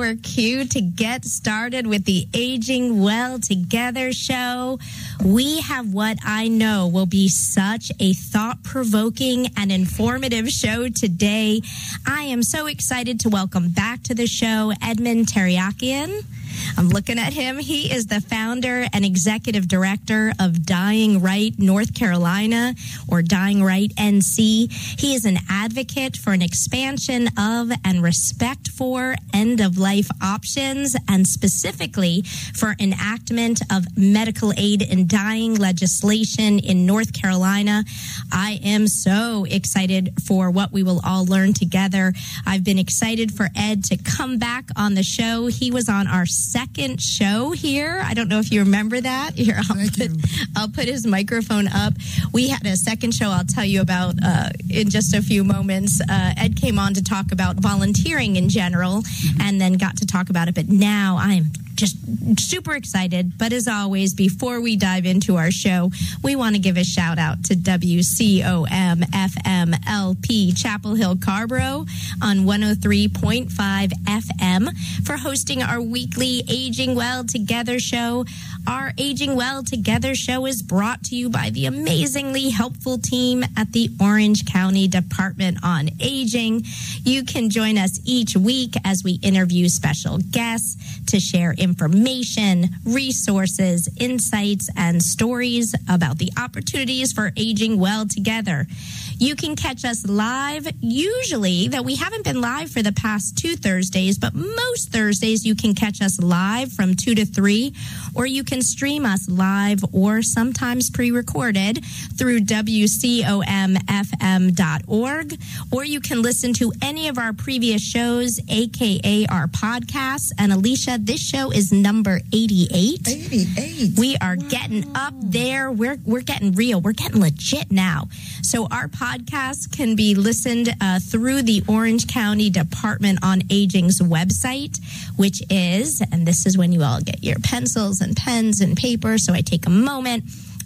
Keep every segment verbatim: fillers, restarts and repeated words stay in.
our cue to get started with the Aging Well Together show. We have what I know will be such a thought-provoking and informative show today. I am so excited to welcome back to the show Edmund Teriakian. I'm looking at him. He is the founder and executive director of Dying Right North Carolina, or Dying Right N C. He is an advocate for an expansion of and respect for end-of-life options, and specifically for enactment of medical aid in dying legislation in North Carolina. I am so excited for what we will all learn together. I've been excited for Ed to come back on the show. He was on our second show here. I don't know if you remember that. Here, I'll, put, I'll put his microphone up. We had a second show I'll tell you about uh, in just a few moments. Uh, Ed came on to talk about volunteering in general and then got to talk about it. But now I'm just super excited. But as always, before we dive into our show, we want to give a shout out to W C O M F M L P Chapel Hill Carborough on one oh three point five F M for hosting our weekly Aging Well Together show. Our Aging Well Together show is brought to you by the amazingly helpful team at the Orange County Department on Aging. You can join us each week as we interview special guests to share information, resources, insights, and stories about the opportunities for aging well together. You can catch us live, usually, that we haven't been live for the past two Thursdays, but most Thursdays you can catch us live from two to three, or you can stream us live or sometimes pre-recorded through W C O M F M dot org, or you can listen to any of our previous shows, aka our podcasts. And Alicia, this show is number eighty-eight. eighty-eight. We are wow. getting up there. We're we're getting real. We're getting legit now. So our podcast can be listened uh, through the Orange County Department on Aging's website, which is, and this is when you all get your pencils and pens and paper, so I take a moment,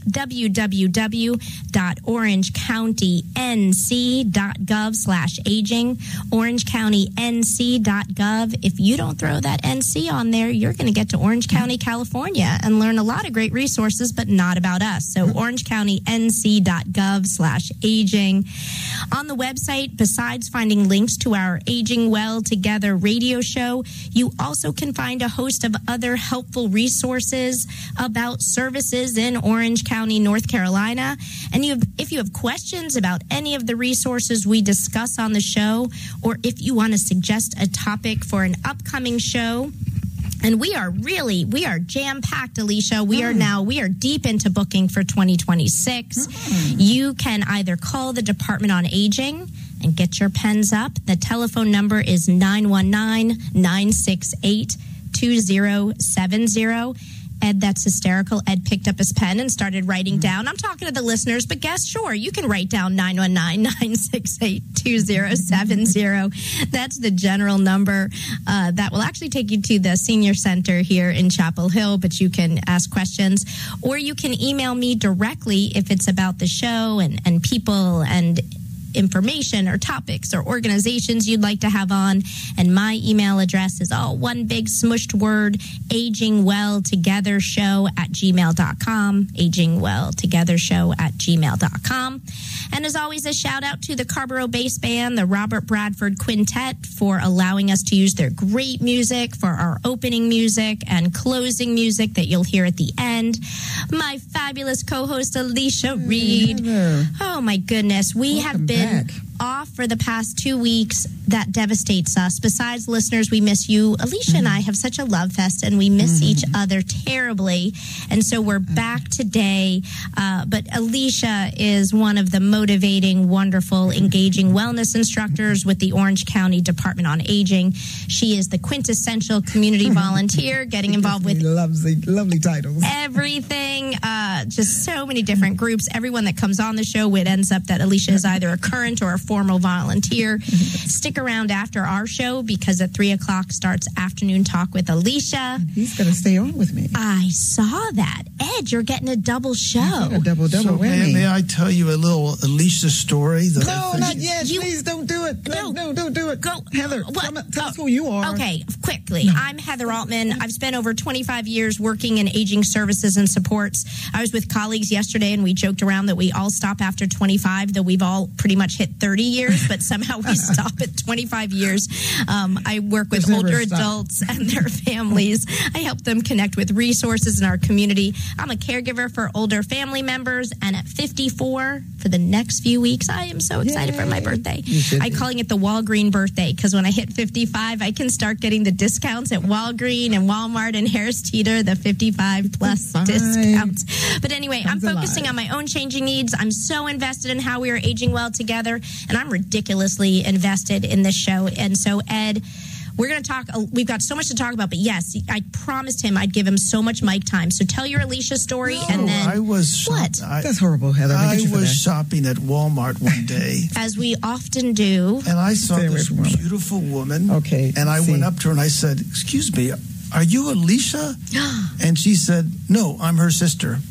w w w dot orange county n c dot gov slash aging, orange county n c dot gov. If you don't throw that N C on there, you're going to get to Orange County, California, and learn a lot of great resources, but not about us. So orange county n c dot gov slash aging. On the website, besides finding links to our Aging Well Together radio show, you also can find a host of other helpful resources about services in Orange County, North Carolina. And you have, if you have questions about any of the resources we discuss on the show, or if you want to suggest a topic for an upcoming show, and we are really, we are jam-packed, Alicia. We mm. are now, we are deep into booking for twenty twenty-six. Mm. You can either call the Department on Aging and get your pens up. The telephone number is nine one nine, nine six eight, two zero seven zero. Ed, that's hysterical. Ed picked up his pen and started writing mm-hmm. down. I'm talking to the listeners, but guess, sure, you can write down nine one nine, nine six eight, two zero seven zero. That's the general number. Uh, that will actually take you to the senior center here in Chapel Hill, but you can ask questions. Or you can email me directly if it's about the show and, and people and information or topics or organizations you'd like to have on. And my email address is all one big smushed word, aging well together show at gmail dot com, aging well together show at gmail dot com. And as always, a shout out to the Carborough Bass Band, the Robert Bradford Quintet, for allowing us to use their great music for our opening music and closing music that you'll hear at the end. My fabulous co-host, Alicia Reed. Hello. Oh, my goodness. We Welcome have been back. off for the past two weeks. That devastates us. Besides, listeners, we miss you. Alicia mm. and I have such a love fest, and we miss mm. each other terribly. And so we're back today. Uh, but Alicia is one of the motivating, wonderful, engaging wellness instructors with the Orange County Department on Aging. She is the quintessential community volunteer, getting involved with lovely, lovely titles. Everything, uh, just so many different groups. Everyone that comes on the show, it ends up that Alicia is either a current or a formal volunteer. Stick around after our show, because at three o'clock starts Afternoon Talk with Alicia. He's going to stay on with me. I saw that. Ed, you're getting a double show. A double, double So whammy. may, may I tell you a little Alicia story? That I No, think- not yet. You- Please don't do it. No. No, no, don't do it. Go. Heather, What? tell, me- tell us Oh, who you are. Okay, quickly. I'm Heather Altman. I've spent over twenty-five years working in aging services and supports. I was with colleagues yesterday, and we joked around that we all stop after twenty-five, though we've all pretty much hit thirty years, but somehow we stop at twenty-five years. Um, I work with There's never older a stop. adults and their families. I help them connect with resources in our community. I'm a caregiver for older family members, and at fifty-four, for the next few weeks, I am so excited for my Yay. birthday. You should I'm be. calling it the Walgreen birthday, because when I hit fifty-five, I can start getting the discounts at Walgreen and Walmart and Harris Teeter, the fifty-five plus Fine. discounts. But anyway, I'm Comes alive. focusing on my own changing needs. I'm so invested in how we are aging well together, and I'm ridiculously invested in this show. And so, Ed, we're going to talk. We've got so much to talk about, but yes, I promised him I'd give him so much mic time. So tell your Alicia story, No, and then I was shop- what? I, That's horrible, Heather. Look I at you for was that. shopping at Walmart one day, As we often do. and I saw Stay away this from Walmart. beautiful woman. Okay, And I see. went up to her and I said, "Excuse me, are you Alicia?" And she said, "No, I'm her sister,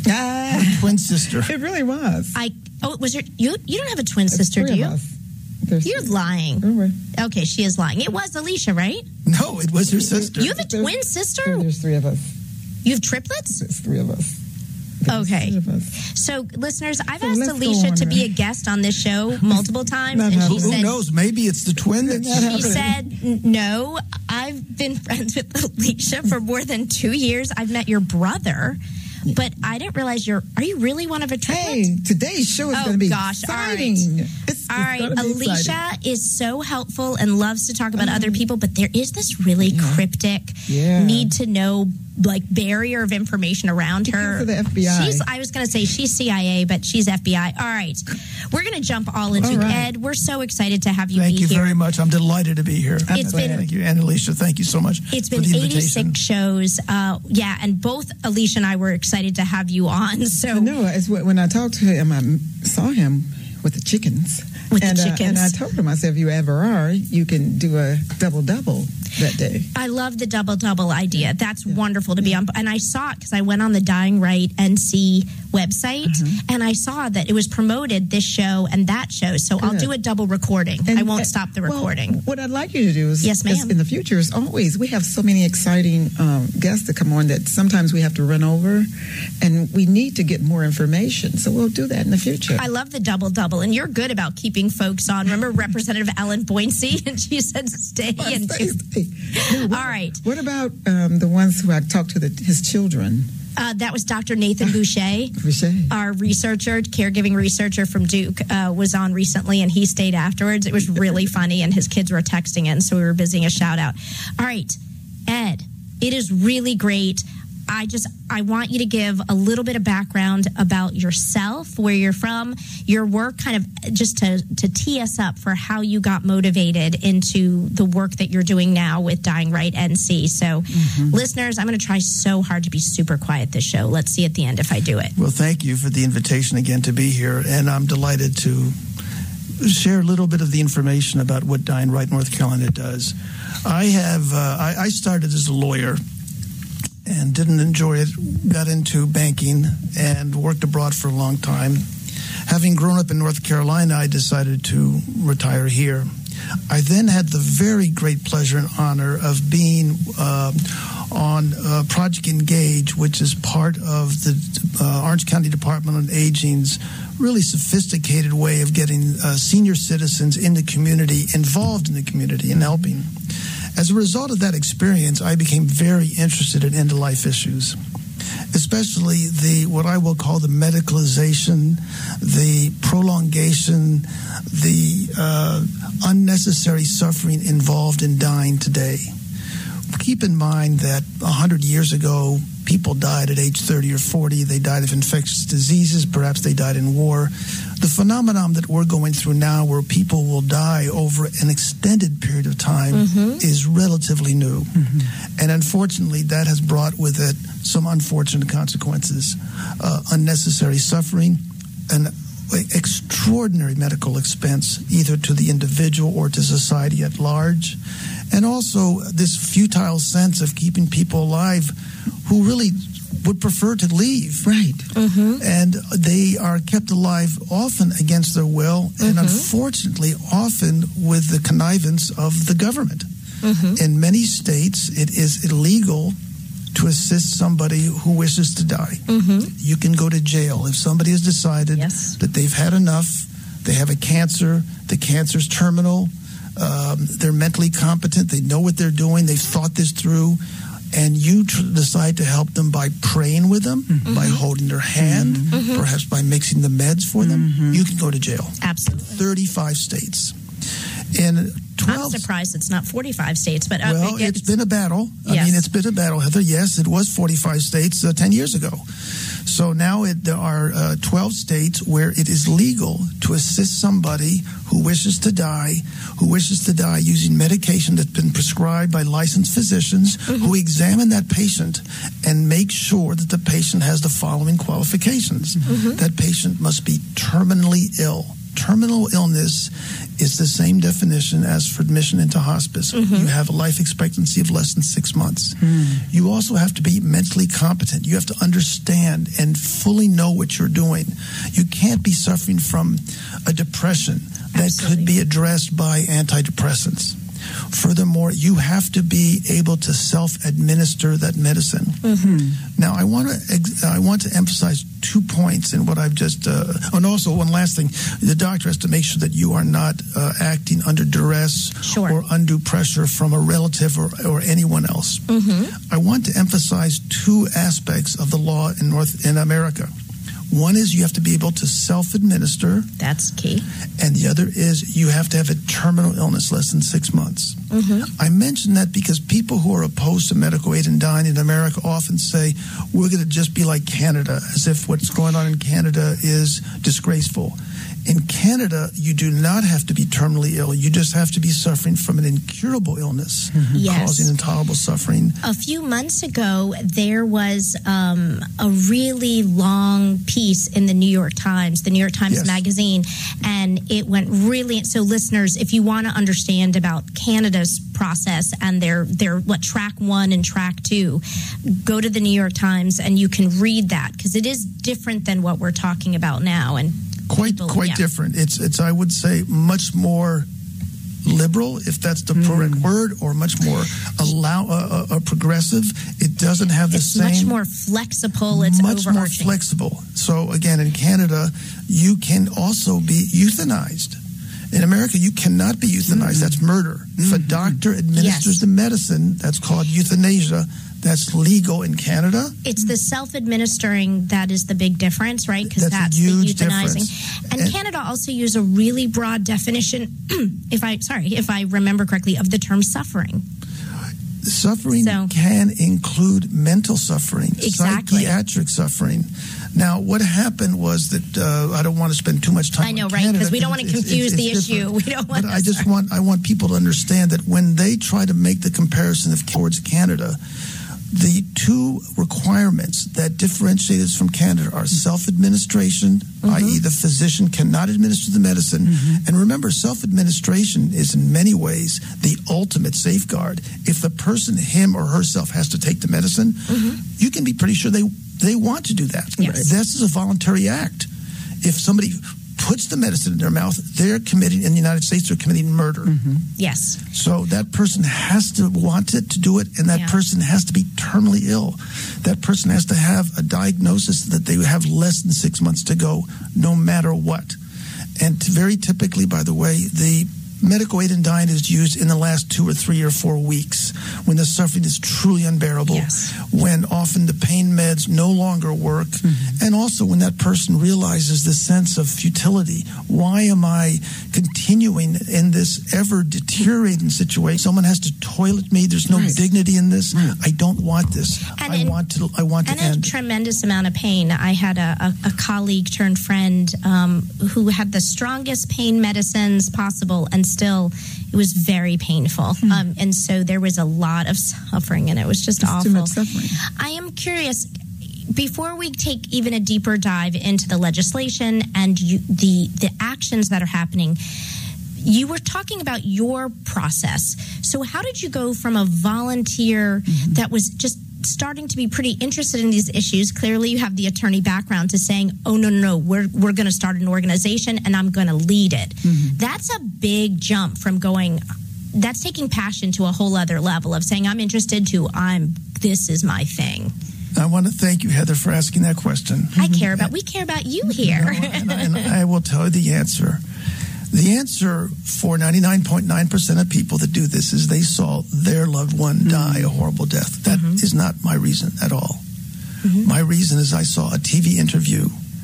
Ah, twin sister." it really was. I oh, was your you? You don't have a twin It's sister, three do of you? us. There's You're three. lying. Don't worry. Okay, she is lying. It was Alicia, right? No, it was her sister. You have a There's- twin So sister? there's three of us. You have triplets? There's three of us. There's Okay. three of us. So, listeners, I've So asked let's go Alicia on, to be right? a guest on this show multiple times, Not and she happening. Who said knows? Maybe it's the twin that Not she She happening. said, "N- no, I've been friends with Alicia for more than two years. I've met your brother, but I didn't realize you're, are you really one of a triplet?" Hey, today's show is Oh, going to be gosh, all right. exciting. It's, it's All right, gonna be Alicia exciting. is so helpful and loves to talk about other people, but there is this really cryptic, Yeah. need to know, like, barrier of information around her. Because of the F B I. She's, I was going to say she's C I A, but she's F B I. All right, we're going to jump all into All right. Ed. We're so excited to have you Thank be you here. very much. I'm delighted to be here. It's been- thank you, and Alicia. Thank you so much. It's for been the invitation. eighty-six shows. Uh, yeah, and both Alicia and I were excited to have you on. So No, it's when when I talked to him, I m- saw him with the chickens. With the and, uh, chickens. and I told him, I said, if you ever are, you can do a double double that day. I love the double double idea. That's wonderful to be on. And I saw it because I went on the Dying Right N C website and I saw that it was promoted, this show and that show. So I'll Good. do a double recording. And- I won't uh, stop the well, recording. what I'd like you to do is, Yes, ma'am. is in the future, is always, we have so many exciting um, guests that come on that sometimes we have to run over, and we need to get more information. So we'll do that in the future. I love the double double, and you're good about keeping folks on. Remember Representative Ellen Boyncy, and she said stay Stay, and do. stay. No, what- All right. What about um, the ones who I talked to, the, his children? Uh, that was Doctor Nathan Boucher. Boucher. Our researcher, caregiving researcher from Duke, uh, was on recently, and he stayed afterwards. It was really funny, and his kids were texting in, so we were busy a shout out. All right, Ed, it is really great. I just, I want you to give a little bit of background about yourself, where you're from, your work, kind of just to, to tee us up for how you got motivated into the work that you're doing now with Dying Right N C. So, listeners, I'm going to try so hard to be super quiet this show. Let's see at the end if I do it. Well, thank you for the invitation again to be here, and I'm delighted to share a little bit of the information about what Dying Right North Carolina does. I have uh, I, I started as a lawyer and didn't enjoy it, got into banking and worked abroad for a long time. Having grown up in North Carolina, I decided to retire here. I then had the very great pleasure and honor of being uh, on uh, Project Engage, which is part of the uh, Orange County Department on Aging's really sophisticated way of getting uh, senior citizens in the community, involved in the community and helping. As a result of that experience, I became very interested in end-of-life issues, especially the what I will call the medicalization, the prolongation, the uh, unnecessary suffering involved in dying today. Keep in mind that one hundred years ago, people died at age thirty or forty. They died of infectious diseases. Perhaps they died in war. The phenomenon that we're going through now, where people will die over an extended period of time, mm-hmm. is relatively new. Mm-hmm. And unfortunately, that has brought with it some unfortunate consequences, uh, unnecessary suffering, and extraordinary medical expense, either to the individual or to society at large. And also this futile sense of keeping people alive who really would prefer to leave. Right. Mm-hmm. And they are kept alive often against their will, and Mm-hmm. unfortunately often with the connivance of the government. Mm-hmm. In many states, it is illegal to assist somebody who wishes to die. Mm-hmm. You can go to jail if somebody has decided Yes. that they've had enough, they have a cancer, the cancer's terminal, um, they're mentally competent, they know what they're doing, they've thought this through, and you tr- decide to help them by praying with them, Mm-hmm. by holding their hand, Mm-hmm. perhaps by mixing the meds for them, you can go to jail. Absolutely. thirty-five states. In twelve I'm surprised it's not forty-five states, but uh, well, it- it's been a battle. I Yes. mean, it's been a battle, Heather. Yes, it was forty-five states uh, ten years ago. So now it, there are uh, twelve states where it is legal to assist somebody who wishes to die, who wishes to die using medication that's been prescribed by licensed physicians Mm-hmm. who examine that patient and make sure that the patient has the following qualifications. Mm-hmm. That patient must be terminally ill. Terminal illness is the same definition as for admission into hospice. Mm-hmm. You have a life expectancy of less than six months. You also have to be mentally competent. You have to understand and fully know what you're doing. You can't be suffering from a depression that Absolutely. could be addressed by antidepressants. Furthermore, you have to be able to self-administer that medicine. Mm-hmm. Now, I want to I want to emphasize two points in what I've just. Uh, and also, one last thing: the doctor has to make sure that you are not uh, acting under duress Sure. or undue pressure from a relative or, or anyone else. Mm-hmm. I want to emphasize two aspects of the law in North in America. One is you have to be able to self-administer, That's key. and the other is you have to have a terminal illness less than six months. Mm-hmm. I mention that because people who are opposed to medical aid and dying in America often say, we're going to just be like Canada, as if what's going on in Canada is disgraceful. In Canada, you do not have to be terminally ill. You just have to be suffering from an incurable illness, Yes. causing intolerable suffering. A few months ago, there was um, a really long piece in the New York Times, the New York Times Yes. Magazine, and it went really. So, listeners, if you want to understand about Canada's process and their their what track one and track two, go to the New York Times and you can read that because it is different than what we're talking about now. And Quite, people- quite yeah. different. It's, it's, I would say, much more liberal, if that's the correct word, or much more allow uh, uh, progressive. It doesn't have the It's same. much more flexible. It's much more overarching. flexible. So again, in Canada, you can also be euthanized. In America, you cannot be euthanized. That's murder. If a doctor administers Yes. the medicine, that's called euthanasia. That's legal in Canada. It's the self-administering that is the big difference, right? Because That's a that's, huge the euthanizing. difference. And, And- Canada also use a really broad definition, if I sorry, if I remember correctly, of the term suffering. Suffering So- can include mental suffering, Exactly. psychiatric suffering. Now, what happened was that uh, I don't want to spend too much time. I know, on right? Canada Because we don't want to it's- confuse it's the issue. different. We don't want. But I to- just want I want people to understand that when they try to make the comparison of towards Canada, the two requirements that differentiate us from Canada are self-administration, Mm-hmm. that is the physician cannot administer the medicine. Mm-hmm. And remember, self-administration is in many ways the ultimate safeguard. If the person, him or herself, has to take the medicine, Mm-hmm. you can be pretty sure they, they want to do that. Yes. This is a voluntary act. If somebody puts the medicine in their mouth, they're committing, in the United States, they're committing murder. Yes. So that person has to want it to do it, and that Yeah. person has to be terminally ill. That person has to have a diagnosis that they have less than six months to go, no matter what. And t- very typically, by the way, the medical aid and dying is used in the last two or three or four weeks when the suffering is truly unbearable, Yes. when often the pain meds no longer work, Mm-hmm. and also when that person realizes the sense of futility. Why am I continuing in this ever deteriorating situation? Someone has to toilet me. There's no Right. dignity in this. I don't want this. And I in- want to. I want to And a end. tremendous amount of pain. I had a, a, a colleague turned friend um, who had the strongest pain medicines possible, and still it was very painful. Um, and so there was a lot of suffering, and it was just It's awful. too much suffering. I am curious, before we take even a deeper dive into the legislation and you, the the actions that are happening, you were talking about your process. So how did you go from a volunteer that was just starting to be pretty interested in these issues. Clearly, you have the attorney background to saying, oh, no, no, no, we're, we're going to start an organization and I'm going to lead it. Mm-hmm. That's a big jump from going, that's taking passion to a whole other level of saying, I'm interested to, I'm, this is my thing. I want to thank you, Heather, for asking that question. I care about, we care about you here. No, and, I, and I will tell you the answer. The answer for ninety-nine point nine percent of people that do this is they saw their loved one mm-hmm. die a horrible death. That mm-hmm. is not my reason at all. Mm-hmm. My reason is I saw a T V interview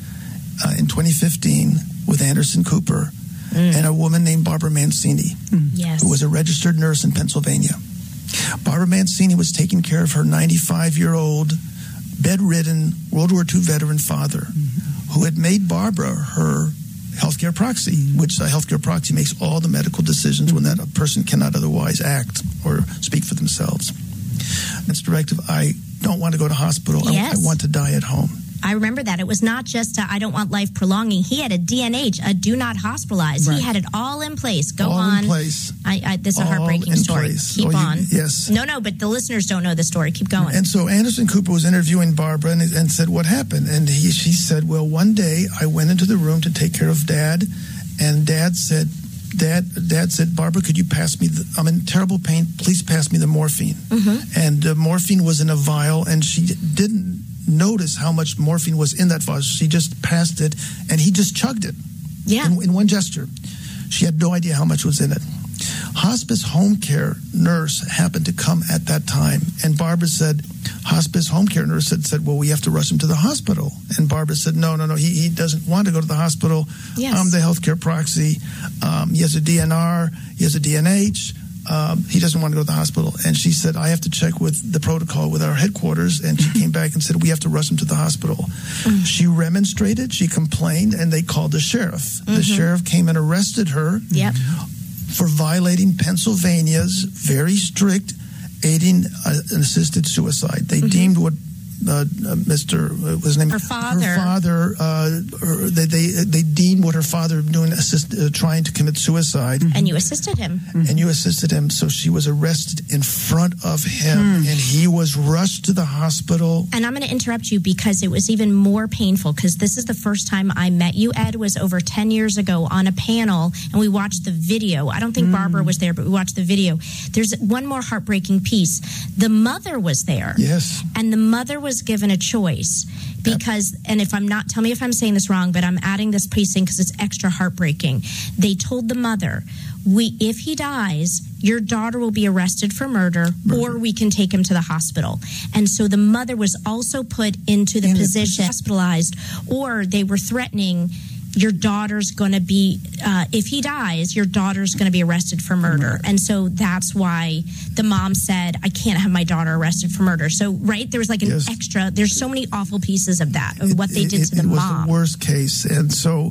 uh, in twenty fifteen with Anderson Cooper mm. and a woman named Barbara Mancini, mm. yes. who was a registered nurse in Pennsylvania. Barbara Mancini was taking care of her ninety-five-year-old bedridden World War Two veteran father mm-hmm. who had made Barbara her healthcare proxy, mm-hmm. which a healthcare proxy makes all the medical decisions mm-hmm. when that a person cannot otherwise act or speak for themselves. That's directive. I don't want to go to hospital. Yes. I, I want to die at home. I remember that. It was not just a, I don't want life prolonging. He had a D N H, a do not hospitalize. Right. He had it all in place. Go all on. in place. I, I, this is a heartbreaking story. Place. Keep oh, you, on. Yes. No, no, but the listeners don't know the story. Keep going. And so Anderson Cooper was interviewing Barbara and, and said, what happened? And he, she said, well, one day I went into the room to take care of Dad, and Dad said, Dad, Dad said, Barbara, could you pass me the, I'm in terrible pain. Please pass me the morphine. Mm-hmm. And uh, morphine was in a vial, and she didn't notice how much morphine was in that vial. She just passed it, and he just chugged it yeah. in, in one gesture. She had no idea how much was in it. Hospice home care nurse happened to come at that time, and Barbara said, hospice home care nurse had said, well, we have to rush him to the hospital. And Barbara said, no, no, no, he, he doesn't want to go to the hospital. Yes. I'm the healthcare proxy. Um, he has a D N R. He has a D N H. Um, he doesn't want to go to the hospital. And she said, I have to check with the protocol with our headquarters. And she came back and said, we have to rush him to the hospital. Mm-hmm. She remonstrated. She complained, and they called the sheriff. Mm-hmm. The sheriff came and arrested her yep. for violating Pennsylvania's very strict aiding uh, an assisted suicide. They mm-hmm. deemed what Uh, uh, Mister Uh, was his name? Her father. Her father. Uh, her, they, they they deemed what her father doing, assist, uh, trying to commit suicide. Mm-hmm. And you assisted him. Mm-hmm. And you assisted him. So she was arrested in front of him, mm. and he was rushed to the hospital. And I'm going to interrupt you because it was even more painful. Because this is the first time I met you, Ed. Was over ten years ago on a panel, and we watched the video. I don't think mm. Barbara was there, but we watched the video. There's one more heartbreaking piece. The mother was there. Yes. And the mother was given a choice because, and if I'm not, tell me if I'm saying this wrong, but I'm adding this piece in because it's extra heartbreaking. They told the mother, "We, if he dies, your daughter will be arrested for murder, murder, or we can take him to the hospital." And so the mother was also put into the in position, the hospitalized, or they were threatening, your daughter's going to be, uh, if he dies, your daughter's going to be arrested for murder. And so that's why the mom said, I can't have my daughter arrested for murder. So, right, there was like an yes. extra, there's so many awful pieces of that, of it, what they it, did it, to the it mom. It was the worst case. And so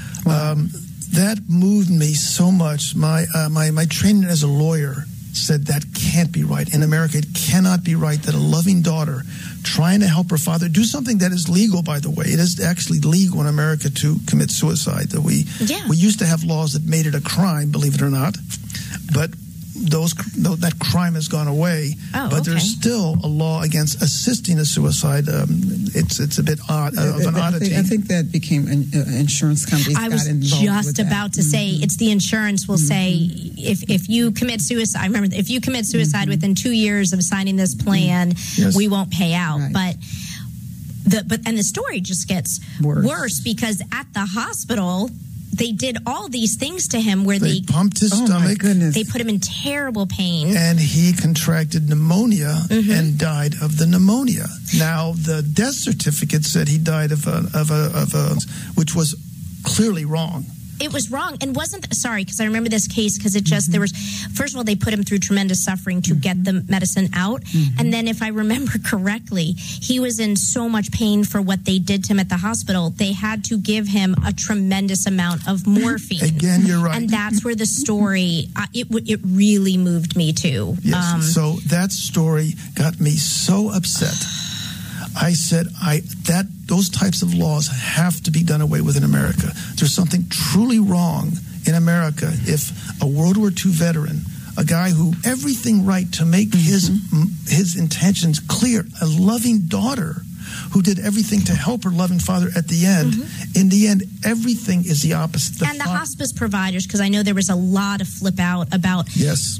um, that moved me so much. My, uh, my, my training as a lawyer said that can't be right. In America, it cannot be right that a loving daughter trying to help her father do something that is legal, by the way. It is actually legal in America to commit suicide. That we yeah. we used to have laws that made it a crime, believe it or not. But those that crime has gone away. Oh, but okay. there's still a law against assisting a suicide. Um, it's it's a bit odd uh, of an I oddity. think, I think that became an, uh, insurance companies. I was got involved just with about that. to say mm-hmm. it's the insurance will mm-hmm. say if if you commit suicide. I remember if you commit suicide mm-hmm. within two years of signing this plan, mm-hmm. yes. we won't pay out. Right. But. The, but and the story just gets worse. worse because at the hospital they did all these things to him where they, they pumped his oh stomach. They put him in terrible pain, and he contracted pneumonia mm-hmm. and died of the pneumonia. Now the death certificate said he died of a, of a, of a which was clearly wrong. It was wrong and wasn't sorry because I remember this case because it just mm-hmm. there was first of all they put him through tremendous suffering to mm-hmm. get the medicine out mm-hmm. and then if I remember correctly he was in so much pain for what they did to him at the hospital they had to give him a tremendous amount of morphine. Again, you're right, and that's where the story uh, it it really moved me too. Yes, um, so that story got me so upset. I said, I that those types of laws have to be done away with in America. There's something truly wrong in America if a World War Two veteran, a guy who everything right to make mm-hmm. his his intentions clear, a loving daughter who did everything to help her loving father at the end. Mm-hmm. In the end, everything is the opposite. The and the fa- hospice providers, because I know there was a lot of flip out about... Yes.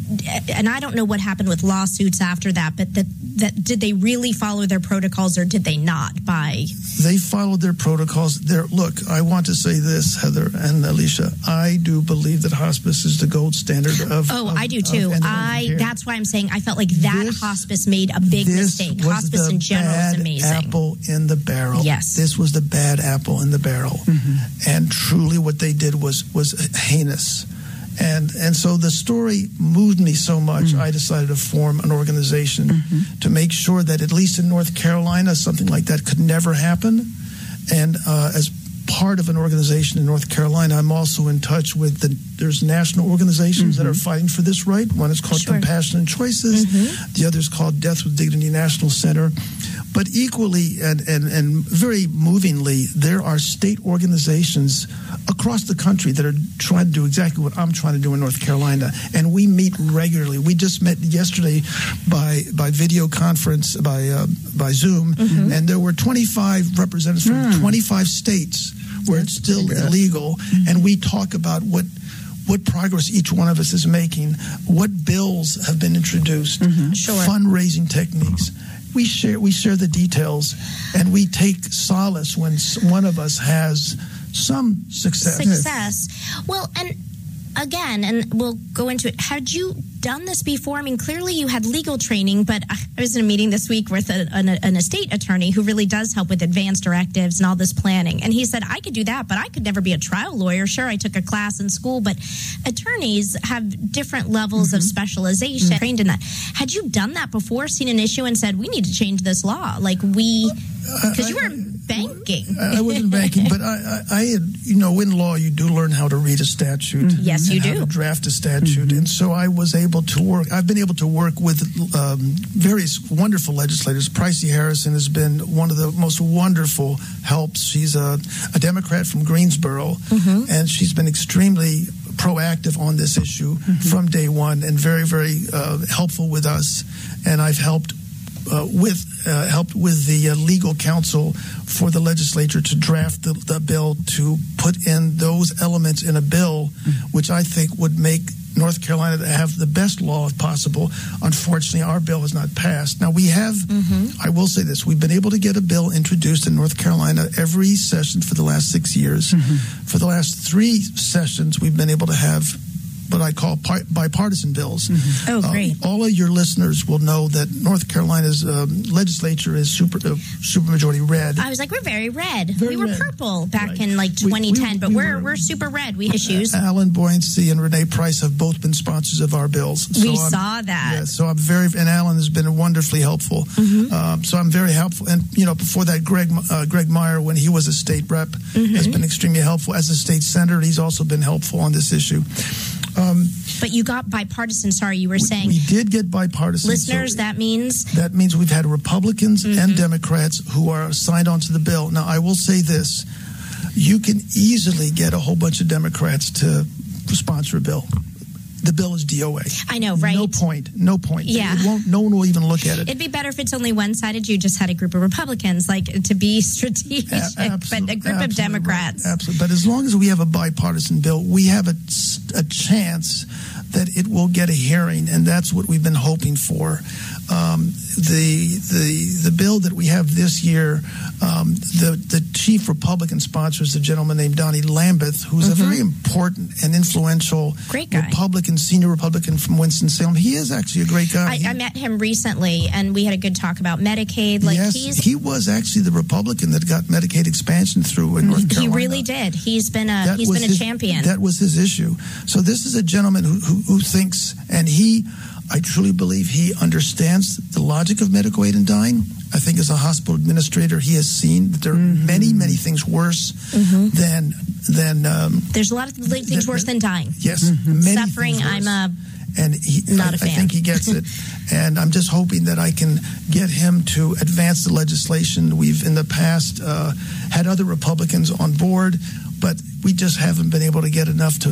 And I don't know what happened with lawsuits after that, but that, that did they really follow their protocols or did they not by... They followed their protocols. There, look, I want to say this, Heather and Alicia. I do believe that hospice is the gold standard of... Oh, of, I do too. I care. That's why I'm saying I felt like that this, hospice made a big mistake. Hospice in general is amazing. Apple in the barrel. Yes. This was the bad apple in the barrel. Mm-hmm. And truly what they did was was heinous. And and so the story moved me so much, mm-hmm. I decided to form an organization mm-hmm. to make sure that at least in North Carolina, something like that could never happen. And uh, as part of an organization in North Carolina, I'm also in touch with the, there's national organizations mm-hmm. that are fighting for this right. One is called sure. Compassionate Choices. Mm-hmm. The other is called Death with Dignity National Center. But equally and, and, and very movingly, there are state organizations across the country that are trying to do exactly what I'm trying to do in North Carolina. And we meet regularly. We just met yesterday by by video conference, by uh, by Zoom, mm-hmm. and there were twenty-five representatives from mm. twenty-five states where That's it's still illegal. Mm-hmm. And we talk about what what progress each one of us is making, what bills have been introduced, mm-hmm. sure. fundraising techniques. We share we share the details, and we take solace when one of us has some success. Success. Well, and again, and we'll go into it. Had you done this before? I mean, clearly you had legal training, but I was in a meeting this week with a, an, an estate attorney who really does help with advanced directives and all this planning. And he said, I could do that, but I could never be a trial lawyer. Sure, I took a class in school, but attorneys have different levels mm-hmm. of specialization, mm-hmm. trained in that. Had you done that before, seen an issue and said, we need to change this law? Like we, because you were banking. I wasn't banking, but I, I, I had, you know, in law, you do learn how to read a statute. Mm-hmm. Yes, you and do. How to draft a statute. Mm-hmm. And so I was able to work. I've been able to work with um, various wonderful legislators. Pricey Harrison has been one of the most wonderful helps. She's a, a Democrat from Greensboro, mm-hmm. and she's been extremely proactive on this issue mm-hmm. from day one and very, very uh, helpful with us. And I've helped Uh, with uh, helped with the uh, legal counsel for the legislature to draft the, the bill to put in those elements in a bill, mm-hmm. which I think would make North Carolina have the best law possible. Unfortunately, our bill has not passed. Now, we have, mm-hmm. I will say this, we've been able to get a bill introduced in North Carolina every session for the last six years. Mm-hmm. For the last three sessions, we've been able to have what I call bipartisan bills. Mm-hmm. Oh, great. Uh, all of your listeners will know that North Carolina's um, legislature is super uh, supermajority red. I was like, we're very red. Very we were red. purple back right. in like twenty ten, we, we, but we we're were, we're super red. We issues. Uh, Alan Boyancy and Renee Price have both been sponsors of our bills. So we I'm, saw that. Yeah, so I'm very, and Alan has been wonderfully helpful. Mm-hmm. Um, so I'm very helpful. And, you know, before that, Greg uh, Greg Meyer, when he was a state rep, mm-hmm. has been extremely helpful. As a state senator, he's also been helpful on this issue. Um, but you got bipartisan. Sorry, you were we, saying. We did get bipartisan. Listeners, so that means? That means we've had Republicans mm-hmm. and Democrats who are signed on to the bill. Now, I will say this. You can easily get a whole bunch of Democrats to sponsor a bill. The bill is D O A. I know, right? No point. No point. Yeah. It won't, no one will even look at it. It'd be better if it's only one-sided. You just had a group of Republicans, like, to be strategic, a- but a group of Democrats. Right. Absolutely. But as long as we have a bipartisan bill, we have a, a chance that it will get a hearing, and that's what we've been hoping for. Um, the the the bill that we have this year, um, the the chief Republican sponsor is a gentleman named Donnie Lambeth, who's mm-hmm. a very important and influential great guy. Republican, senior Republican from Winston-Salem. He is actually a great guy. I, he, I met him recently, and we had a good talk about Medicaid. Like yes, he's, he was actually the Republican that got Medicaid expansion through in North Carolina. He really did. He's been a that he's been a his, champion. That was his issue. So this is a gentleman who, who, who thinks, and he. I truly believe he understands the logic of medical aid and dying. I think as a hospital administrator, he has seen that there are mm-hmm. many, many things worse mm-hmm. than than. Um, There's a lot of things than, worse than dying. Yes, mm-hmm. many suffering. I'm a and he, not I, a fan. I think he gets it, and I'm just hoping that I can get him to advance the legislation. We've in the past uh, had other Republicans on board, but we just haven't been able to get enough to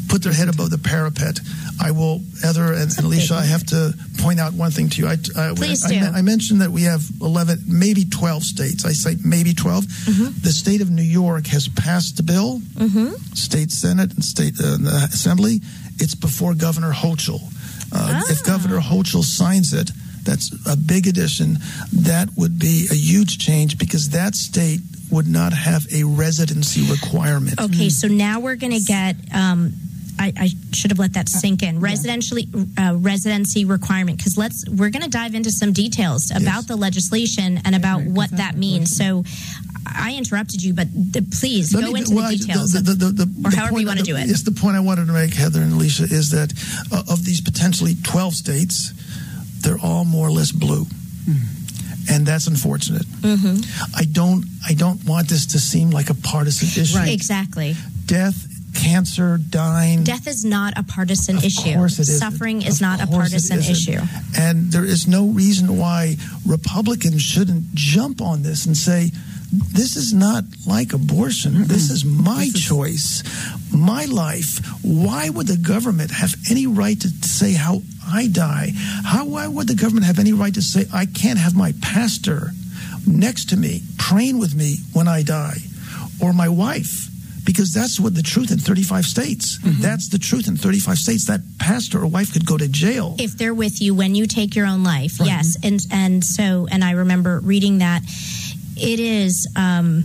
put their head above the parapet. I will, Heather and, and Alicia, I have to point out one thing to you. I, I, Please I, do. I, I mentioned that we have eleven, maybe twelve states. I say maybe twelve. Mm-hmm. The state of New York has passed the bill, mm-hmm. state Senate and state uh, the Assembly. It's before Governor Hochul. Uh, ah. If Governor Hochul signs it, that's a big addition. That would be a huge change because that state would not have a residency requirement. Okay, mm. so now we're going to get, um, I, I should have let that sink in, residentially uh, residency requirement, because let's we're going to dive into some details about yes. the legislation and about right, what that means. So I interrupted you, but the, please Let go me, into well, the details the, the, the, the, or the however point, you want to do it. Yes, the point I wanted to make, Heather and Alicia, is that uh, of these potentially twelve states, they're all more or less blue. Mm. And that's unfortunate. Mm-hmm. I don't. I don't want this to seem like a partisan issue. Right. Exactly. Death, cancer, dying. Death is not a partisan of issue. Course it isn't. Suffering is of not a partisan issue. And there is no reason why Republicans shouldn't jump on this and say, "This is not like abortion. Mm-hmm. This is my this is- choice, my life. Why would the government have any right to say how I die? How why would the government have any right to say I can't have my pastor next to me praying with me when I die, or my wife?" Because that's what the truth in thirty-five states. Mm-hmm. That's the truth in thirty-five states. That pastor or wife could go to jail if they're with you when you take your own life. Right. Yes, and and so and I remember reading that. It is. Um,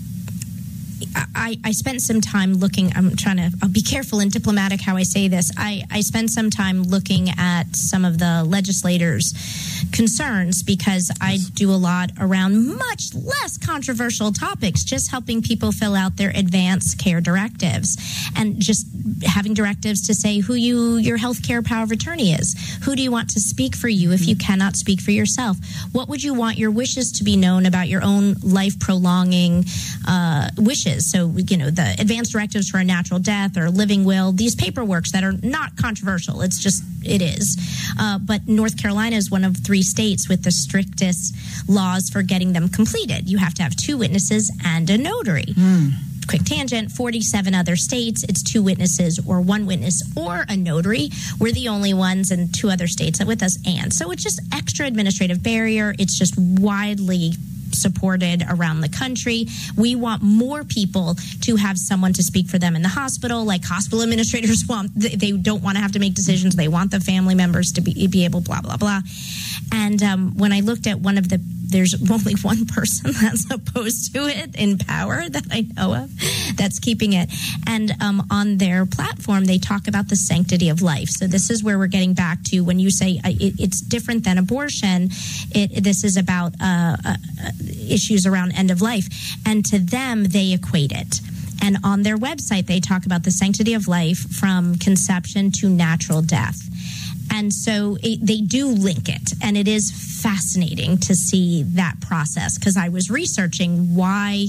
I, I spent some time looking. I'm trying to I'll be careful and diplomatic how I say this. I, I spent some time looking at some of the legislators' concerns because I do a lot around much less controversial topics, just helping people fill out their advance care directives and just having directives to say who you your health care power of attorney is. Who do you want to speak for you if you cannot speak for yourself? What would you want your wishes to be known about your own life prolonging uh, wishes? So, you know, the advanced directives for a natural death or a living will, these paperworks that are not controversial. It's just, it is. Uh, but North Carolina is one of three states with the strictest laws for getting them completed. You have to have two witnesses and a notary. Mm. Quick tangent, forty-seven other states, it's two witnesses or one witness or a notary. We're the only ones in two other states that with us. And so it's just extra administrative barrier. It's just widely supported around the country. We want more people to have someone to speak for them in the hospital. Like hospital administrators want, they don't want to have to make decisions. They want the family members to be, be able, blah, blah, blah. And um, when I looked at one of the, there's only one person that's opposed to it in power that I know of that's keeping it. And um, on their platform, they talk about the sanctity of life. So this is where we're getting back to when you say uh, it, it's different than abortion. It, this is about uh, uh, issues around end of life. And to them, they equate it. And on their website, they talk about the sanctity of life from conception to natural death. And so it, they do link it, and it is fascinating to see that process because I was researching why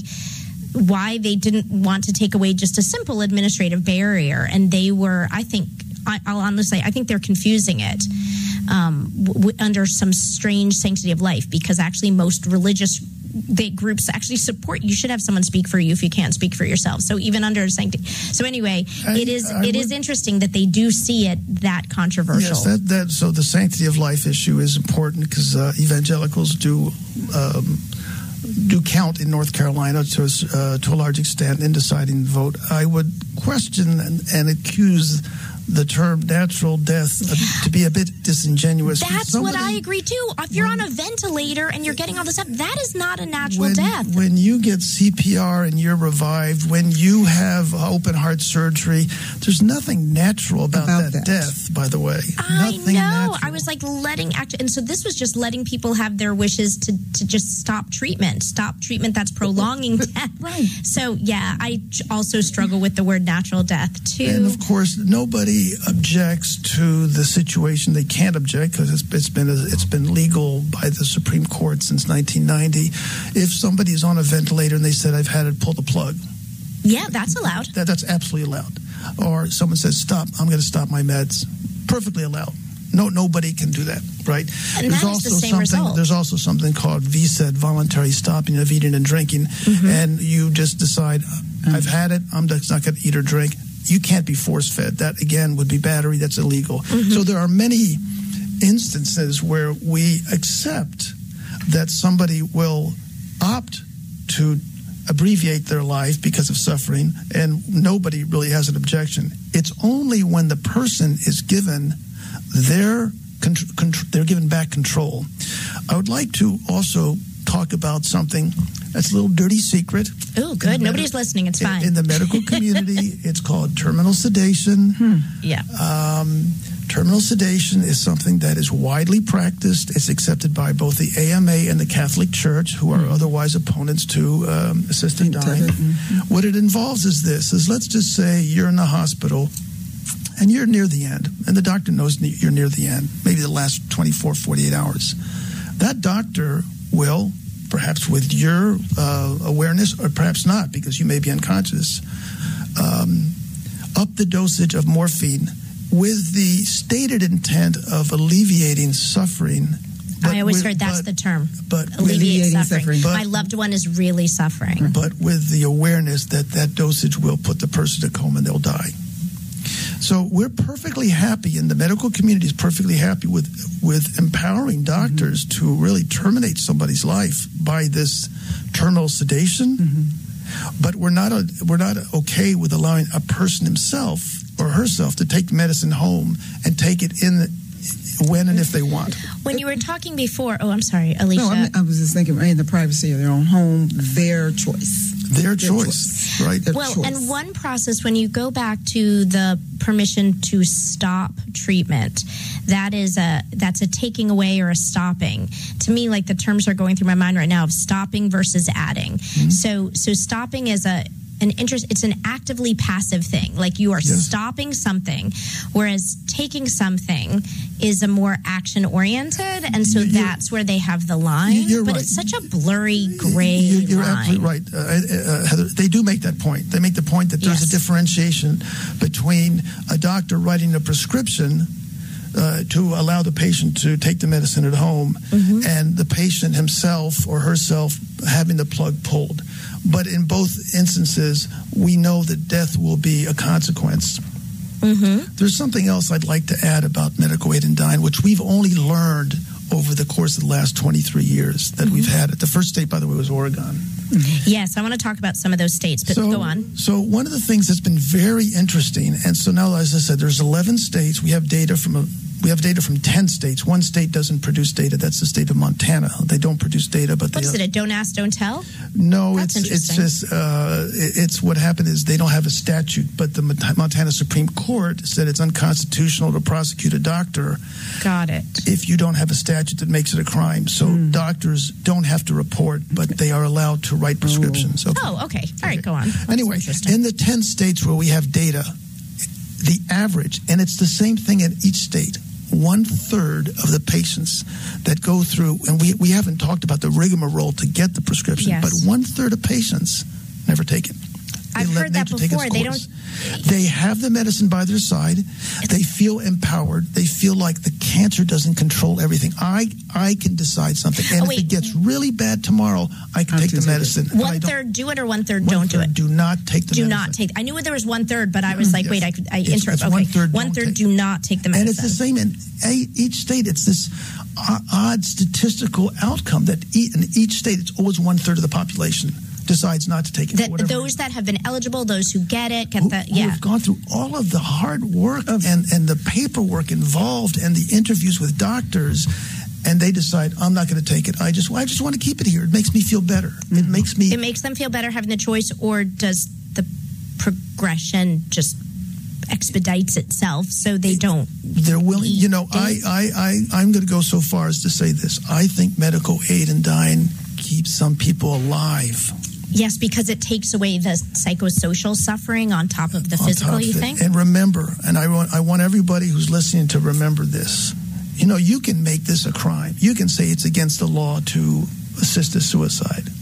why they didn't want to take away just a simple administrative barrier, and they were, I think, I, I'll honestly, I think they're confusing it um, w- under some strange sanctity of life because actually most religious they groups actually support you should have someone speak for you if you can't speak for yourself. So even under sanctity. So anyway, I, it is I it would, is interesting that they do see it that controversial. Yes, that, that so the sanctity of life issue is important because uh, evangelicals do um, do count in North Carolina to uh, to a large extent in deciding the vote. I would question and, and accuse the term natural death uh, to be a bit disingenuous. That's Somebody, what I agree too. If you're when, on a ventilator and you're getting all this stuff, that is not a natural when, death. When you get C P R and you're revived, when you have open heart surgery, there's nothing natural about, about that, that death, by the way. I nothing know. Natural. I was like letting, act- and so this was just letting people have their wishes to, to just stop treatment, stop treatment that's prolonging death. Right. So yeah, I also struggle with the word natural death too. And of course, nobody objects to the situation. They can't object because it's, it's been it's been legal by the Supreme Court since nineteen ninety. If somebody's on a ventilator and they said, "I've had it," pull the plug. Yeah, that's allowed. That, that's absolutely allowed. Or someone says, "Stop! I'm going to stop my meds." Perfectly allowed. No, nobody can do that, right? And there's that also is the same something. result. There's also something called V S E D, voluntary stopping of eating and drinking, mm-hmm. and you just decide, "I've had it. I'm just not going to eat or drink." you can't be force-fed. That, again, would be battery. That's illegal. Mm-hmm. So there are many instances where we accept that somebody will opt to abbreviate their life because of suffering, and nobody really has an objection. It's only when the person is given their they're given back control. I would like to also talk about something that's a little dirty secret. Oh, good. Nobody's med- listening. It's fine. In, in the medical community, it's called terminal sedation. Hmm. Yeah. Um, terminal sedation is something that is widely practiced. It's accepted by both the A M A and the Catholic Church, who are mm-hmm. otherwise opponents to um, assisted dying. Mm-hmm. What it involves is this, is let's just say you're in the hospital and you're near the end, and the doctor knows you're near the end, maybe the last twenty-four, forty-eight hours. That doctor will, perhaps with your uh, awareness, or perhaps not, because you may be unconscious, um, up the dosage of morphine with the stated intent of alleviating suffering. I always with, heard that's but, the term. But alleviate suffering. suffering. But, My loved one is really suffering. But with the awareness that that dosage will put the person to coma and they'll die. So we're perfectly happy, and the medical community is perfectly happy with with empowering doctors mm-hmm. to really terminate somebody's life by this terminal sedation. Mm-hmm. But we're not a, we're not okay with allowing a person himself or herself to take medicine home and take it in when and if they want. When you were talking before, oh, I'm sorry, Alicia. No, I, mean, I was just thinking in the privacy of their own home, their choice. Their, their choice, choice, right? Their well, choice. And one process, when you go back to the permission to stop treatment, that is a that's a taking away or a stopping. To me, like the terms are going through my mind right now of stopping versus adding. Mm-hmm. So, so stopping is a an interest. It's an actively passive thing. Like you are yes. stopping something, whereas taking something is a more action oriented, and so you're, that's where they have the line. You're but right. it's such a blurry gray you're, you're line. absolutely right, uh, uh, Heather. They do make that point. They make the point that there's yes. a differentiation between a doctor writing a prescription Uh, to allow the patient to take the medicine at home mm-hmm. and the patient himself or herself having the plug pulled. But in both instances, we know that death will be a consequence. Mm-hmm. There's something else I'd like to add about medical aid in dying, which we've only learned over the course of the last twenty-three years that mm-hmm. we've had it. The first state, by the way, was Oregon. Mm-hmm. Yes, I want to talk about some of those states, but so, go on. So one of the things that's been very interesting, and so now, as I said, there's eleven states. We have data from a We have data from ten states. One state doesn't produce data. That's the state of Montana. They don't produce data, but what they, is it? A don't ask, don't tell? No, That's it's it's just uh, it's what happened is they don't have a statute, but the Montana Supreme Court said it's unconstitutional to prosecute a doctor. Got it. If you don't have a statute that makes it a crime, so mm. doctors don't have to report, but they are allowed to write prescriptions. Okay. Oh, okay. All right, go on. That's anyway, in the ten states where we have data, the average, and it's the same thing in each state. One third of the patients that go through, and we, we haven't talked about the rigmarole to get the prescription, yes. but one third of patients never take it. They I've heard that before. They don't. They have the medicine by their side. They feel empowered. They feel like the cancer doesn't control everything. I I can decide something, and oh, if it gets really bad tomorrow, I can take the medicine. One third do it, or one third one don't third do it. Do not take the do medicine. Do not take. I knew there was one third, but I was like, yes. wait, I could. I it's, interrupt. It's okay, one third. One third do not take the medicine. And it's the same in each state. It's this odd statistical outcome that in each state, it's always one third of the population decides not to take it. That, those that have been eligible, those who get it, get who, the who yeah. have gone through all of the hard work and, and the paperwork involved and the interviews with doctors, and they decide, I'm not going to take it. I just I just want to keep it here. It makes me feel better. Mm-hmm. It makes me. It makes them feel better having the choice, or does the progression just expedites itself so they don't? They're willing. You know, I, I, I, I'm going to go so far as to say this. I think medical aid in dying keeps some people alive. Yes, because it takes away the psychosocial suffering on top of the on physical, you think? And remember, and I want, I want everybody who's listening to remember this. You know, you can make this a crime. You can say it's against the law to assist a suicide.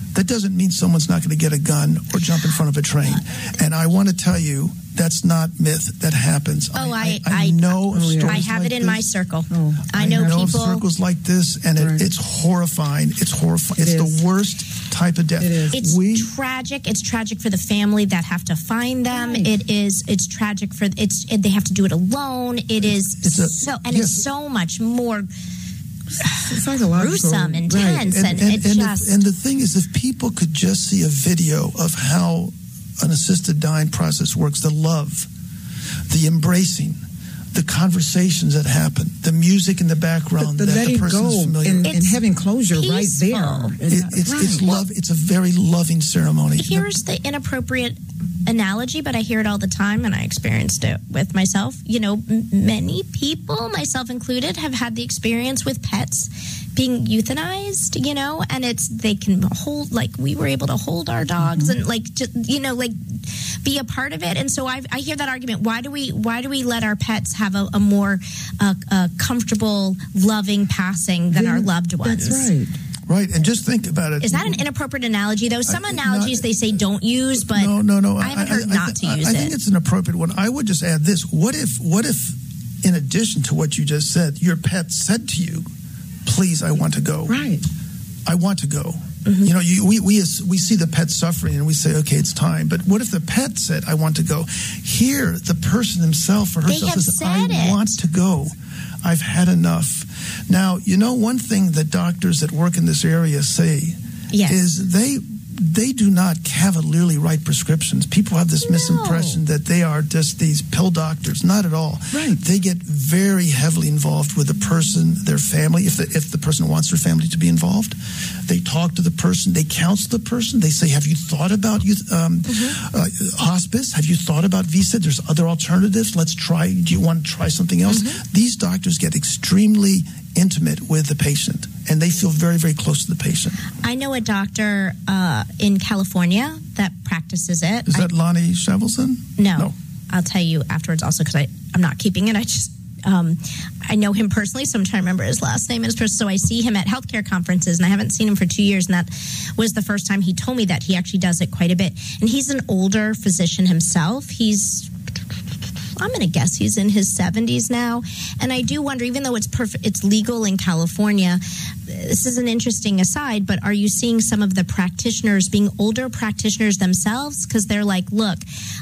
that doesn't mean someone's not going to get a gun or jump in front of a train. And I want to tell you, that's not myth. That happens. Oh, I, I, I, I know of oh, yeah. stories I have like it in this. my circle. Oh, I I know, know people. of circles like this, and it, Right. it's horrifying. It's horrifying. It it's is. the worst type of death. It is. It's we, tragic. It's tragic for the family that have to find them. Right. It is. It's tragic for it's. It, they have to do it alone. It is it's a- so, and yes. it's so much more Psychological. gruesome, Right. intense, and, and, and, it and, just. the, and the thing is, if people could just see a video of how an assisted dying process works, the love, the embracing, the conversations that happen, the music in the background The, the that letting the person go is familiar and, with. and having closure peaceful. right there. It, it's, Right. it's love. It's a very loving ceremony. Here's the inappropriate analogy, but I hear it all the time, and I experienced it with myself. You know, m- many people, myself included, have had the experience with pets being euthanized, you know, and it's they can hold, like we were able to hold our dogs Mm-hmm. and like just, you know, like be a part of it. And so I, I hear that argument. Why do we why do we let our pets have a, a more uh, uh, comfortable, loving passing than Then- our loved ones? That's right. Right, and just think about it. Is that an inappropriate analogy, though? Some I- analogies not- they say don't use, but no, no, no. I haven't heard not thi- to use I it. think it's an appropriate one. I would just add this: what if, what if, in addition to what you just said, your pet said to you, "Please, I want to go. Right. I want to go." Mm-hmm. You know, you, we we as- we see the pet suffering and we say, "Okay, it's time." But what if the pet said, "I want to go"? Here, the person himself or They herself have says, said "I it. want to go. I've had enough." Now, you know, one thing that doctors that work in this area say Yes. is they they do not cavalierly write prescriptions. People have this No. misimpression that they are just these pill doctors. Not at all. Right. They get very heavily involved with the person, their family. If the, if the person wants their family to be involved, they talk to the person. They counsel the person. They say, "Have you thought about youth, um, Mm-hmm. uh, hospice? Have you thought about V S I D? There's other alternatives. Let's try. Do you want to try something else?" Mm-hmm. These doctors get extremely intimate with the patient, and they feel very, very close to the patient. I know a doctor uh, in California that practices it. Is I- that Lonnie Shevelson? no, No. I'll tell you afterwards also because I'm not keeping it. I just um, I know him personally, so I'm trying to remember his last name. Is so I see him at healthcare conferences, and I haven't seen him for two years, and that was the first time he told me that he actually does it quite a bit. And he's an older physician himself. He's I'm going to guess he's in his seventies now. And I do wonder, even though it's perfect, it's legal in California, this is an interesting aside, but are you seeing some of the practitioners being older practitioners themselves? Because they're like, look,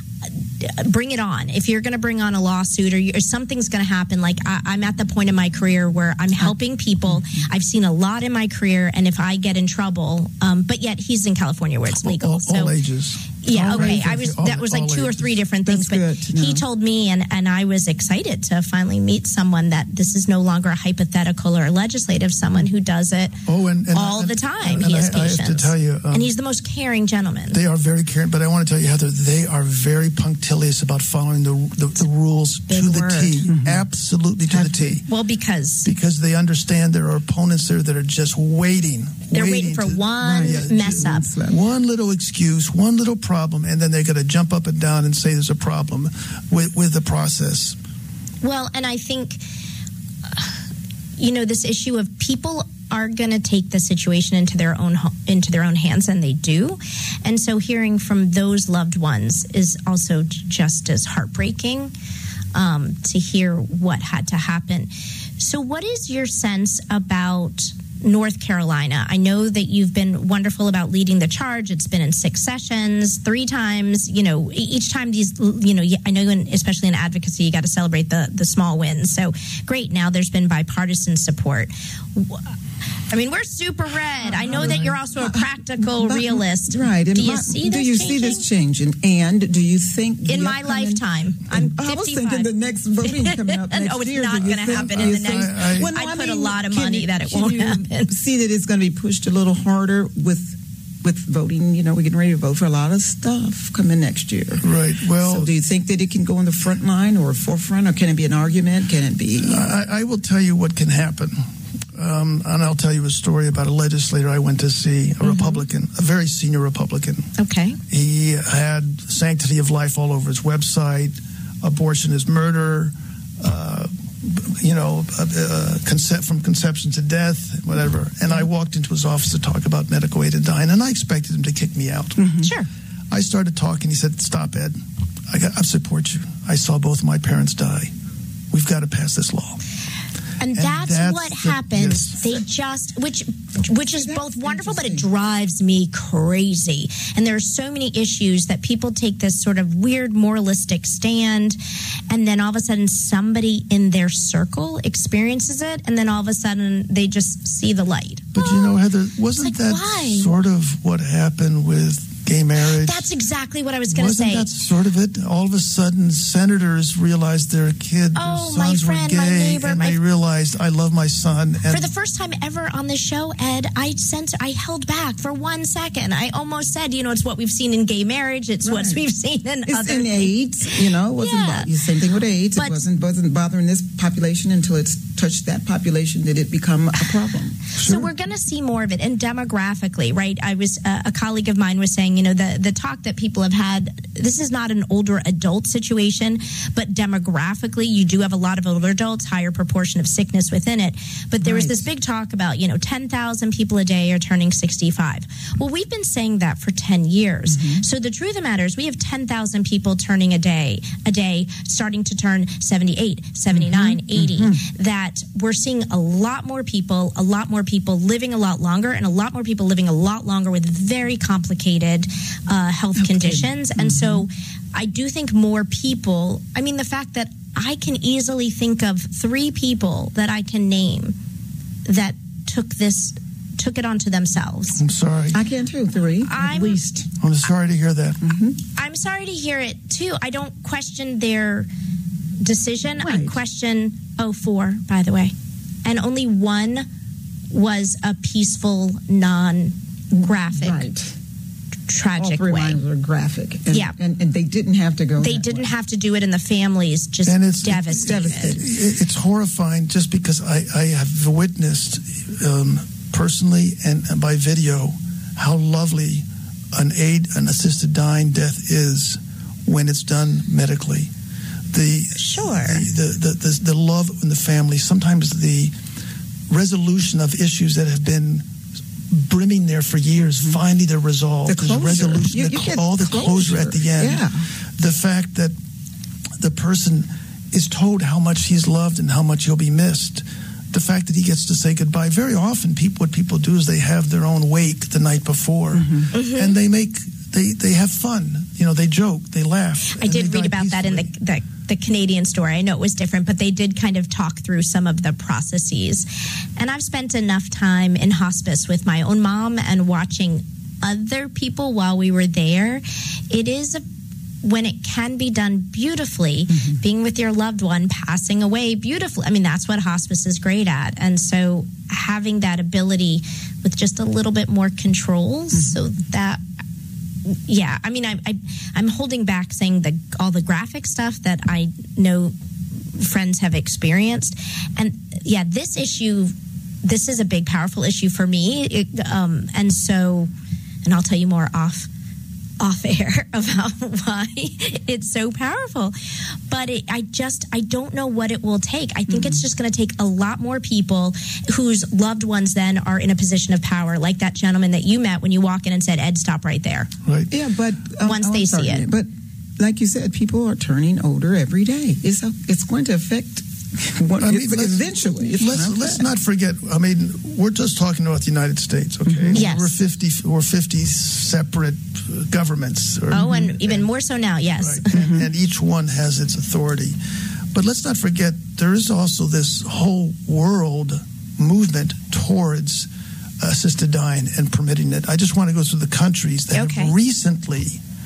bring it on. If you're going to bring on a lawsuit or, you, or something's going to happen, like I, I'm at the point in my career where I'm helping people. I've seen a lot in my career, and if I get in trouble, um, but yet he's in California where it's legal. All, so, all ages. yeah, All okay. ages. I was All- that was like all two or ages. three different things, That's but good to he know. told me, and and I was excited to finally meet someone that this is no longer a hypothetical or a legislative, someone who does it Oh, and, and all and- the time. And, he and has I, I patients, have to tell you, um, and he's the most caring gentleman. they are very caring. But I want to tell you, Heather, they are very punctilious about following the the, the rules Big to the word. T, absolutely to the T, well, because because they understand there are opponents there that are just waiting. they're waiting for to- one Yeah, mess up. one little excuse, one little problem, and then they're going to jump up and down and say there's a problem with, with the process. Well, and I think, uh, you know, this issue of people are going to take the situation into their own ho- into their own hands, and they do. And so hearing from those loved ones is also j- just as heartbreaking um, to hear what had to happen. So what is your sense about North Carolina? I know that you've been wonderful about leading the charge. It's been in six sessions, three times. You know, e- each time these, you know, I know, in, especially in advocacy, you got to celebrate the the small wins. So great. Now there's been bipartisan support. I mean, we're super red. I know that you're also a practical But- realist. Right. And Do you my- see do this you changing? see this changing? And do you think the In my upcoming- lifetime? I'm I was fifty-five. thinking the next voting coming up next Oh, it's year. not do you gonna think- happen do in you the think- next- I- Well, no, I'd I put a mean, lot of can money you- that it can won't you happen. See that it's going to be pushed a little harder with with voting. You know, we're getting ready to vote for a lot of stuff coming next year. Right. Well, So do you think that it can go in the front line or forefront, or can it be an argument? Can it be? I, I will tell you what can happen. Um, and I'll tell you a story about a legislator I went to see, a Mm-hmm. Republican, a very senior Republican. Okay. He had sanctity of life all over his website. Abortion is murder. Uh, you know, uh, uh, concept from conception to death, whatever. And I walked into his office to talk about medical aid and dying, and I expected him to kick me out. Mm-hmm. Sure. I started talking. He said, "Stop, Ed. I, got, I support you. I saw both my parents die. We've got to pass this law." And, and that's, that's what the, happens. Yes. They just, which which is both wonderful, but it drives me crazy. And there are so many issues that people take this sort of weird moralistic stand, and then all of a sudden somebody in their circle experiences it, and then all of a sudden they just see the light. But oh, you know, Heather, wasn't like, that why? sort of what happened with gay marriage? That's exactly what I was going to say. Wasn't that sort of it? All of a sudden, senators realized their kid, oh, their sons my friend, were gay, my neighbor, and my they realized, I love my son. And for the first time ever on the show, Ed, I sent, I held back for one second. I almost said, you know, it's what we've seen in gay marriage. It's right. what we've seen in it's other in AIDS. You know, it wasn't yeah. bo- same thing with AIDS. But, it wasn't wasn't bothering this population until it's touched that population did it become a problem. Sure. So we're going to see more of it. And demographically, right? I was uh, a colleague of mine was saying, you know, the the talk that people have had, this is not an older adult situation, but demographically, you do have a lot of older adults, higher proportion of sickness within it. But there right. was this big talk about, you know, ten thousand people a day are turning sixty-five. Well, we've been saying that for ten years. Mm-hmm. So the truth of the matter is we have ten thousand people turning a day, a day, starting to turn seventy-eight, seventy-nine, mm-hmm. eighty, mm-hmm. that we're seeing a lot more people, a lot more people living a lot longer, and a lot more people living a lot longer with very complicated uh, health okay. conditions. Mm-hmm. And so I do think more people, I mean, the fact that I can easily think of three people that I can name that took this, took it onto themselves. I'm sorry. I can too, three, I'm, at least. I'm sorry to hear that. Mm-hmm. I'm sorry to hear it too. I don't question their decision. Right. I question, oh, four, by the way. And only one was a peaceful, non-graphic. Right. Tragic All three way. lines were graphic. And, yeah. And, and they didn't have to go They that didn't way. have to do it, and the families just and it's, devastated. It's, devastated. It's horrifying just because I, I have witnessed um, personally and, and by video how lovely an aid, an assisted dying death is when it's done medically. The Sure. The, the, the, the, the love in the family, sometimes the resolution of issues that have been brimming there for years, mm-hmm. finally they're resolved. The closure. Resolution, You, the, you all the closure. closure at the end. Yeah. The fact that the person is told how much he's loved and how much he'll be missed. The fact that he gets to say goodbye. Very often, people what people do is they have their own wake the night before, mm-hmm. Mm-hmm. and they make they they have fun. You know, they joke, they laugh. I did read about peacefully. that in the, the the Canadian story. I know it was different, but they did kind of talk through some of the processes. And I've spent enough time in hospice with my own mom and watching other people while we were there. It is a when it can be done beautifully, mm-hmm. being with your loved one, passing away beautifully. I mean, that's what hospice is great at. And so having that ability with just a little bit more controls mm-hmm. so that, yeah, I mean, I, I, I'm holding back saying the all the graphic stuff that I know friends have experienced. And yeah, this issue, this is a big, powerful issue for me. It, um, and so, and I'll tell you more off off air about why it's so powerful. But it, I just, I don't know what it will take. I think mm-hmm. it's just going to take a lot more people whose loved ones then are in a position of power, like that gentleman that you met when you walk in and said, Ed, stop right there. Right. Yeah, but um, once they see it. But like you said, people are turning older every day. It's, a, it's going to affect What, I mean, eventually, it's let's not let's not forget. I mean, we're just talking about the United States, okay? Mm-hmm. Yes, we're fifty. We're fifty separate governments. Or, oh, and even and, more so now. Yes, right, and, and each one has its authority. But let's not forget there is also this whole world movement towards assisted dying and permitting it. I just want to go through the countries that okay. have recently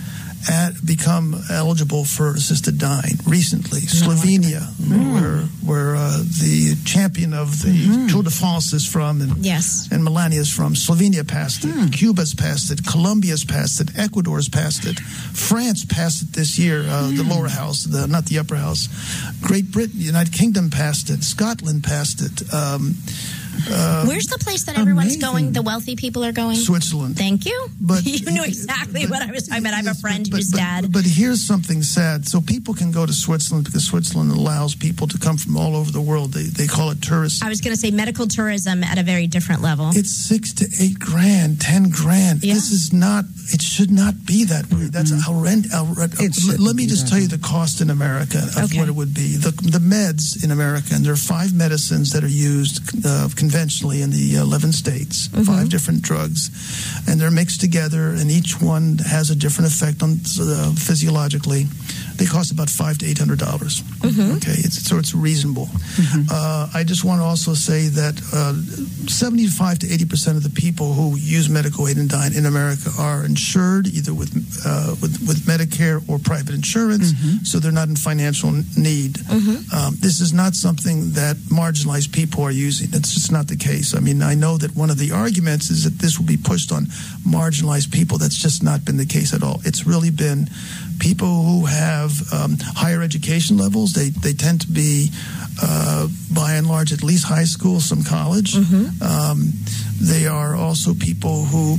At, become eligible for assisted dying recently. Slovenia, mm. where where uh, the champion of the mm-hmm. Tour de France is from, and yes. and Melania is from. Slovenia passed it. Mm. Cuba's passed it. Colombia's passed it. Ecuador's passed it. France passed it this year. Uh, mm. The lower house, the not the upper house. Great Britain, United Kingdom passed it. Scotland passed it. Um, Uh, Where's the place that everyone's amazing. going, the wealthy people are going? Switzerland. Thank you. But- you knew exactly but- what I was talking about. I have a yes, friend but, whose but, dad. But, but here's something sad. So people can go to Switzerland because Switzerland allows people to come from all over the world. They they call it tourists. I was going to say medical tourism at a very different level. It's six to eight grand, ten grand. Yeah. This is not. It should not be that way. That's Mm-hmm. horrendous. Let, shouldn't let me be just that tell way. you the cost in America of Okay. what it would be. The the meds in America, and there are five medicines that are used uh, conventionally in the eleven states. Mm-hmm. Five different drugs, and they're mixed together, and each one has a different effect on uh, physiologically. They cost about five to eight hundred dollars. Mm-hmm. Okay, it's, so it's reasonable. Mm-hmm. Uh, I just want to also say that uh, seventy-five to eighty percent of the people who use Medicoidendine in America are insured either with uh, with, with Medicare or private insurance, Mm-hmm. so they're not in financial need. Mm-hmm. Um, this is not something that marginalized people are using. It's just not the case. I mean, I know that one of the arguments is that this will be pushed on marginalized people. That's just not been the case at all. It's really been people who have um, higher education levels. They they tend to be, uh, by and large, at least high school, some college. Mm-hmm. Um, they are also people who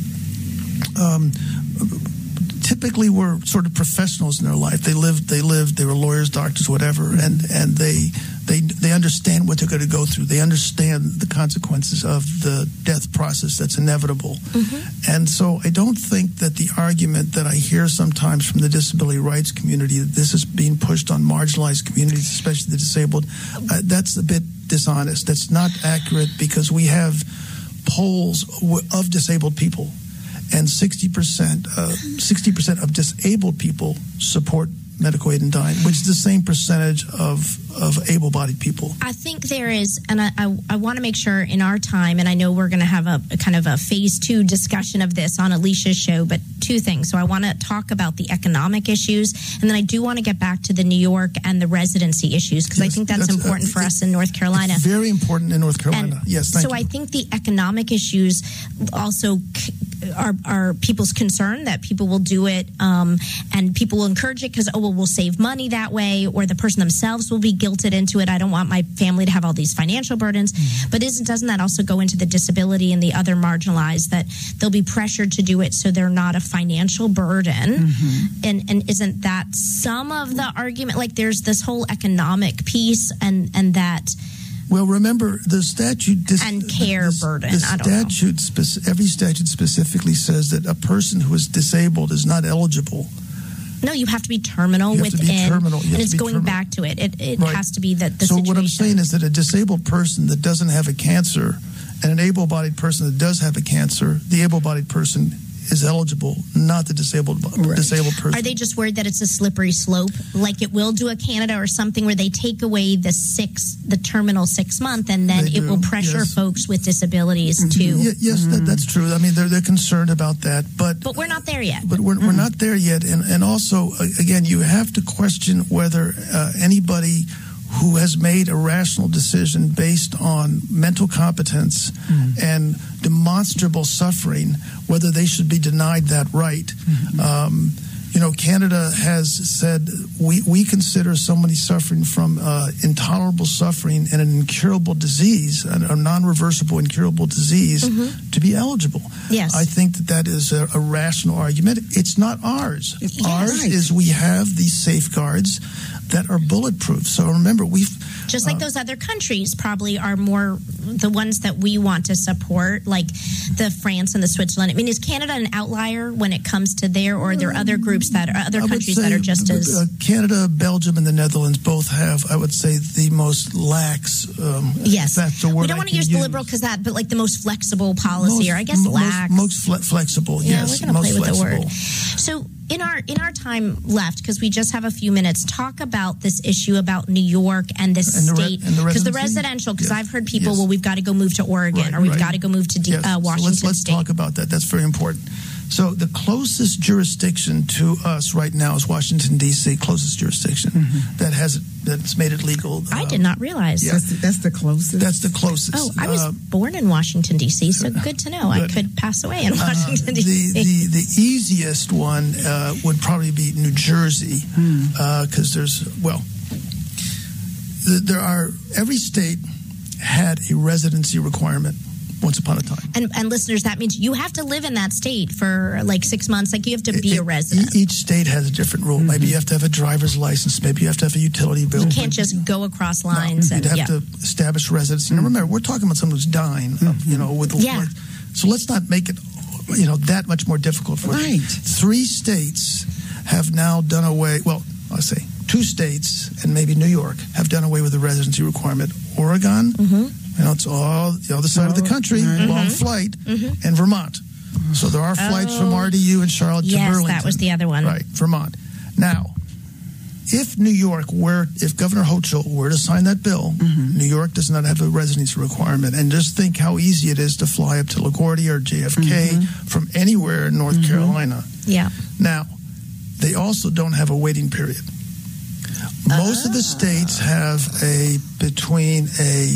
um, typically were sort of professionals in their life. They lived, they lived, they were lawyers, doctors, whatever, and and they they they understand what they're going to go through. They understand the consequences of the death process that's inevitable. Mm-hmm. And so I don't think that the argument that I hear sometimes from the disability rights community that this is being pushed on marginalized communities, especially the disabled, uh, that's a bit dishonest. That's not accurate because we have polls of disabled people. And sixty percent, uh, sixty percent of disabled people support Medicoidendine, which is the same percentage of of able-bodied people. I think there is, and I, I, I want to make sure in our time, and I know we're going to have a, a kind of a phase two discussion of this on Alicia's show, but two things. So I want to talk about the economic issues, and then I do want to get back to the New York and the residency issues, because Yes, I think that's, that's, important uh, for us in North Carolina. It's very important in North Carolina. And yes, thank so you. I think the economic issues also c- are, are people's concern that people will do it um, and people will encourage it because, oh, well, we'll save money that way, or the person themselves will be guilted into it. I don't want my family to have all these financial burdens. Mm-hmm. But isn't, doesn't that also go into the disability and the other marginalized, that they'll be pressured to do it so they're not a financial burden? Mm-hmm. And, and isn't that some of the argument? Like there's this whole economic piece and, and that... Well, remember the statute dis- and care the, burden. The I don't know. statute, speci- every statute specifically says that a person who is disabled is not eligible. No, you have to be terminal You have to be within, terminal. You have and to it's be going terminal. back to it. It, it Right. has to be that the so situation. what I'm saying is that a disabled person that doesn't have a cancer and an able-bodied person that does have a cancer, the able-bodied person is eligible, not the disabled Right. disabled person. Are they just worried that it's a slippery slope, like it will do a Canada or something, where they take away the six, the terminal six month, and then They it do, will pressure yes. folks with disabilities to? Yeah, yes, that, that's true. I mean, they're they're concerned about that, but But we're not there yet. but we're, we're not there yet. And and also, uh, again, you have to question whether uh, anybody who has made a rational decision based on mental competence mm. and demonstrable suffering, whether they should be denied that right. Mm-hmm. Um, you know, Canada has said we, we consider somebody suffering from uh, intolerable suffering and an incurable disease, a, a non-reversible incurable disease, mm-hmm. to be eligible. Yes. I think that that is a, a rational argument. It's not ours. It's ours right. is we have these safeguards that are bulletproof. So remember, we've... Just like uh, those other countries probably are more the ones that we want to support, like the France and the Switzerland. I mean, is Canada an outlier when it comes to there, or are there other groups that are other I countries that are just as... Uh, Canada, Belgium, and the Netherlands both have, I would say, the most lax... Um, yes. That's the word we don't I want to use use the liberal because that, but like the most flexible policy, most, or I guess most, lax. Most fle- flexible, yeah, yes. we're going to play with flexible. the word. So... In our in our time left, because we just have a few minutes, talk about this issue about New York and this and the state, because the, the residential. Because yes. I've heard people, yes. well, we've got to go move to Oregon, right, or we've right. got to go move to D- yes. uh, Washington so let's, let's State. talk about that. That's very important. So the closest jurisdiction to us right now is Washington, D C, closest jurisdiction mm-hmm. that has that's made it legal. I uh, did not realize. Yeah. That's, the, that's the closest. That's the closest. Oh, I was uh, born in Washington, D C, so good to know. Good. I could pass away in Washington, uh, D C. The, the, the easiest one uh, would probably be New Jersey, because hmm. uh, there's, well, th- there are, every state had a residency requirement once upon a time. And, and listeners, that means you have to live in that state for like six months. Like you have to be it, a resident. Each state has a different rule. Mm-hmm. Maybe you have to have a driver's license. Maybe you have to have a utility bill. You can't just go across lines. No, and, you'd have yeah. to establish residency. Mm-hmm. Now remember, we're talking about someone who's dying. Mm-hmm. You know, with yeah. like, so let's not make it, you know, that much more difficult for right. you. Three states have now done away. Well, I'll say two states and maybe New York have done away with the residency requirement. Oregon. Mm-hmm. You know, it's all the other side oh, of the country, mm-hmm. long flight, mm-hmm. and Vermont. So there are flights oh. from R D U and Charlotte yes, to Burlington. Yes, that was the other one. Right, Vermont. Now, if New York were, if Governor Hochul were to sign that bill, mm-hmm. New York does not have a residency requirement. And just think how easy it is to fly up to LaGuardia or J F K mm-hmm. from anywhere in North mm-hmm. Carolina. Yeah. Now, they also don't have a waiting period. Most ah. of the states have a between a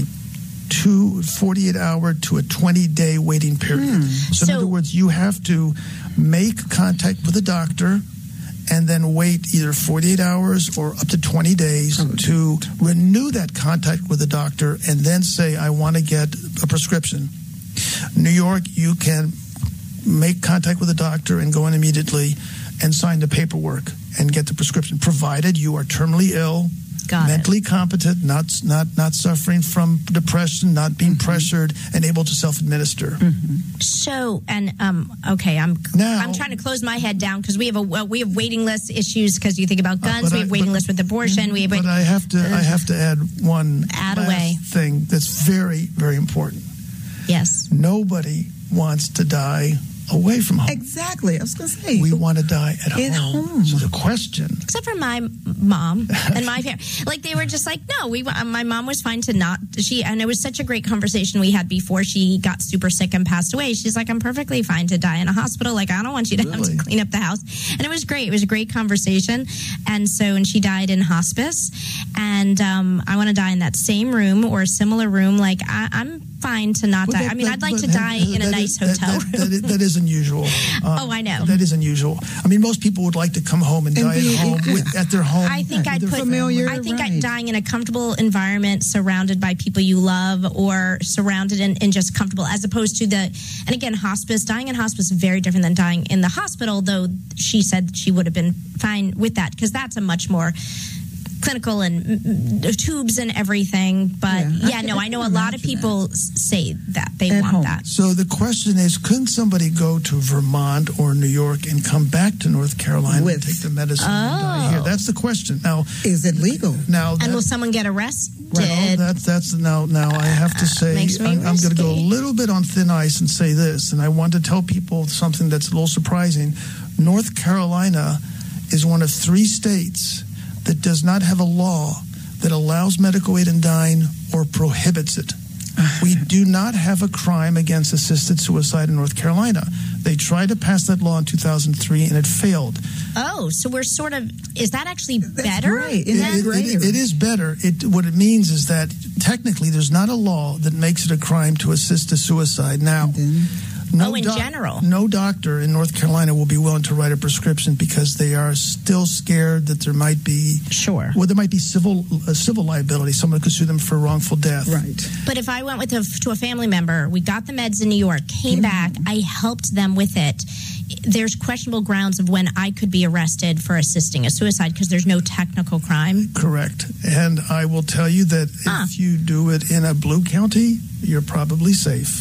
two forty-eight hour to a twenty day waiting period. Hmm. So, so in other words, you have to make contact with a doctor and then wait either forty-eight hours or up to twenty days oh, to renew that contact with the doctor and then say, I want to get a prescription. New York, you can make contact with a doctor and go in immediately and sign the paperwork and get the prescription, provided you are terminally ill, Got mentally it. competent, not not not suffering from depression, not being mm-hmm. pressured, and able to self-administer. Mm-hmm. So, and um, okay, I'm now, I'm trying to close my head down because we have a uh, we have waiting list issues because you think about guns, uh, we have I, waiting but, lists with abortion. We have, but I have to uh, I have to add one add last away. thing that's very very important. Yes, nobody wants to die away from home. Exactly. I was going to say. We want to die at home. home. So the question... Except for my mom and my parents. Like, they were just like, no, we. my mom was fine to not... She And it was such a great conversation we had before she got super sick and passed away. She's like, I'm perfectly fine to die in a hospital. Like, I don't want you to really? have to clean up the house. And it was great. It was a great conversation. And so, and she died in hospice. And um, I want to die in that same room or a similar room. Like, I, I'm fine to not well, die. That, I mean, that, I'd like to die in a nice is, hotel that, that, that, that is unusual. Um, oh, I know. That is unusual. I mean, most people would like to come home and, and die be, at home, with, at their home. I think I'd put, familiar, I think right. I'd dying in a comfortable environment, surrounded by people you love, or surrounded in, in just comfortable, as opposed to the, and again, hospice, dying in hospice is very different than dying in the hospital, though she said she would have been fine with that, because that's a much more clinical and mm, tubes and everything, but yeah, yeah I no, I, I know a lot of people that. say that they At want home. that. So the question is, couldn't somebody go to Vermont or New York and come back to North Carolina With, and take the medicine oh. and die here? That's the question. Now, is it legal? Now, and that, will someone get arrested? Well, that's that's now. Now I have to say, I'm, I'm going to go a little bit on thin ice and say this, and I want to tell people something that's a little surprising. North Carolina is one of three states that does not have a law that allows medical aid in dying or prohibits it. We do not have a crime against assisted suicide in North Carolina. They tried to pass that law in two thousand three, and it failed. Oh, so we're sort of, is that actually That's better? Right. It, it, it, it is better. It, what it means is that technically there's not a law that makes it a crime to assist a suicide. Now, No oh, in doc- general? No doctor in North Carolina will be willing to write a prescription because they are still scared that there might be... Sure. Well, there might be civil uh, civil liability. Someone could sue them for wrongful death. Right. But if I went with a, to a family member, we got the meds in New York, came mm-hmm. back, I helped them with it, there's questionable grounds of when I could be arrested for assisting a suicide because there's no technical crime. Correct. And I will tell you that huh. if you do it in a blue county, you're probably safe.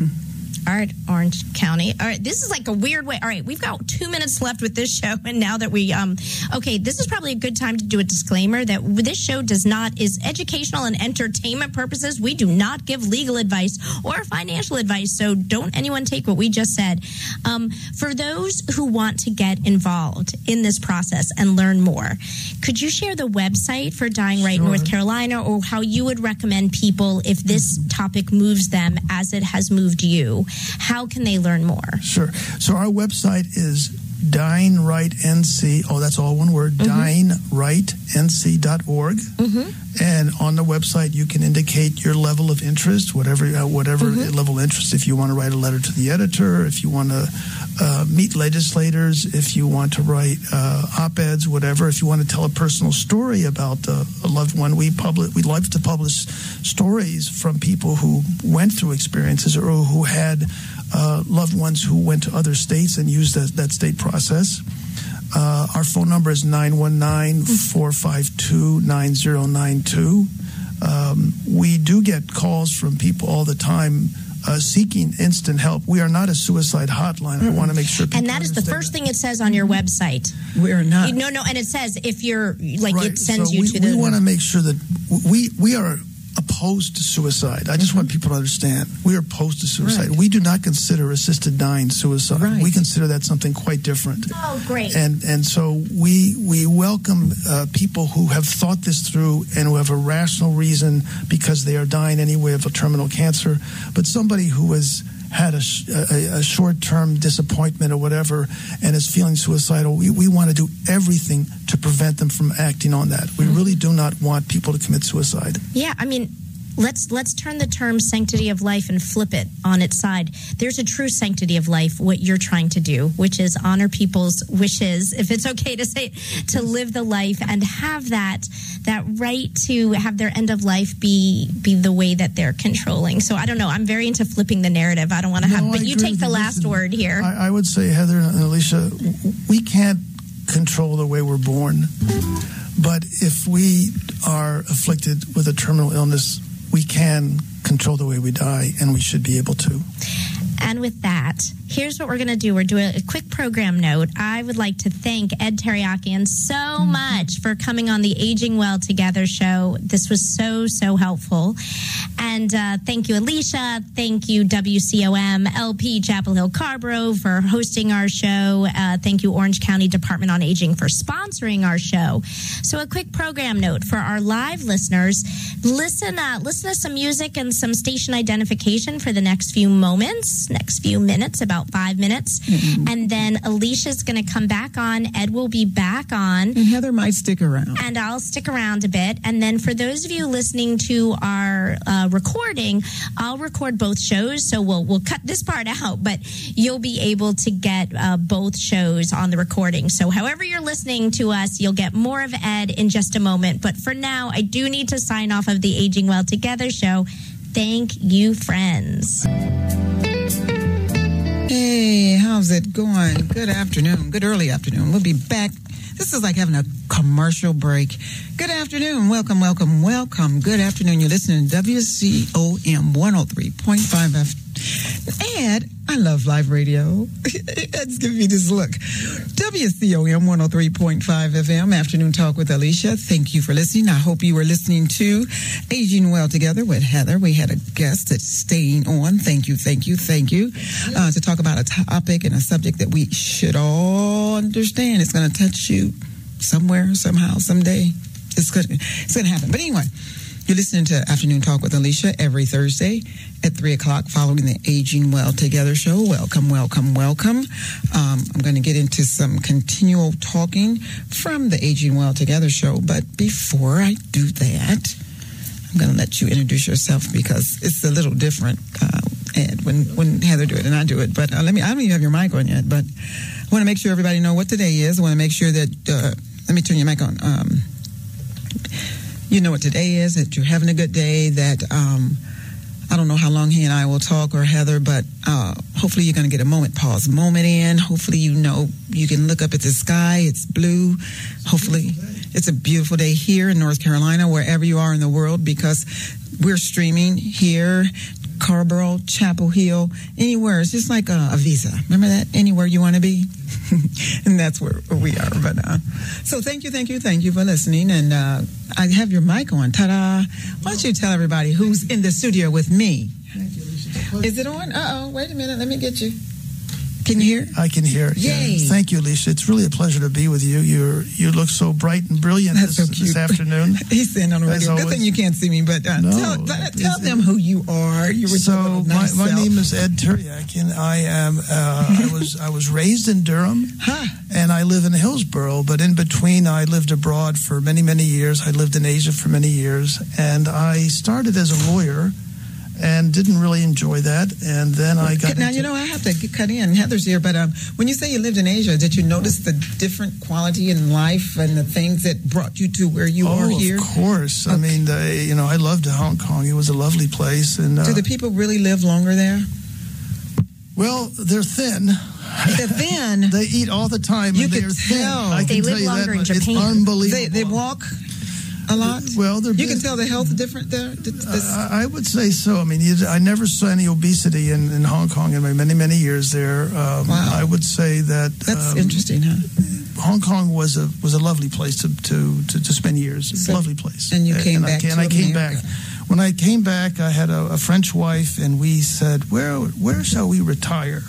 All right, Orange County. All right, this is like a weird way. All right, we've got two minutes left with this show, and now that we, um, okay, this is probably a good time to do a disclaimer that this show does not, is educational and entertainment purposes. We do not give legal advice or financial advice, so don't anyone take what we just said. Um, for those who want to get involved in this process and learn more, could you share the website for Dying Right Sure. North Carolina, or how you would recommend people, if this topic moves them as it has moved you, how can they learn more? Sure. So our website is Dine Right N C. Oh, that's all one word. Mm-hmm. dine right N C dot org. Mm-hmm. And on the website, you can indicate your level of interest, whatever uh, whatever mm-hmm. level of interest. If you want to write a letter to the editor, if you want to uh, meet legislators, if you want to write uh, op-eds, whatever. If you want to tell a personal story about uh, a loved one, we publish. We love to publish stories from people who went through experiences or who had uh, loved ones who went to other states and used that, that state process. Uh, our phone number is nine one nine, four five two, nine zero nine two. Um, we do get calls from people all the time uh, seeking instant help. We are not a suicide hotline. Mm-hmm. I want to make sure people And that is the first that. thing it says on your website. We are not. No, no, and it says if you're, like, right. it sends so you we, to the... We want to make sure that we, we are opposed to suicide. I just mm-hmm. want people to understand. We are opposed to suicide. Right. We do not consider assisted dying suicide. Right. We consider that something quite different. Oh, great. And and so we we welcome uh, people who have thought this through and who have a rational reason because they are dying anyway of a terminal cancer. But somebody who has had a, a, a short-term disappointment or whatever and is feeling suicidal, we, we want to do everything to prevent them from acting on that. We really do not want people to commit suicide. Yeah, I mean, let's let's turn the term sanctity of life and flip it on its side. There's a true sanctity of life, what you're trying to do, which is honor people's wishes, if it's okay to say, to live the life and have that that right to have their end of life be be the way that they're controlling. So I don't know. I'm very into flipping the narrative. I don't want to no, have, but I you take the last Listen, word here. I, I would say, Heather and Alicia, we can't control the way we're born, but if we are afflicted with a terminal illness, we can control the way we die, and we should be able to. And with that, here's what we're going to do. We're doing a quick program note. I would like to thank Ed Teriakian so mm-hmm. much for coming on the Aging Well Together show. This was so, so helpful. And uh, thank you, Alicia. Thank you, W C O M, L P Chapel Hill Carborough for hosting our show. Uh, thank you, Orange County Department on Aging for sponsoring our show. So a quick program note for our live listeners. Listen, uh, listen to some music and some station identification for the next few moments, next few minutes, about five minutes. Mm-hmm. And then Alicia's going to come back on. Ed will be back on. And Heather might stick around. And I'll stick around a bit. And then for those of you listening to our uh, recording, I'll record both shows. So we'll we'll cut this part out, but you'll be able to get uh, both shows on the recording. So however you're listening to us, you'll get more of Ed in just a moment. But for now, I do need to sign off of the Aging Well Together show. Thank you, friends. Hey, how's it going? Good afternoon. Good early afternoon. We'll be back. This is like having a commercial break. Good afternoon. Welcome, welcome, welcome. Good afternoon. You're listening to W C O M one oh three point five F. And I love live radio. It's giving me this look. W C O M one oh three point five F M, Afternoon Talk with Alicia. Thank you for listening. I hope you were listening to Aging Well Together with Heather. We had a guest that's staying on. Thank you, thank you, thank you. Uh, to talk about a topic and a subject that we should all understand. It's going to touch you somewhere, somehow, someday. It's going it's going to happen. But anyway, you're listening to Afternoon Talk with Alicia every Thursday at three o'clock following the Aging Well Together show. Welcome, welcome, welcome. Um, I'm going to get into some continual talking from the Aging Well Together show. But before I do that, I'm going to let you introduce yourself because it's a little different, uh, Ed, when, when Heather do it and I do it. But uh, let me, I don't even have your mic on yet, but I want to make sure everybody know what today is. I want to make sure that, uh, let me turn your mic on. Um, you know what today is, that you're having a good day, that um, I don't know how long he and I will talk, or Heather, but uh, hopefully you're going to get a moment pause moment in. Hopefully you know you can look up at the sky. It's blue. Hopefully it's a beautiful day here in North Carolina, wherever you are in the world, because we're streaming here, Carborough, Chapel Hill, anywhere. It's just like a, a visa. Remember that? Anywhere you want to be. And that's where, where we are. But uh, so thank you, thank you, thank you for listening. And uh, I have your mic on. Ta-da. Why don't you tell everybody who's in the studio with me? Thank you, Alicia. Is it on? Uh-oh. Wait a minute. Let me get you. Can you hear? I can hear. Yay. Yeah. Thank you, Alicia. It's really a pleasure to be with you. You're you look so bright and brilliant That's this, so cute. this afternoon. He's saying on the radio. Good thing you can't see me, but uh, No, tell, tell, tell them who you are. You were So my, nice my self. name is Ed Turiak, and I am uh, I was I was raised in Durham, Huh. and I live in Hillsborough. But in between, I lived abroad for many many years. I lived in Asia for many years, and I started as a lawyer, and didn't really enjoy that. And then I got Now, into, you know, I have to get cut in. Heather's here, but um, when you say you lived in Asia, did you notice the different quality in life and the things that brought you to where you oh, are here? of course. I mean, the, you know, I loved Hong Kong. It was a lovely place, and uh, Do the people really live longer there? well, they're thin. They're thin. They eat all the time, You and could they're thin. tell. I They can live tell you longer that in much. Japan. It's unbelievable. They, they walk a lot? Well, they're You can busy. tell the health different there? Th- this- Uh, I would say so. I mean, you, I never saw any obesity in, in Hong Kong in my many, many years there. Um, Wow. I would say that That's um, interesting, huh? Hong Kong was a was a lovely place to to, to, to spend years. It's a So- lovely place. and you came I, back and to I came America. back. When I came back, I had a, a French wife, and we said, "Where where shall we retire?"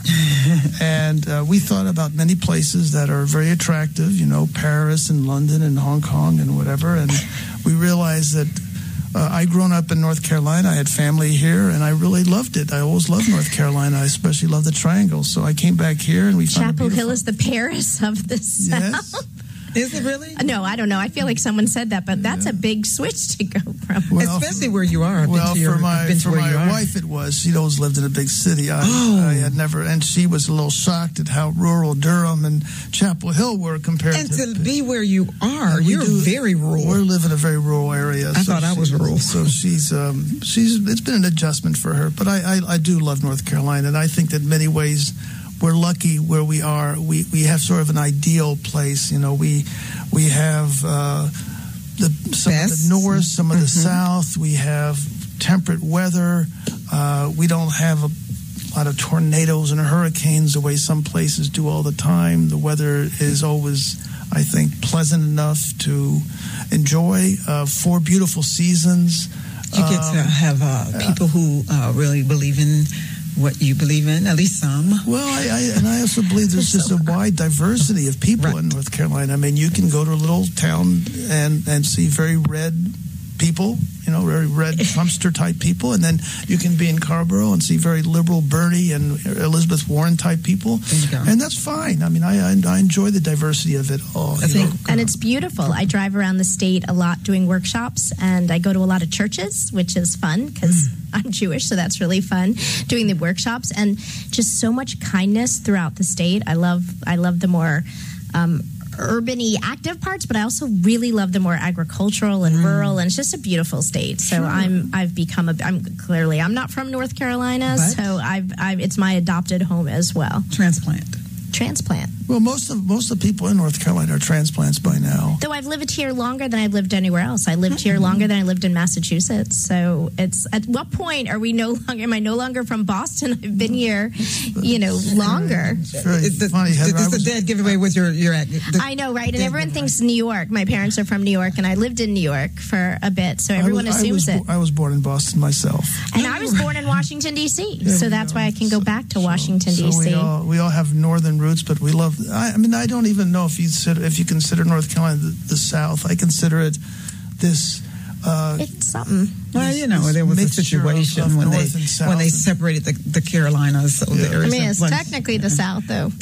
and uh, we thought about many places that are very attractive. You know, Paris and London and Hong Kong and whatever. And we realized that. Uh, I'd grown up in North Carolina. I had family here, and I really loved it. I always loved North Carolina. I especially love the Triangle. So I came back here, and we found Chapel it Hill beautiful. is the Paris of the South. Yes. Is it really? No, I don't know. I feel like someone said that, but that's a big switch to go from. Well, Especially where you are. I've been Well, to your, for my I've been to for where you my are. wife, it was. She'd always lived in a big city. I, Oh. I had never, and she was a little shocked at how rural Durham and Chapel Hill were compared And to. to be where you are, We you're do- very rural. We live in a very rural area. I thought I she- was rural. So she's um, she's it's been an adjustment for her, but I, I I do love North Carolina, and I think that in many ways we're lucky where we are. We we have sort of an ideal place. You know, we we have uh, the some Best. of the north, some of the Mhm. south. We have temperate weather. Uh, we don't have a lot of tornadoes and hurricanes the way some places do all the time. The weather is always, I think, pleasant enough to enjoy. Uh, four beautiful seasons. You get to Um, have uh, people who uh, really believe in what you believe in, at least some. Well, I, I and I also believe there's just a wide diversity of people Right. in North Carolina. I mean, you can go to a little town and and see very red people, you know, very red Trumpster type people, and then you can be in Carrboro and see very liberal Bernie and Elizabeth Warren type people, There you go. and that's fine. I mean, I I, I enjoy the diversity of it all. I you think- know. And it's beautiful. I drive around the state a lot doing workshops, and I go to a lot of churches, which is fun because I'm Jewish, so that's really fun doing the workshops, and just so much kindness throughout the state. I love I love the more um, urban-y active parts, but I also really love the more agricultural and rural, and it's just a beautiful state. So Sure. I'm I've become a I'm clearly I'm not from North Carolina, But- so I've, I've it's my adopted home as well. Transplant. Transplant. Well, most of most of the people in North Carolina are transplants by now. Though I've lived here longer than I've lived anywhere else. I lived here longer than I lived in Massachusetts. So it's at what point are we no longer? Am I no longer from Boston? I've been here, you know, longer. It's very Is the, funny. is Heather. I this was- a dead giveaway with your your act? The- I know, right? And dead everyone giveaway. thinks New York. My parents are from New York, and I lived in New York for a bit, so everyone I was, assumes I it. was, bo- I was born in Boston myself. And I was born in Washington D C, There so we that's go. why I can go back to Washington so D C. we all we all have northern roots, but we love. I, I mean, I don't even know if you consider, if you consider North Carolina the, the South. I consider it this. Uh, It's something. Well, you know, this there was a mixture situation of- of when they North and South when they and- separated the, the Carolinas. So Yeah. there I is mean, a it's place- technically the South, though.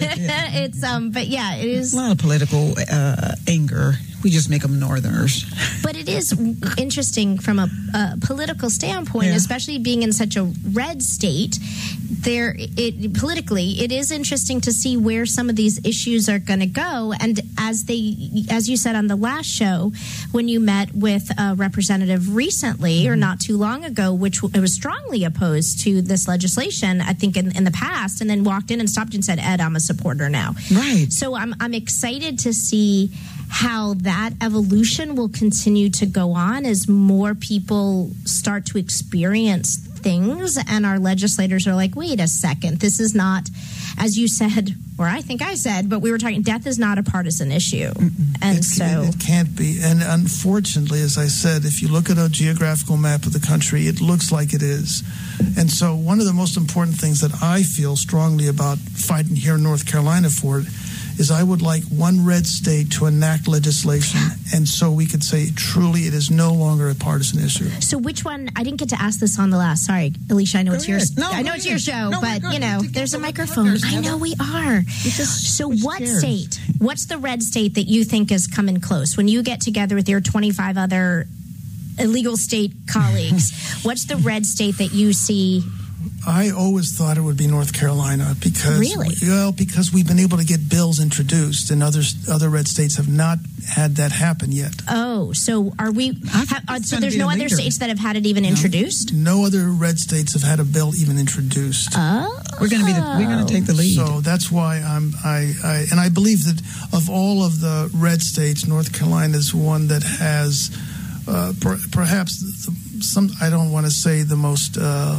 it's um, but yeah, it is. a lot of political uh, anger. We just make them Northerners. But it is interesting from a, a political standpoint, Yeah. especially being in such a red state. There, it politically, it is interesting to see where some of these issues are going to go. And as they, as you said on the last show, when you met with a representative recently or not too long ago, which w- was strongly opposed to this legislation, I think in, in the past, and then walked in and stopped and said, "Ed, I'm a supporter now." Right. So I'm I'm excited to see how that evolution will continue to go on as more people start to experience things and our legislators are like, wait a second, this is not as you said, or I think I said, but we were talking, death is not a partisan issue. Mm-mm. And it, so... It, it can't be. And unfortunately, as I said, if you look at a geographical map of the country, it looks like it is. And so one of the most important things that I feel strongly about fighting here in North Carolina for it is I would like one red state to enact legislation, and so we could say truly it is no longer a partisan issue. So which one? I didn't get to ask this on the last. Sorry, Alicia. I know go it's ahead. yours. No, I know it's ahead. your show, no, but you know, there's a microphone. I know we are. So what chairs. state? What's the red state that you think is coming close when you get together with your twenty-five other illegal state colleagues? What's the red state that you see? I always thought it would be North Carolina because, really? well, because we've been able to get bills introduced, and other other red states have not had that happen yet. Oh, so are we? Ha, uh, so there's no other states that have had it even no, introduced. No other red states have had a bill even introduced. Oh, we're going to be the, we're going to take the lead. So that's why I'm I, I and I believe that of all of the red states, North Carolina is one that has uh, per, perhaps the, some. I don't want to say the most. Uh,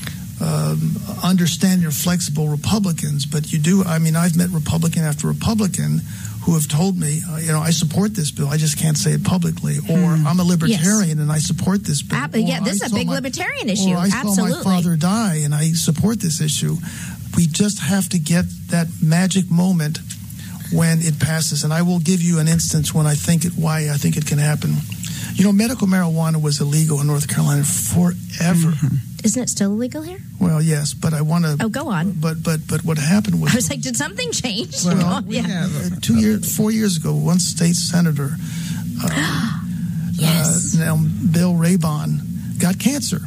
Um, understanding or flexible Republicans, but you do. I mean, I've met Republican after Republican who have told me, uh, you know, I support this bill. I just can't say it publicly. Or hmm. I'm a libertarian yes. and I support this bill. Uh, yeah, this I is a big my, libertarian issue. Or I Absolutely. saw my father die and I support this issue. We just have to get that magic moment when it passes. And I will give you an instance when I think it, why I think it can happen. You know, medical marijuana was illegal in North Carolina forever. Mm-hmm. Isn't it still illegal here? Well, yes, but I want to. Oh, go on. But but but what happened was. I was like, did something change? Well, yeah. uh, two years, four years ago, one state senator, uh, yes, uh, now Bill Rabon, got cancer,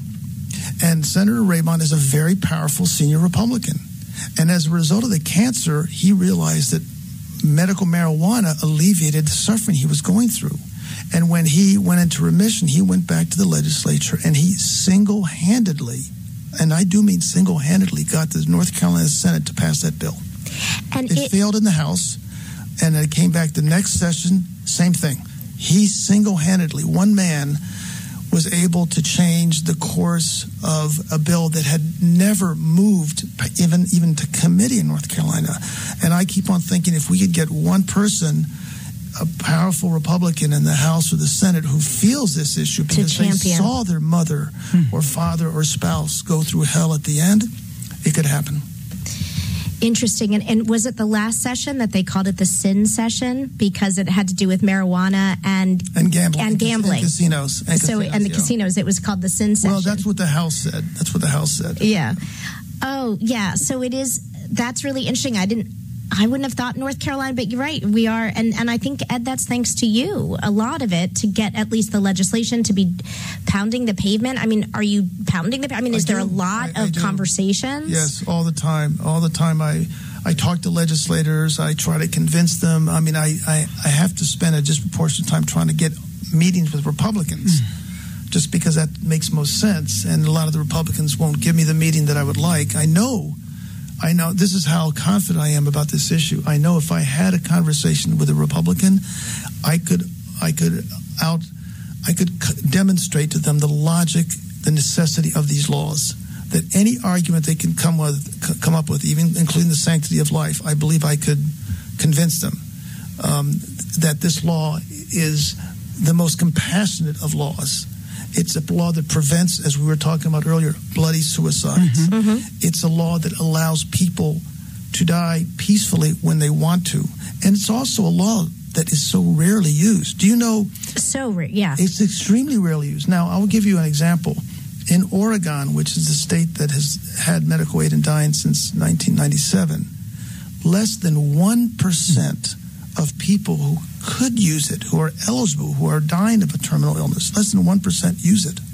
and Senator Rabon is a very powerful senior Republican, and as a result of the cancer, he realized that medical marijuana alleviated the suffering he was going through. And when he went into remission, he went back to the legislature and he single-handedly, and I do mean single-handedly, got the North Carolina Senate to pass that bill. And it, it failed in the House, and it came back the next session, same thing. He single-handedly, one man, was able to change the course of a bill that had never moved even, even to committee in North Carolina. And I keep on thinking if we could get one person, a powerful Republican in the House or the Senate who feels this issue because they saw their mother hmm. or father or spouse go through hell at the end, it could happen. Interesting. And, and was it the last session that they called it the sin session because it had to do with marijuana and and gambling and gambling and casinos and so casinos, and the yeah. casinos? It was called the sin session. Well, that's what the House said. That's what the House said. Yeah. Oh, yeah. So it is. That's really interesting. I didn't. I wouldn't have thought North Carolina, but you're right. We are, and, and I think, Ed, that's thanks to you. A lot of it to get at least the legislation to be pounding the pavement. I mean, are you pounding the? I mean, is I there do. a lot I, of I conversations? Yes, all the time. All the time. I I talk to legislators. I try to convince them. I mean, I I, I have to spend a disproportionate time trying to get meetings with Republicans. Mm. Just because that makes most sense, and a lot of the Republicans won't give me the meeting that I would like. I know. I know this is how confident I am about this issue. I know if I had a conversation with a Republican, I could, I could out, I could demonstrate to them the logic, the necessity of these laws. That any argument they can come with, come up with, even including the sanctity of life, I believe I could convince them um, that this law is the most compassionate of laws. It's a law that prevents, as we were talking about earlier, bloody suicides. Mm-hmm. Mm-hmm. It's a law that allows people to die peacefully when they want to. And it's also a law that is so rarely used. Do you know? So rare, yeah. It's extremely rarely used. Now, I'll give you an example. In Oregon, which is the state that has had medical aid in dying since nineteen ninety-seven, less than one percent of people who could use it, who are eligible, who are dying of a terminal illness, less than one percent use it.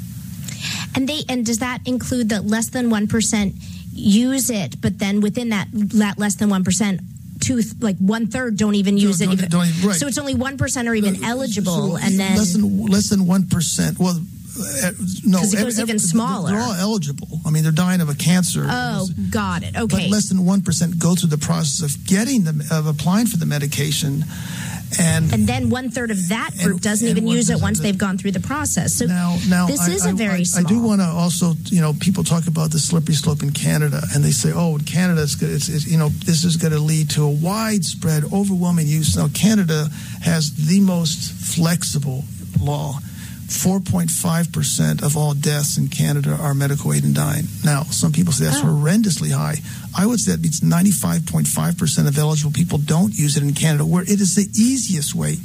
And they and does that include that less than one percent use it, but then within that, that less than one percent, two, like one third don't even use don't, it. Don't, don't even, right. So it's only one percent are even uh, eligible, so and then less than less than one percent. Well, uh, no, because it goes every, even smaller. They're all eligible. I mean, they're dying of a cancer. Oh, got it. Okay, but less than one percent go through the process of getting them, of applying for the medication. And, and then one third of that group and, doesn't and even use it once the, they've gone through the process. So now, now this I, is a I, very I, small. I do want to also, you know, people talk about the slippery slope in Canada, and they say, oh, in Canada, it's, it's, it's, you know, this is going to lead to a widespread, overwhelming use. Now, Canada has the most flexible law. four point five percent of all deaths in Canada are medical aid and dying. Now, some people say that's oh. horrendously high. I would say that means ninety-five point five percent of eligible people don't use it in Canada, where it is the easiest way.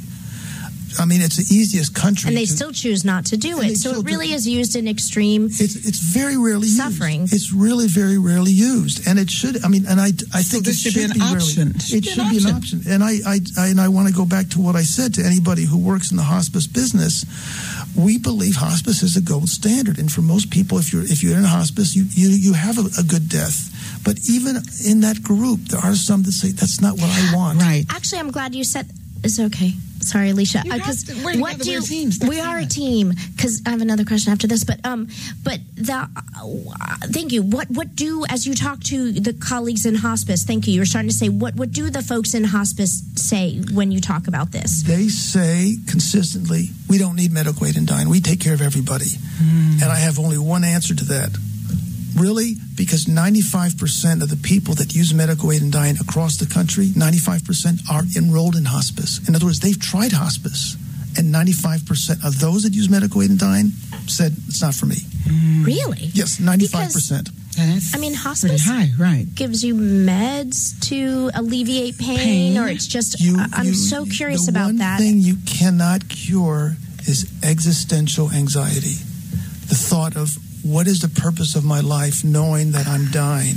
I mean, it's the easiest country. And they to, still choose not to do it. So it really do, is used in extreme It's it's very rarely suffering. used. It's really very rarely used. And it should, I mean, and I, I think so it should, should be an option. Rarely, should it be should an be an option. option. And I, I, I, and I want to go back to what I said to anybody who works in the hospice business. We believe hospice is a gold standard. And for most people, if you're, if you're in a hospice, you, you, you have a, a good death. But even in that group, there are some that say, that's not what I want. Right. Actually, I'm glad you said, it's okay. Sorry, Alicia. Because uh, what do you, teams? we are a team. Because I have another question after this. But um, but the uh, thank you. What what do as you talk to the colleagues in hospice? Thank you. You're starting to say what what do the folks in hospice say when you talk about this? They say consistently, we don't need medical aid and dying. We take care of everybody. Mm. And I have only one answer to that. Really? Because ninety-five percent of the people that use medical aid and dying across the country, ninety-five percent are enrolled in hospice. In other words, they've tried hospice, and ninety-five percent of those that use medical aid and dying said, it's not for me. Mm. Really? Yes, ninety-five percent. Because, I mean, hospice high, right. gives you meds to alleviate pain, pain. or it's just, you, I'm you, so curious the about one that. thing you cannot cure is existential anxiety. The thought of, what is the purpose of my life knowing that I'm dying?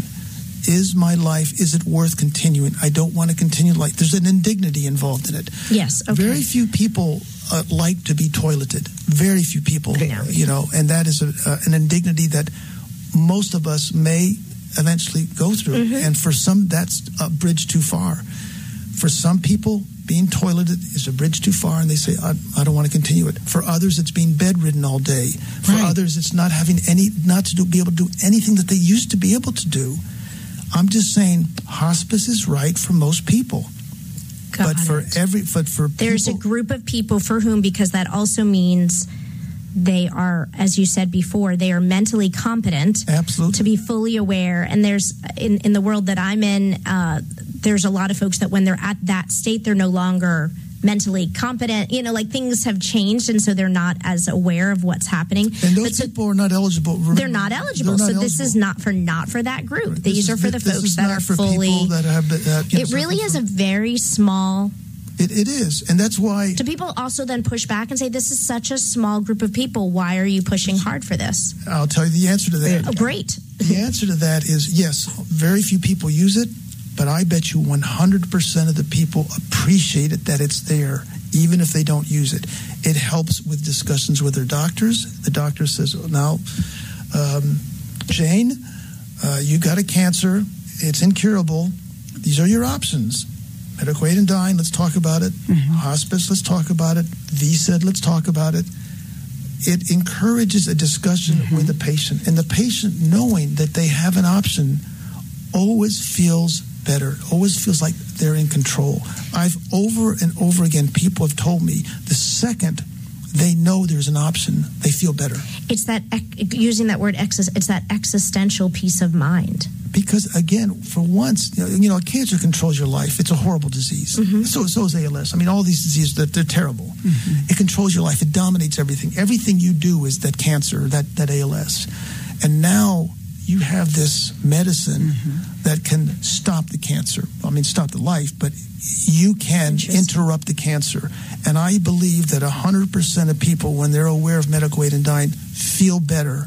Is my life, is it worth continuing? I don't want to continue life. There's an indignity involved in it. Yes, okay. Very few people uh, like to be toileted. Very few people, uh, you know, and that is a, uh, an indignity that most of us may eventually go through. Mm-hmm. And for some, that's a bridge too far. For some people, being toileted is a bridge too far, and they say, I, I don't want to continue it. For others, it's being bedridden all day. For right. others, it's not having any, not to do, be able to do anything that they used to be able to do. I'm just saying, hospice is right for most people. Got but for it. every, but for There's people, a group of people for whom, because that also means they are, as you said before, they are mentally competent. Absolutely. To be fully aware. And there's, in, in the world that I'm in, uh, there's a lot of folks that when they're at that state, they're no longer mentally competent. You know, like things have changed, and so they're not as aware of what's happening. And those so people are not eligible. Remember, they're not eligible. They're not so eligible. this is not for not for that group. Right. These this are is, for the this folks is that not are for fully. People that have, uh, it really is a very small. It, it is, and that's why. Do people also then push back and say, this is such a small group of people, why are you pushing hard for this? I'll tell you the answer to that. Oh, great. The answer to that is yes, very few people use it, but I bet you one hundred percent of the people appreciate it, that it's there, even if they don't use it. It helps with discussions with their doctors. The doctor says, now, um, Jane, uh, you got a cancer. It's incurable. These are your options. Medical aid and dying, let's talk about it. Mm-hmm. Hospice, let's talk about it. V S A D, let's talk about it. It encourages a discussion mm-hmm. with the patient. And the patient, knowing that they have an option, always feels better, always feels like they're in control. I've over and over again, people have told me the second they know there's an option, they feel better. It's that, using that word, it's that existential peace of mind. Because, again, for once, you know, you know cancer controls your life. It's a horrible disease. Mm-hmm. So, so is A L S. I mean, all these diseases, they're, they're terrible. Mm-hmm. It controls your life. It dominates everything. Everything you do is that cancer, that, that A L S. And now you have this medicine mm-hmm. that can stop the cancer. I mean, stop the life, but you can interrupt the cancer. And I believe that one hundred percent of people, when they're aware of medical aid and dying, feel better.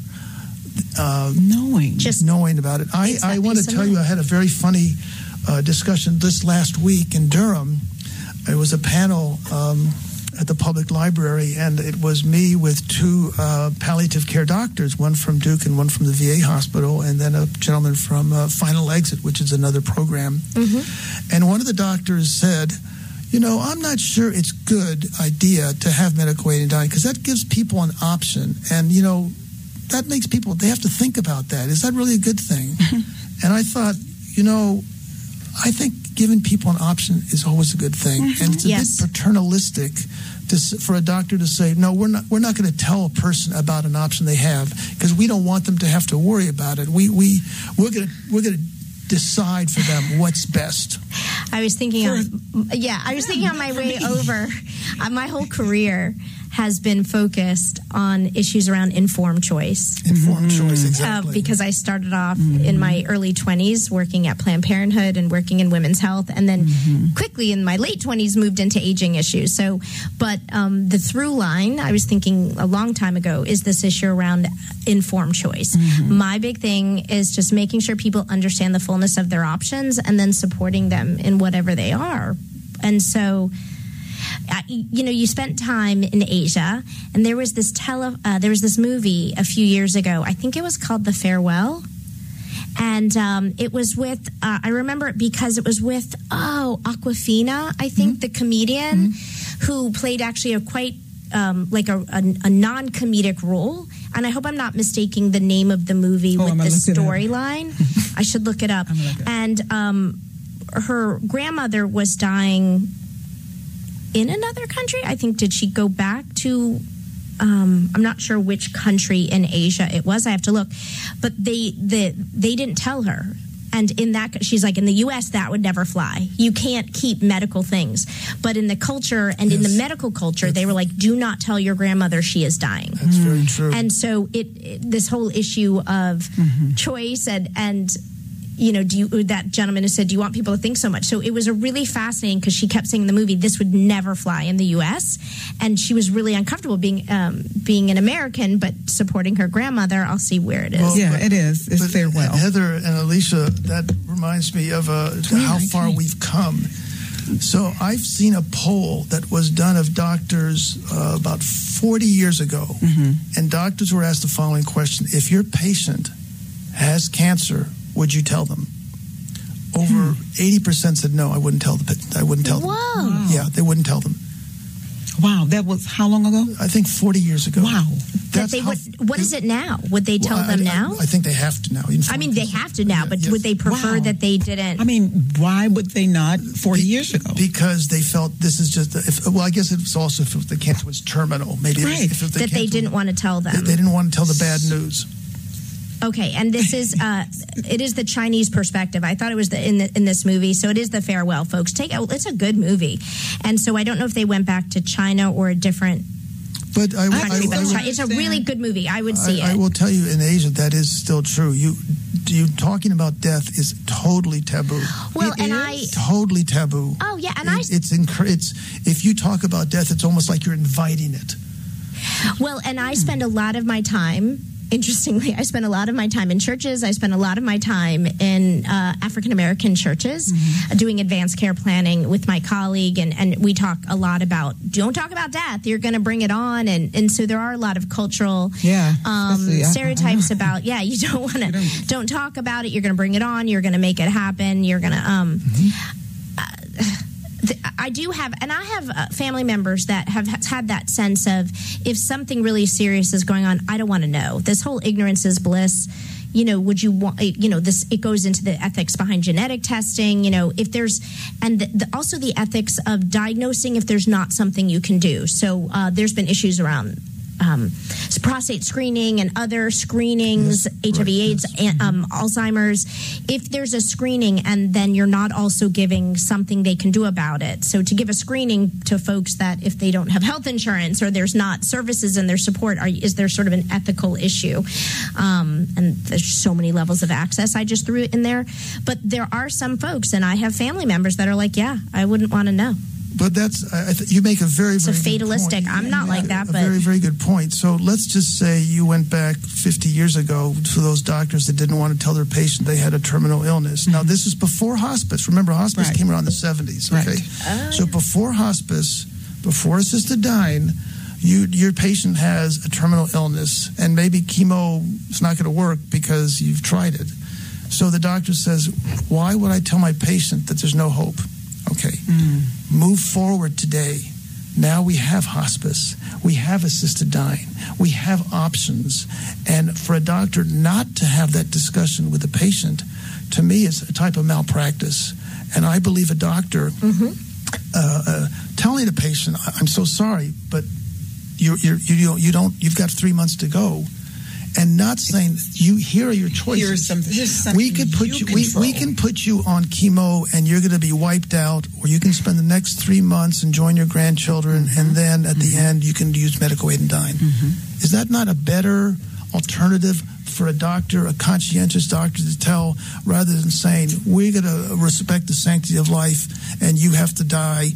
Uh, knowing. Just knowing about it. I, I want to tell you, I had a very funny uh, discussion this last week in Durham. It was a panel um, at the public library, and it was me with two uh, palliative care doctors, one from Duke and one from the V A hospital, and then a gentleman from uh, Final Exit, which is another program. Mm-hmm. And one of the doctors said, you know, I'm not sure it's a good idea to have medical aid and dying, because that gives people an option. And, you know, that makes people, they have to think about that. Is that really a good thing? And I thought, you know, I think giving people an option is always a good thing. Mm-hmm. And it's a yes. bit paternalistic to, for a doctor to say, no, we're not we're not going to tell a person about an option they have because we don't want them to have to worry about it. We we we're going to we're going to decide for them what's best. I was thinking on, yeah, I was thinking on my way over, uh, my whole career has been focused on issues around informed choice. Informed mm-hmm. choice, exactly. Uh, because I started off mm-hmm. in my early twenties working at Planned Parenthood and working in women's health, and then mm-hmm. quickly in my late twenties moved into aging issues. So, but um, the through line, I was thinking a long time ago, is this issue around informed choice. Mm-hmm. My big thing is just making sure people understand the fullness of their options and then supporting them in whatever they are. And so, Uh, you know, you spent time in Asia, and there was this tele, uh, there was this movie a few years ago. I think it was called The Farewell, and um, it was with. Uh, I remember it because it was with oh Awkwafina, I think, mm-hmm. the comedian mm-hmm. who played actually a quite um, like a, a, a non-comedic role. And I hope I'm not mistaking the name of the movie oh, with the storyline. I should look it up. Look it. And um, her grandmother was dying in another country. I think, did she go back to, um, I'm not sure which country in Asia it was. I have to look. But they, the, they didn't tell her. And in that, she's like, in the U S, that would never fly. You can't keep medical things. But in the culture and yes. in the medical culture, they were like, do not tell your grandmother she is dying. That's mm-hmm. very true. And so it, it this whole issue of mm-hmm. choice and, and you know, do you, that gentleman who said, do you want people to think so much? So it was a really fascinating, because she kept saying in the movie, this would never fly in the U S. And she was really uncomfortable being um, being an American, but supporting her grandmother. I'll see where it is. Well, yeah, it is. It's Farewell. Heather and Alicia, that reminds me of uh, how far we've come. So I've seen a poll that was done of doctors uh, about forty years ago. Mm-hmm. And doctors were asked the following question. If your patient has cancer, would you tell them? Over eighty percent said no. I wouldn't tell the. I wouldn't tell them. Whoa! Yeah, they wouldn't tell them. Wow, that was how long ago? I think forty years ago. Wow. That they would, what is it now? Would they tell well, them I, now? I, I think they have to now. I mean, they have to now, but yes. would they prefer wow. that they didn't? I mean, why would they not forty Be, years ago? Because they felt this is just. If, well, I guess it was also if the cancer was terminal. Maybe right. if, if the that they didn't want to tell them. They, they didn't want to tell the bad news. Okay, and this is uh, it is the Chinese perspective. I thought it was the, in the, in this movie, so it is The Farewell, folks. Take it's a good movie, and so I don't know if they went back to China or a different. But I, country, I, but I, I, it's a really good movie. I would see I, it. I will tell you, in Asia, that is still true. You, you talking about death is totally taboo. Well, it and is I totally taboo. Oh yeah, and it, I it's inc- it's if you talk about death, it's almost like you're inviting it. Well, and I spend a lot of my time. Interestingly, I spend a lot of my time in churches. I spend a lot of my time in uh, African American churches mm-hmm. uh, doing advanced care planning with my colleague. And, and we talk a lot about, don't talk about death. You're going to bring it on. And, and so there are a lot of cultural yeah, um, stereotypes about, yeah, you don't want to, don't. don't talk about it. You're going to bring it on. You're going to make it happen. You're going to, um, mm-hmm. uh, I do have, and I have uh, family members that have had that sense of, if something really serious is going on, I don't want to know. This whole ignorance is bliss. You know, would you want, you know, this, it goes into the ethics behind genetic testing, you know, if there's, and the, the, also the ethics of diagnosing if there's not something you can do. So uh, there's been issues around Um, prostate screening and other screenings, yes, H I V AIDS, yes. and, um, Alzheimer's. If there's a screening and then you're not also giving something they can do about it. So to give a screening to folks that if they don't have health insurance or there's not services in their support, are, is there sort of an ethical issue? Um, and there's so many levels of access. I just threw it in there. But there are some folks, and I have family members that are like, yeah, I wouldn't want to know. But that's, I th- you make a very, it's very a fatalistic. good point. I'm not yeah, like that, a but. very, very good point. So let's just say you went back fifty years ago to those doctors that didn't want to tell their patient they had a terminal illness. Mm-hmm. Now, this is before hospice. Remember, hospice right. came around in the seventies, okay? Right. Oh, so yeah. before hospice, before assisted dying, you, your patient has a terminal illness, and maybe chemo is not going to work because you've tried it. So the doctor says, why would I tell my patient that there's no hope? Okay, mm. move forward today. Now we have hospice. We have assisted dying. We have options. And for a doctor not to have that discussion with the patient, to me, is a type of malpractice. And I believe a doctor Mm-hmm. uh, uh, telling a patient, "I'm so sorry, but you you you don't you don't you've got three months to go," and not saying, "You here are your choices. Here's something, here's something we could put you you we, control. we can put you on chemo, and you're going to be wiped out, or you can spend the next three months enjoying your grandchildren, Mm-hmm. and then at Mm-hmm. the end you can use medical aid and dying." Mm-hmm. Is that not a better alternative for a doctor, a conscientious doctor, to tell, rather than saying, "We're going to respect the sanctity of life, and you have to die"?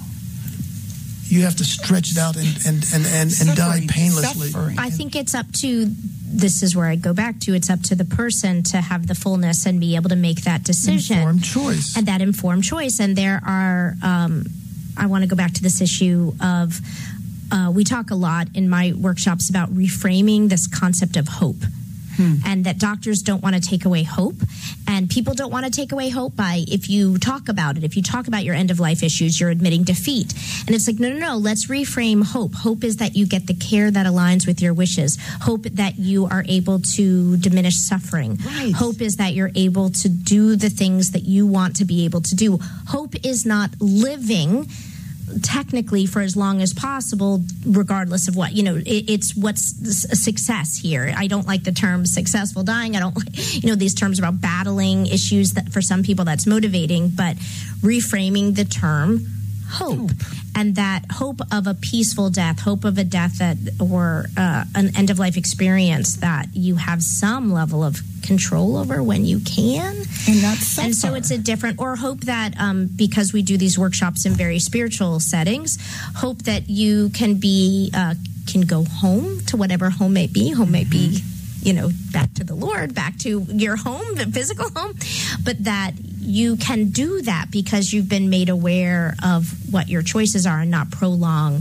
You have to stretch it out and and and, and, and die Suffering, painlessly. suffering. I think it's up to, this is where I go back to, it's up to the person to have the fullness and be able to make that decision. Informed choice. And that informed choice. And there are, um, I want to go back to this issue of, uh, we talk a lot in my workshops about reframing this concept of hope. Hmm. And that doctors don't want to take away hope, and people don't want to take away hope by, if you talk about it, if you talk about your end of life issues, you're admitting defeat. And it's like, no, no, no, let's reframe hope. Hope is that you get the care that aligns with your wishes. Hope that you are able to diminish suffering. Right. Hope is that you're able to do the things that you want to be able to do. Hope is not living technically for as long as possible, regardless of what, you know, it, it's what's a success here. I don't like the term successful dying. I don't like, you know, these terms about battling issues that for some people that's motivating, but reframing the term hope, hope. And that hope of a peaceful death, hope of a death that, or uh, an end of life experience that you have some level of control over when you can, and not suffer. And so it's a different, or hope that um, because we do these workshops in very spiritual settings, hope that you can be uh, can go home to whatever home may be. Home mm-hmm. may be, you know, back to the Lord, back to your home, the physical home, but that you can do that because you've been made aware of what your choices are and not prolong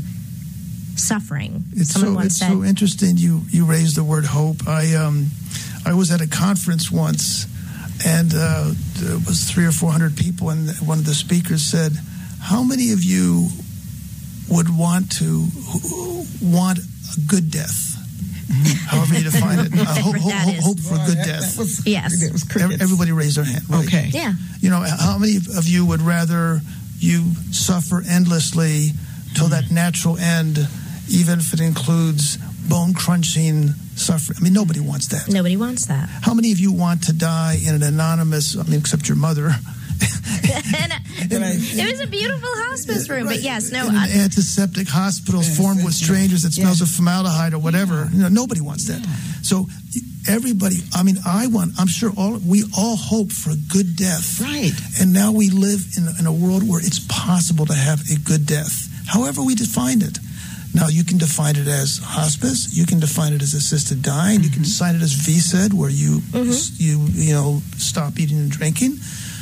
suffering. It's Someone so once it's said, so interesting you you raised the word hope. I um I was at a conference once, and uh, there was three or four hundred people, and one of the speakers said, "How many of you would want to want a good death?" However you define it. Uh, hope, hope, hope, hope for a good that, death. That was, yes. It was Everybody raised their hand. Right? Okay. Yeah. You know, how many of you would rather you suffer endlessly till that natural end, even if it includes bone-crunching suffering? I mean, nobody wants that. Nobody wants that. How many of you want to die in an anonymous, I mean, except your mother? and, uh, it was a beautiful hospice room, right. but yes, no. In an I, antiseptic hospital yes, formed with strangers that smells yes. of formaldehyde or whatever. Yeah. You know, nobody wants that. Yeah. So everybody, I mean, I want, I'm sure all we all hope for a good death. Right. And now we live in, in a world where it's possible to have a good death, however we define it. Now, you can define it as hospice. You can define it as assisted dying. Mm-hmm. You can define it as V S E D, where you mm-hmm. you you know stop eating and drinking.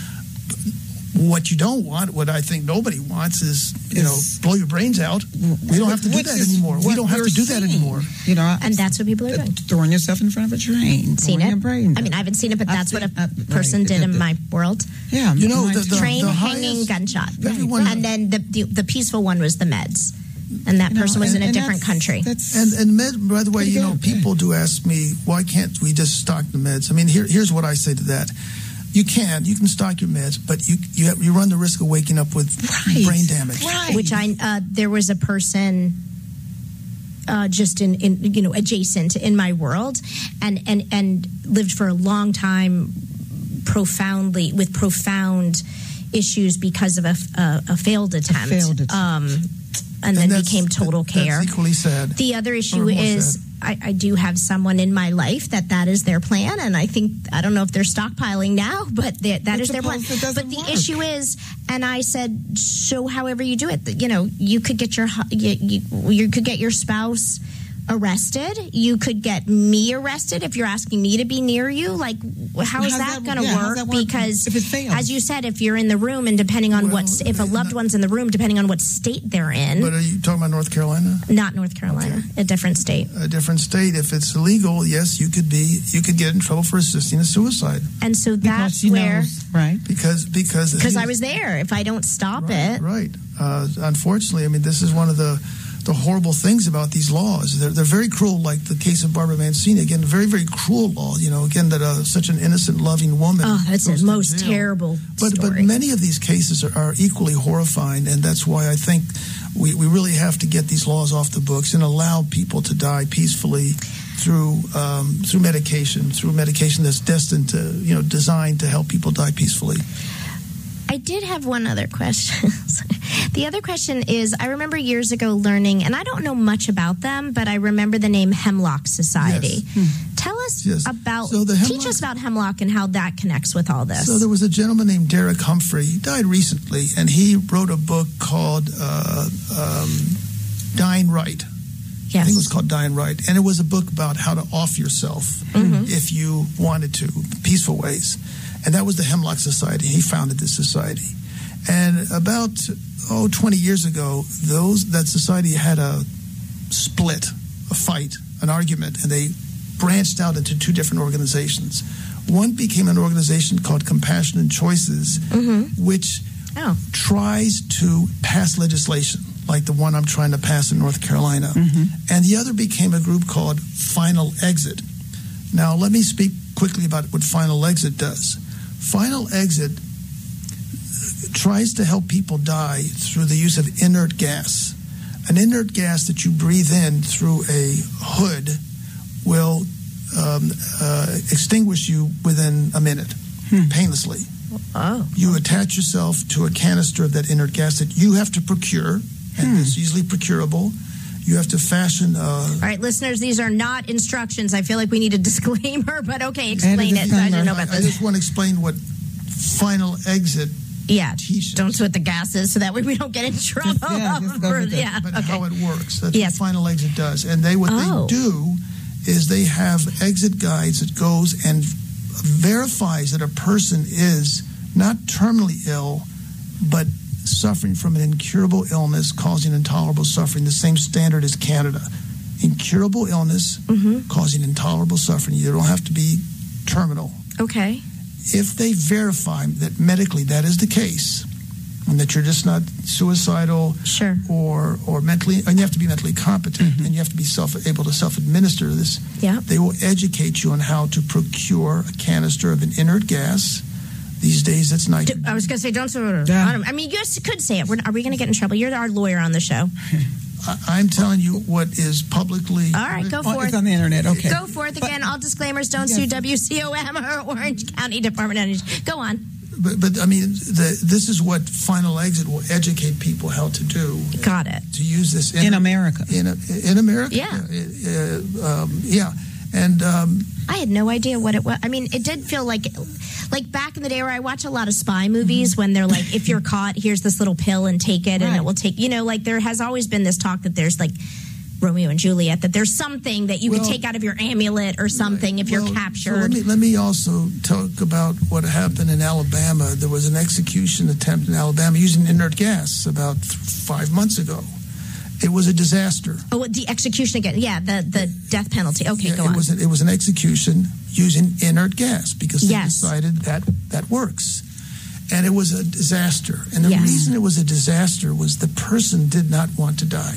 What you don't want, what I think nobody wants, is you is, know blow your brains out. We don't have to do that anymore. We don't have to do that anymore. You know, and that's what people are doing. Throwing yourself in front of a train. Seen it? Your brain I mean, I haven't seen it, but that's I've what a seen, person right, did the, in the, my world. Yeah, you know, the, the, train the hanging highest, gunshot, everyone, and then the, the the peaceful one was the meds. And that you know, person was and, in a and different that's, country. That's and and med, by the way, you know, good. people do ask me, why can't we just stock the meds? I mean, here, here's what I say to that. You can. You can stock your meds, but you you, have, you run the risk of waking up with right. brain damage. Right. Which I, uh, there was a person uh, just in, in, you know, adjacent in my world and, and, and lived for a long time profoundly, with profound issues because of a, a, a failed attempt. A failed attempt. Um, and, And then became total that, care. That's equally sad. The other issue is I, I do have someone in my life that that is their plan, and I think I don't know if they're stockpiling now, but they, that But is their plan. But the work. issue is, and I said, so however you do it, you know, you could get your you, you, you could get your spouse arrested. You could get me arrested if you're asking me to be near you. Like, how is that, that going to yeah, work? That work? Because, if it fails? as you said, if you're in the room and depending on well, what, if a loved one's in the room, depending on what state they're in. But are you talking about North Carolina? Not North Carolina, okay. A different state. A different state. If it's illegal, yes, you could be. You could get in trouble for assisting a suicide. And so that's because where, knows, right? Because because because I was there. If I don't stop right, it, right. Uh, unfortunately, I mean, this is one of the the horrible things about these laws. They're, they're very cruel, like the case of Barbara Mancini. Again, very, very cruel law. You know, again, that uh, such an innocent, loving woman. Oh, that's the most jail. terrible But story. but many of these cases are, are equally horrifying, and that's why I think we, we really have to get these laws off the books and allow people to die peacefully through um, through medication, through medication that's destined to, you know, designed to help people die peacefully. I did have one other question. The other question is, I remember years ago learning, and I don't know much about them, but I remember the name Hemlock Society. Yes. Hmm. Tell us Yes. about, So the Hemlock- teach us about Hemlock and how that connects with all this. So there was a gentleman named Derek Humphrey. He died recently, and he wrote a book called uh, um, Dying Right. Yes. I think it was called Dying Right. And it was a book about how to off yourself Mhm. if you wanted to, peaceful ways. And that was the Hemlock Society. He founded this society. And about, oh, twenty years ago, those that society had a split, a fight, an argument, and they branched out into two different organizations. One became an organization called Compassionate Choices, Mm-hmm. which Oh. tries to pass legislation like the one I'm trying to pass in North Carolina. Mm-hmm. And the other became a group called Final Exit. Now, let me speak quickly about what Final Exit does. Final Exit tries to help people die through the use of inert gas. An inert gas that you breathe in through a hood will um, uh, extinguish you within a minute, Hmm. painlessly. Oh. You attach yourself to a canister of that inert gas that you have to procure, and Hmm. it's easily procurable. You have to fashion. Uh, All right, listeners, these are not instructions. I feel like we need a disclaimer, but okay, Add explain a it. I didn't know I, about I this. just want to explain what Final Exit Yeah, teaches. don't sweat the gases so that way we don't get in trouble. yeah, just go for- with it. yeah, but okay. how it works. That's Yes. what Final Exit does. And they what Oh. they do is they have exit guides that goes and verifies that a person is not terminally ill, but suffering from an incurable illness causing intolerable suffering, the same standard as Canada. Incurable illness Mhm. causing intolerable suffering. You don't have to be terminal. Okay. If they verify that medically that is the case, and that you're just not suicidal Sure. or or mentally, and you have to be mentally competent, Mm-hmm. and you have to be self able to self administer this. Yeah. They will educate you on how to procure a canister of an inert gas. These days, it's Do- nitrogen. I was going to say, don't sort of. Yeah. I, don't- I mean, you guys could say it. We're, are we going to get in trouble? You're our lawyer on the show. I, I'm telling you what is publicly. All right, go Oh, forth. it's on the internet. Okay. Go forth again. All disclaimers. Don't Yes. sue W C O M or Orange County Department of Energy. Go on. But, but I mean, the, this is what Final Exit will educate people how to do. Got it. To use this In America. In, in America. Yeah. Uh, um, yeah. And um, I had no idea what it was. I mean, it did feel like, like back in the day where I watch a lot of spy movies when they're like, if you're caught, here's this little pill and take it, and Right. it will take. You know, like there has always been this talk that there's like Romeo and Juliet, that there's something that you Well, could take out of your amulet or something if you're well, so captured. let, me, let me also talk about what happened in Alabama. There was an execution attempt in Alabama using inert gas about th- five months ago. It was a disaster. oh, the execution again. Yeah, the the death penalty. Okay, Yeah, go it on. was a, it was an execution using inert gas because they Yes. decided that that works. And it was a disaster. And the Yes. reason it was a disaster was the person did not want to die.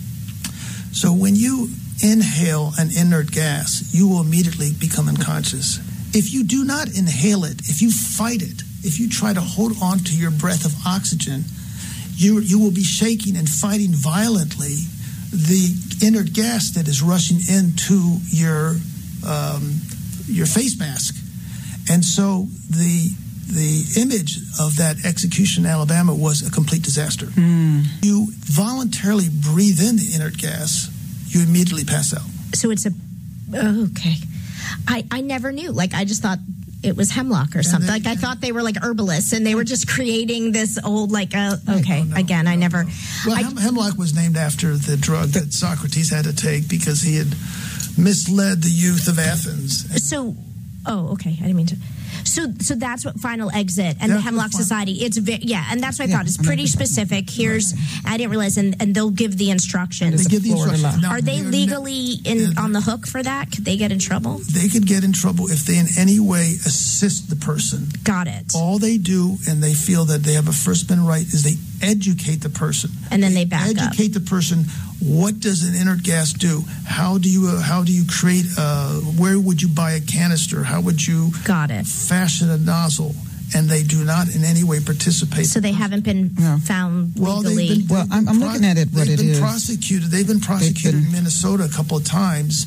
So when you inhale an inert gas, you will immediately become unconscious. If you do not inhale it, if you fight it, if you try to hold on to your breath of oxygen, you you will be shaking and fighting violently the inert gas that is rushing into your um, your face mask. And so the the image of that execution in Alabama was a complete disaster. Mm. You voluntarily breathe in the inert gas, you immediately pass out. So it's a oh, okay. I I never knew. Like I just thought it was hemlock or something. they- Like I thought they were like herbalists and they were just creating this old like uh, okay. Oh, no, Again, I no, never. no. Well, I, hem- hemlock was named after the drug that Socrates had to take because he had misled the youth of Athens. And so oh okay. I didn't mean to. So, so that's what Final Exit and the That's Hemlock the fin- Society. It's ve- yeah, and that's what I Yeah, thought. It's I like pretty the- specific. Here's I didn't realize, and, and they'll give the instructions. they give the Florida instructions. law. Now, Are they they're- legally in they're- on the hook for that? Could they get in trouble? They could get in trouble if they in any way assist the person. Got it. All they do, and they feel that they have a First Amendment right, is they educate the person. And then they back educate up. Educate the person. What does an inert gas do? How do you uh, how do you create? Uh, where would you buy a canister? How would you Got it. fashion a nozzle? And they do not in any way participate. So they haven't been No. found well, legally. they've been, Well, they've I'm- been I'm looking at it, what they've it been is. prosecuted. They've been prosecuted been- in Minnesota a couple of times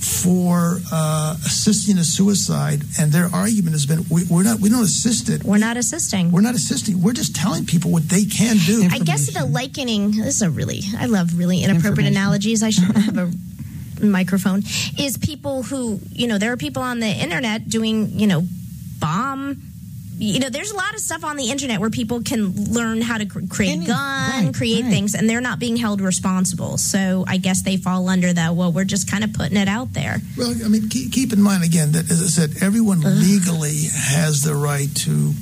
for uh, assisting a suicide, and their argument has been, we, we're not, we don't assist it. We're not assisting. We're not assisting. We're just telling people what they can do. I guess the likening, this is a really, I love really inappropriate Information. analogies. I should have a microphone. Is people who, you know, there are people on the internet doing, you know, bomb. You know, there's a lot of stuff on the internet where people can learn how to cr- create Any- a gun, right, create right. things, and they're not being held responsible. So I guess they fall under that, well, we're just kind of putting it out there. Well, I mean, keep, keep in mind, again, that, as I said, everyone Ugh. legally has the right to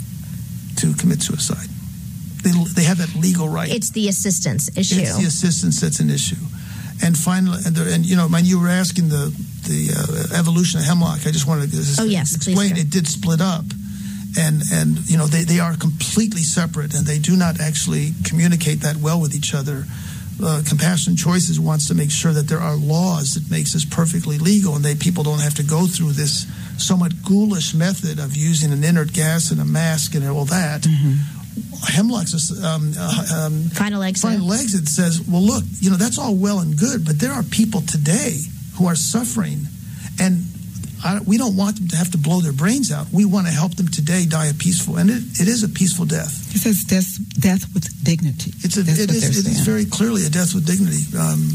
to commit suicide. They, they have that legal right. It's the assistance issue. It's the assistance that's an issue. And finally, and, the, and you know, when you were asking the the uh, evolution of hemlock, I just wanted to just Oh, yes, please explain do. it did split up, and and you know they, they are completely separate, and they do not actually communicate that well with each other. Uh, Compassionate Choices wants to make sure that there are laws that makes this perfectly legal, and they people don't have to go through this somewhat ghoulish method of using an inert gas and a mask and all that. Mm-hmm. Hemlock's um, uh, um, Final exit. final exit says, well, look, you know, that's all well and good, but there are people today who are suffering, and I, we don't want them to have to blow their brains out. We want to help them today die a peaceful, and it, it is a peaceful death. It says death, death with dignity. It's a, That's it what is, they're it is saying. very clearly a death with dignity. Um,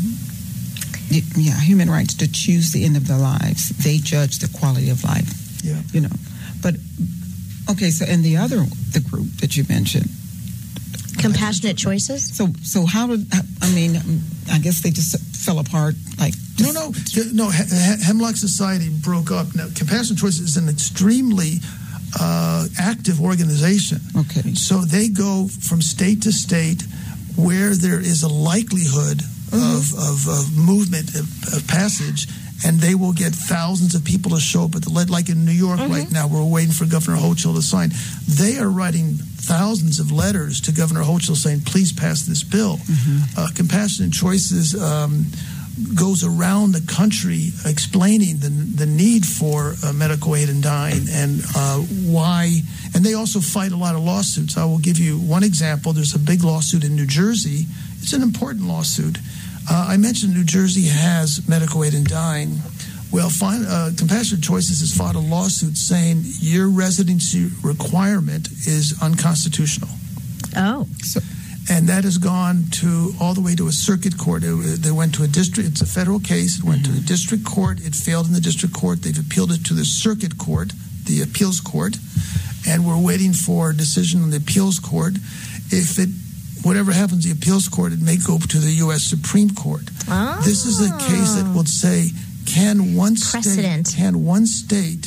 Y- Yeah, human rights to choose the end of their lives. They judge the quality of life. Yeah. You know, but okay. So, and the other, the group that you mentioned. Compassionate Choices? So, so how did I mean? I guess they just fell apart. Like no, no, no. He- He- Hemlock Society broke up. Now, Compassionate Choices is an extremely uh, active organization. Okay. So they go from state to state where there is a likelihood of, of, of movement, of, of passage, and they will get thousands of people to show up at the lead. Like in New York right now, we're waiting for Governor Hochul to sign. They are writing thousands of letters to Governor Hochul saying, please pass this bill. Uh, Compassionate Choices um, goes around the country explaining the, the need for uh, medical aid in dying and uh, why. And they also fight a lot of lawsuits. I will give you one example. There's a big lawsuit in New Jersey. It's an important lawsuit. Uh, I mentioned New Jersey has medical aid in dying. Well, fine, uh, Compassionate Choices has filed a lawsuit saying your residency requirement is unconstitutional. Oh. So, And that has gone to all the way to a circuit court. It, they went to a district. It's a federal case. It went Mm-hmm. to the district court. It failed in the district court. They've appealed it to the circuit court, the appeals court, and we're waiting for a decision on the appeals court. If it, whatever happens, the appeals court, it may go to the U S Supreme Court. Oh. This is a case that will say, can one Precedent. state, can one state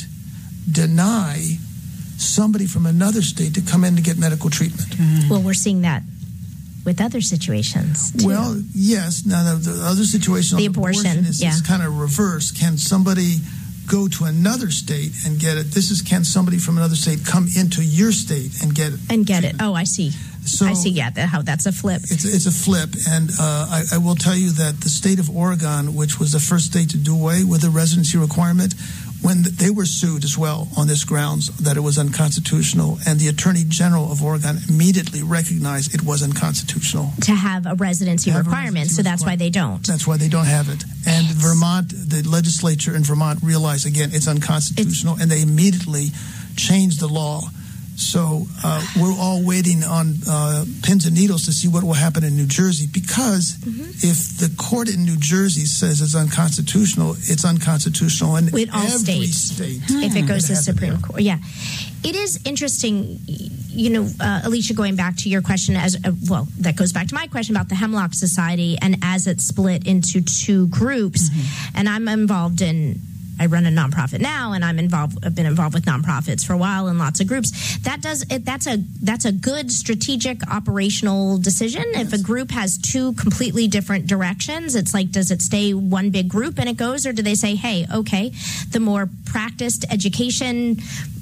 deny somebody from another state to come in to get medical treatment? Well, we're seeing that with other situations, too. Well, yes. Now, the, the other situation The on abortion, is, yeah. is kind of reverse. Can somebody go to another state and get it? This is, can somebody from another state come into your state and get it? And get it. treatment? Oh, I see. So I see, yeah, that, how that's a flip. It's, it's a flip, and uh, I, I will tell you that the state of Oregon, which was the first state to do away with the residency requirement, when they were sued as well on this grounds that it was unconstitutional, and the Attorney General of Oregon immediately recognized it was unconstitutional. To have a residency Have a requirement, residency so that's why requirement. they don't. That's why they don't have it. And Vermont, the legislature in Vermont realized, again, it's unconstitutional, and they immediately changed the law. So uh, we're all waiting on uh, pins and needles to see what will happen in New Jersey, because Mm-hmm. if the court in New Jersey says it's unconstitutional, it's unconstitutional in With all every states. state. If it goes to the has it Supreme there. Court. Yeah. It is interesting, you know, uh, Alicia, going back to your question, as uh, well, that goes back to my question about the Hemlock Society and as it's split into two groups. Mm-hmm. And I'm involved in, I run a nonprofit now, and I'm involved. I've been involved with nonprofits for a while in lots of groups. That does it, that's a that's a good strategic operational decision. If a group has two completely different directions, it's like, does it stay one big group and it goes, or do they say, hey, okay, the more practiced education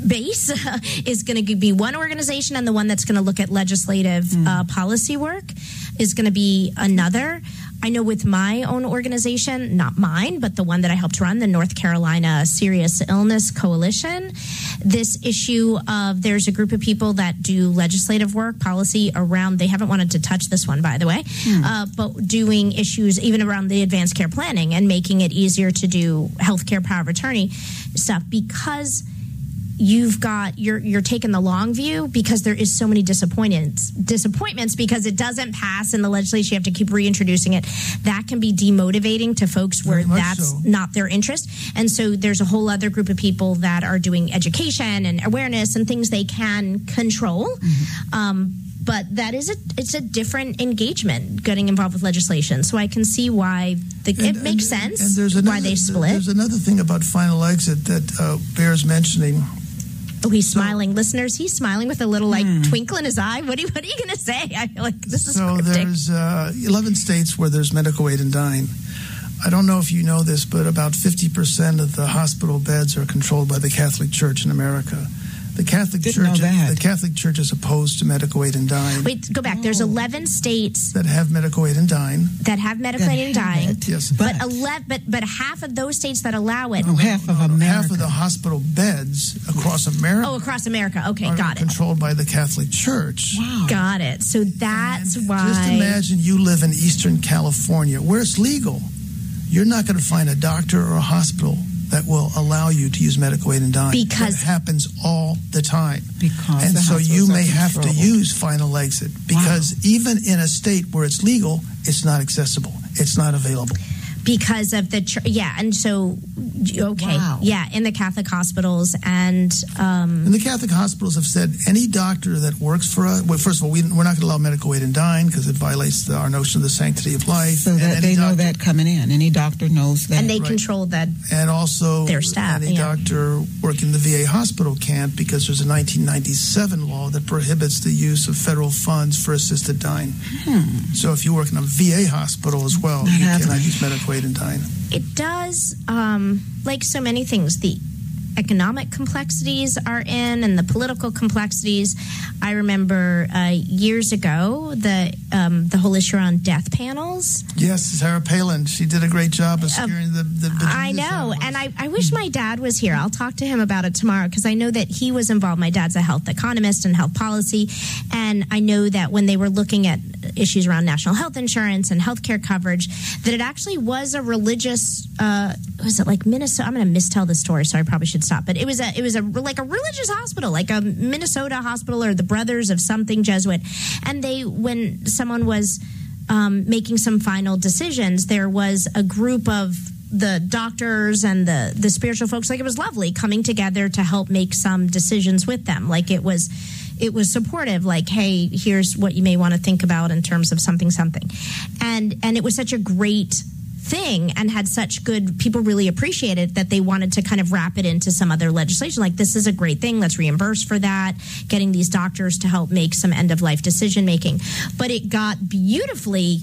base is going to be one organization, and the one that's going to look at legislative mm. uh, policy work is going to be another. I know with my own organization, not mine, but the one that I helped run, the North Carolina Serious Illness Coalition, this issue of there's a group of people that do legislative work, policy around, they haven't wanted to touch this one, by the way, hmm. uh, but doing issues even around the advanced care planning and making it easier to do healthcare power of attorney stuff, because you've got you're you're taking the long view, because there is so many disappointments disappointments because it doesn't pass in the legislature. You have to keep reintroducing it. That can be demotivating to folks where that's so. not their interest. And so there's a whole other group of people that are doing education and awareness and things they can control. Mm-hmm. Um, but that is a it's a different engagement getting involved with legislation. So I can see why the, and, it makes and, sense and there's another, why they split. There's another thing about final exit that uh, bears mentioning. Oh, he's so, smiling. Listeners, he's smiling with a little, like, hmm. twinkle in his eye. What are you, what are you going to say? I feel like this is so cryptic. There's uh, eleven states where there's medical aid and dying. I don't know if you know this, but about fifty percent of the hospital beds are controlled by the Catholic Church in America. The Catholic Didn't Church, know that. the Catholic Church is opposed to medical aid and dying. Wait, go back. Oh. There's eleven states that have medical aid and dying. That have medical aid and dying. It. Yes, but eleven, but but half of those states that allow it. Oh, half of America. Half of the hospital beds across America. Oh, across America. Okay, are got it. Controlled by the Catholic Church. Wow. Got it. So that's and why. Just imagine you live in Eastern California, where it's legal. You're not going to find a doctor or a hospital that will allow you to use medical aid and dying. Because it happens all the time. Because and so you may have controlled. to use final exit, because wow. even in a state where it's legal, it's not accessible. It's not available. Because of the, tr- yeah, and so, okay, wow. yeah, in the Catholic hospitals, and... Um, and the Catholic hospitals have said any doctor that works for us, well, first of all, we, we're not going to allow medical aid and dying because it violates the, our notion of the sanctity of life. So that they doctor, know that coming in. Any doctor knows that. And they right. control that. And also, their staff, any yeah. doctor working in the V A hospital can't, because there's a nineteen ninety-seven law that prohibits the use of federal funds for assisted dying. Hmm. So if you work in a V A hospital as well, you cannot use medical aid and dying. It does, um, like so many things, the economic complexities are in, and the political complexities. I remember uh, years ago the um, the whole issue around death panels. Yes, Sarah Palin. She did a great job of steering uh, the, the, the. I know, and I, I wish my dad was here. I'll talk to him about it tomorrow, because I know that he was involved. My dad's a health economist and health policy, and I know that when they were looking at issues around national health insurance and healthcare coverage, that it actually was a religious. Uh, was it like Minnesota? I'm going to mistell the story, so I probably should stop. But it was a it was a like a religious hospital, like a Minnesota hospital or the Brothers of something Jesuit. And they, when someone was um, making some final decisions, there was a group of the doctors and the the spiritual folks. Like, it was lovely coming together to help make some decisions with them. Like, it was. It was supportive, like, hey, here's what you may want to think about in terms of something, something. And and it was such a great thing, and had such good, people really appreciated that they wanted to kind of wrap it into some other legislation. Like, this is a great thing, let's reimburse for that, getting these doctors to help make some end-of-life decision-making. But it got beautifully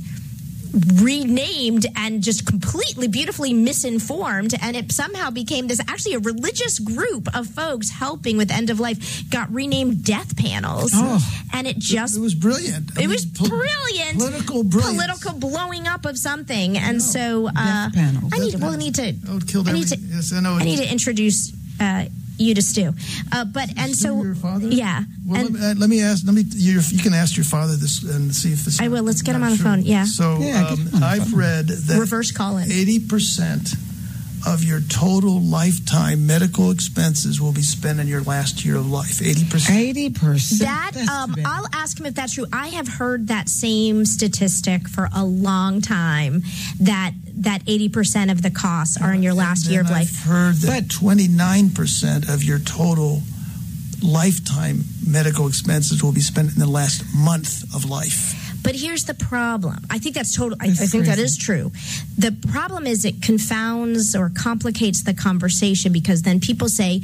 renamed and just completely beautifully misinformed, and it somehow became this actually a religious group of folks helping with end of life, got renamed death panels. Oh, and it just it was brilliant. I it mean, was po- brilliant political brilliance. Political blowing up of something. And no. so uh death panels. I need well I need to oh, it killed I need every, to yes, I, know I need to introduce uh you to Stu, uh, but and Stu, so your father? yeah. Well, and, let, me, uh, let me ask. Let me. You, you can ask your father this and see if this. I will. Let's get him on true. the phone. Yeah. So yeah, um, I've phone. read that reverse call in. Eighty percent of your total lifetime medical expenses will be spent in your last year of life. Eighty percent. Eighty percent. That um, I'll ask him if that's true. I have heard that same statistic for a long time. That that eighty percent of the costs are in your last year of I've life. I've heard that twenty-nine percent of your total lifetime medical expenses will be spent in the last month of life. But here's the problem. I think that's total. I, I that's think crazy. that is true. The problem is it confounds or complicates the conversation, because then people say,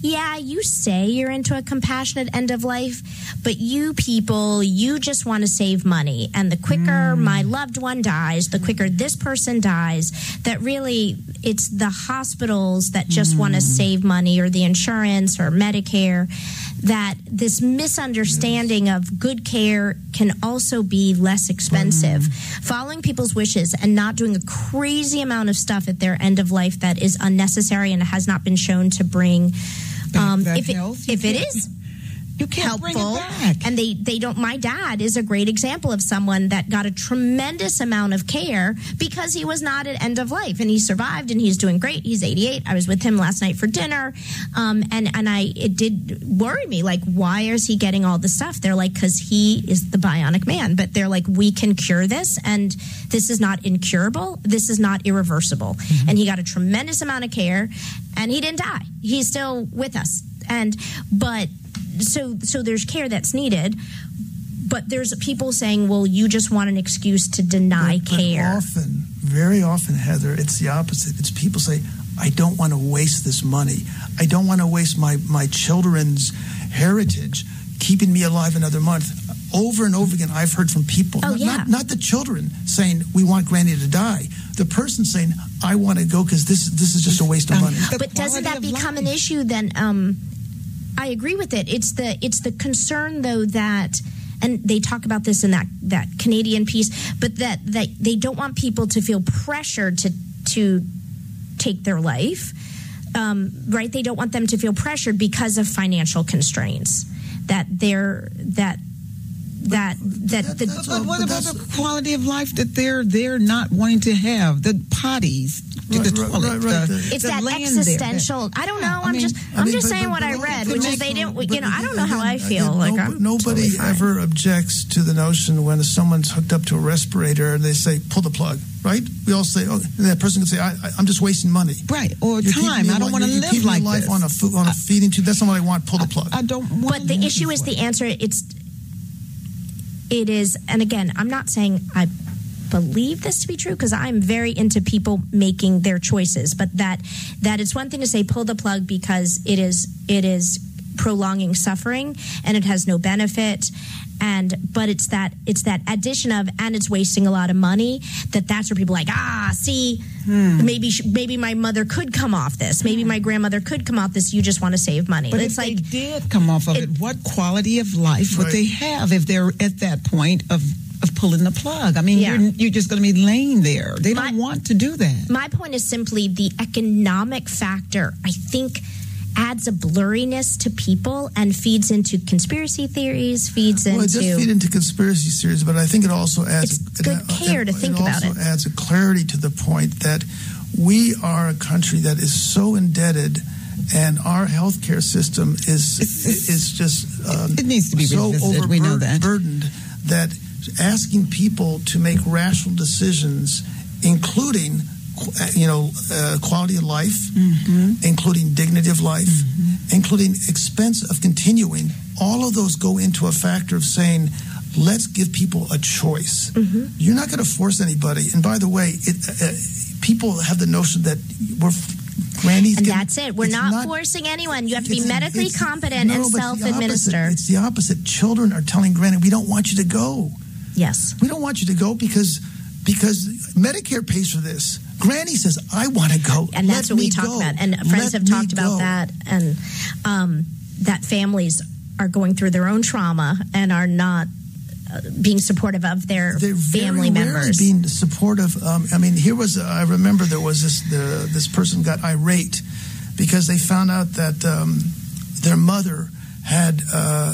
yeah, you say you're into a compassionate end of life, but you people, you just want to save money. And the quicker mm. my loved one dies, the quicker this person dies, that really it's the hospitals that just mm. want to save money, or the insurance or Medicare, that this misunderstanding yes. of good care can also be less expensive. Mm. Following people's wishes and not doing a crazy amount of stuff at their end of life that is unnecessary and has not been shown to bring Um, that if it, health, if it is you can't helpful, bring it back. And they, they don't. My dad is a great example of someone that got a tremendous amount of care because he was not at end of life, and he survived, and he's doing great. He's eighty-eight. I was with him last night for dinner, um, and and I it did worry me, like, why is he getting all the stuff? They're like, because he is the bionic man, but they're like, we can cure this, and this is not incurable. This is not irreversible. Mm-hmm. And he got a tremendous amount of care, and he didn't die. He's still with us, and but. So so there's care that's needed, but there's people saying, well, you just want an excuse to deny but, but care. Often, very often, Heather, it's the opposite. It's people say, I don't want to waste this money. I don't want to waste my, my children's heritage keeping me alive another month. Over and over again, I've heard from people, oh, not, yeah. not, not the children saying, we want Granny to die. The person saying, I want to go because this, this is just a waste of money. The but doesn't that become life. an issue then? Um, I agree with it. It's the it's the concern, though, that, and they talk about this in that, that Canadian piece, but that, that they don't want people to feel pressured to to take their life, um, right? They don't want them to feel pressured because of financial constraints. That they're that that that That- the that's But what But about that's- the quality of life that they're they're not wanting to have? The potties, Right, the right, toilet, right, right. the, it's the that land there. existential. I don't know. Yeah, I I'm mean- just I I'm mean, just but- saying but- what but I all- read, but which is make- they didn't. but You know, I don't know how I again- feel. again, Like no- I'm nobody totally fine. ever objects to the notion when someone's hooked up to a respirator and they say, pull the plug, right? We all say, oh, and that person can say, I, I, I'm just wasting money. Right, or You're keeping time. me I don't alive- want to you're live keeping me like alive this. on a, food, on a feeding tube. That's not what I want. Pull the plug. I don't want. But the issue is the answer. It's it is, and again, I'm not saying I believe this to be true because I'm very into people making their choices, but that that it's one thing to say pull the plug because it is it is prolonging suffering and it has no benefit. And but it's that it's that addition of and it's wasting a lot of money that that's where people are like ah see hmm. maybe maybe my mother could come off this, maybe my grandmother could come off this. You just want to save money. But it's if like they did come off of it, it what quality of life would Right. they have if they're at that point of of pulling the plug? I mean, Yeah. you're, you're just going to be laying there. They My- don't want to do that. My point is simply the economic factor, I think, adds a blurriness to people and feeds into conspiracy theories, feeds Well, it into... does feed into conspiracy theories, but I think it also adds... It's good care to think about it. it. also adds a clarity to the point that we are a country that is so indebted and our healthcare system is It's- is just um, it needs to be so revisited. We know that. overburdened that asking people to make rational decisions, including you know uh, quality of life, Mm-hmm. including dignity of life, Mm-hmm. including expense of continuing, all of those go into a factor of saying, let's give people a choice. Mm-hmm. You're not going to force anybody. And by the way, it, uh, people have the notion that we're grannies. And get- that's it. We're it's not, forcing anyone. You have to be it's- medically it's- competent no, and but it's the self-administer. opposite. It's the opposite. Children are telling granny, we don't want you to go. Yes. We don't want you to go because because Medicare pays for this. Granny says, I want to go. And that's Let what we me talk go. about. And friends Let have me talked about go. that. And um, that families are going through their own trauma and are not uh, being supportive of their They're family very rarely members. being supportive. Um, I mean, here was, uh, I remember there was this, the, this person got irate because they found out that um, their mother had uh,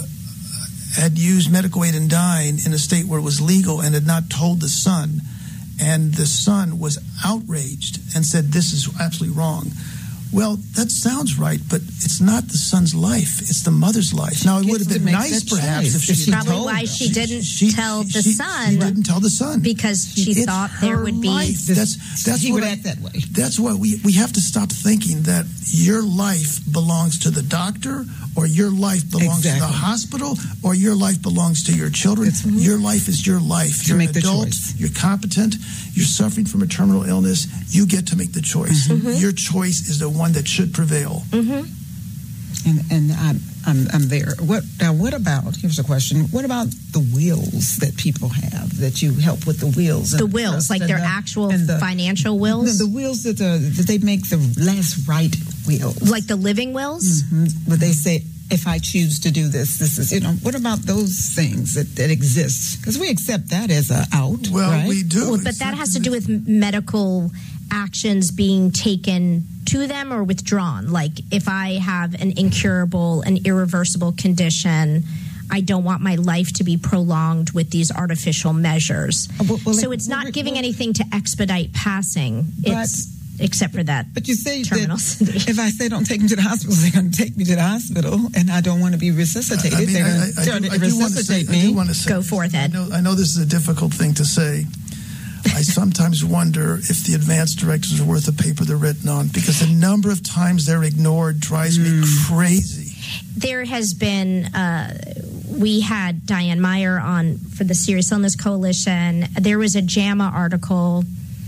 had used medical aid in dying in a state where it was legal and had not told the son. And the son was outraged and said, this is absolutely wrong. Well, that sounds right, but it's not the son's life. It's the mother's life. Now, it gets would have to been make nice, that perhaps, choice. if she If she did Probably told why them. she didn't She- tell the she- son She didn't tell the son. because she It's thought there her would be... life. That's that's he what would I- act that way. That's why we we have to stop thinking that your life belongs to the doctor or your life belongs to Exactly. the hospital or your life belongs to your children. It's- your life is your life. To You're make an the adult. choice. You're competent. You're suffering from a terminal illness. You get to make the choice. Mm-hmm. Your choice is the one that should prevail. Mm-hmm. And and I'm I'm, I'm there. What now? What about? Here's a question. What about the wills that people have that you help with the wills? The wills, like their the, actual the, financial wills. The, the wills that the, that they make the last right wills, like the living wills. Mm-hmm. But they say, if I choose to do this, this is, you know, what about those things that, that exist? Because we accept that as a out. Well, right? we do. Well, but that has to do with medical actions being taken to them or withdrawn. Like if I have an incurable, an irreversible condition, I don't want my life to be prolonged with these artificial measures. Well, well, so it's not well, giving well, anything to expedite passing. It's except for that. But you say terminal that if I say don't take me to the hospital, they're going to take me to the hospital, and I don't want to be resuscitated. I mean, they're I, I, going I to resuscitate say, me. I do want to say, Go forth, Ed. I know, I know this is a difficult thing to say. I sometimes wonder if the advance directives are worth the paper they're written on, because the number of times they're ignored drives mm. me crazy. There has been, uh, we had Diane Meyer on for the Serious Illness Coalition. There was a JAMA article.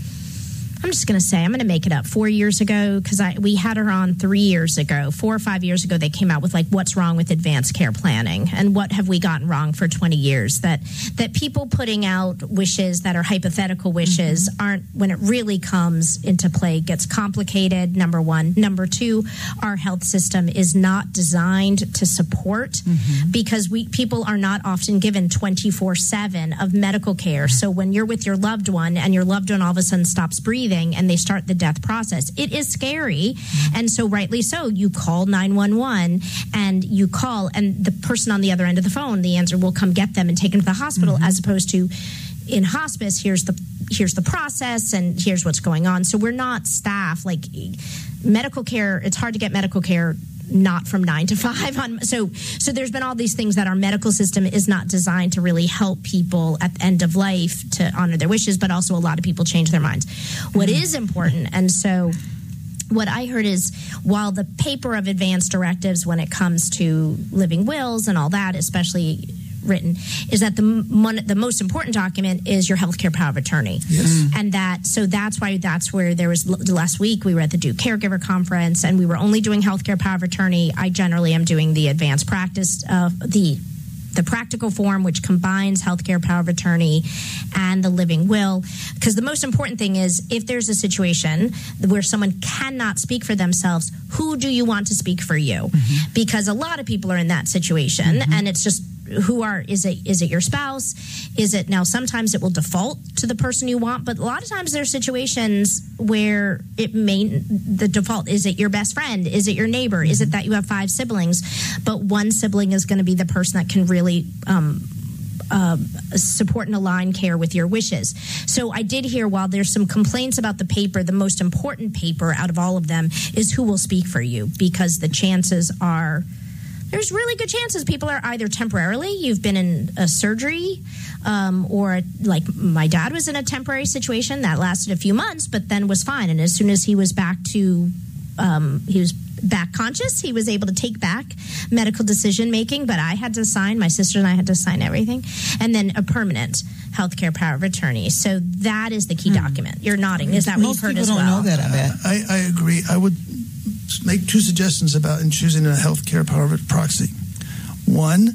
I'm just going to say, I'm going to make it up, four years ago, because I we had her on three years ago. Four or five years ago, they came out with, like, what's wrong with advanced care planning, and what have we gotten wrong for twenty years? That that people putting out wishes that are hypothetical wishes mm-hmm. aren't, when it really comes into play, gets complicated, number one. Number two, our health system is not designed to support, mm-hmm. because we people are not often given twenty-four seven of medical care. So when you're with your loved one, and your loved one all of a sudden stops breathing, and they start the death process, it is scary. And so rightly so, you call nine one one and you call, and the person on the other end of the phone, the answer will come get them and take them to the hospital, mm-hmm. as opposed to in hospice, here's the here's the process and here's what's going on. So we're not staff, like medical care, it's hard to get medical care not from nine to five on. So, so there's been all these things that our medical system is not designed to really help people at the end of life to honor their wishes, but also a lot of people change their minds. What mm-hmm. is important, and so what I heard is, while the paper of advance directives when it comes to living wills and all that, especially written, is that the mon- the most important document is your healthcare power of attorney. Yes. Mm. And that, so that's why that's where there was, last week we were at the Duke Caregiver Conference, and we were only doing healthcare power of attorney. I generally am doing the advanced practice of the the practical form, which combines healthcare power of attorney and the living will. Because the most important thing is, if there's a situation where someone cannot speak for themselves, who do you want to speak for you? Mm-hmm. Because a lot of people are in that situation, mm-hmm. and it's just, who are, is it is it your spouse? Is it, now sometimes it will default to the person you want, but a lot of times there are situations where it may, the default, is it your best friend? Is it your neighbor? Mm-hmm. Is it that you have five siblings, but one sibling is going to be the person that can really um, uh, support and align care with your wishes? So I did hear, while there's some complaints about the paper, the most important paper out of all of them is who will speak for you, because the chances are, there's really good chances people are either temporarily, you've been in a surgery, um, or like my dad was in a temporary situation that lasted a few months, but then was fine. And as soon as he was back to, um, he was back conscious, he was able to take back medical decision making, but I had to sign, my sister and I had to sign everything. And then a permanent healthcare power of attorney. So that is the key hmm. document. You're nodding. Is that what Most you've heard as well? well? Most people don't know that, I bet. I, I agree. I would make two suggestions about in choosing a healthcare power of proxy. One,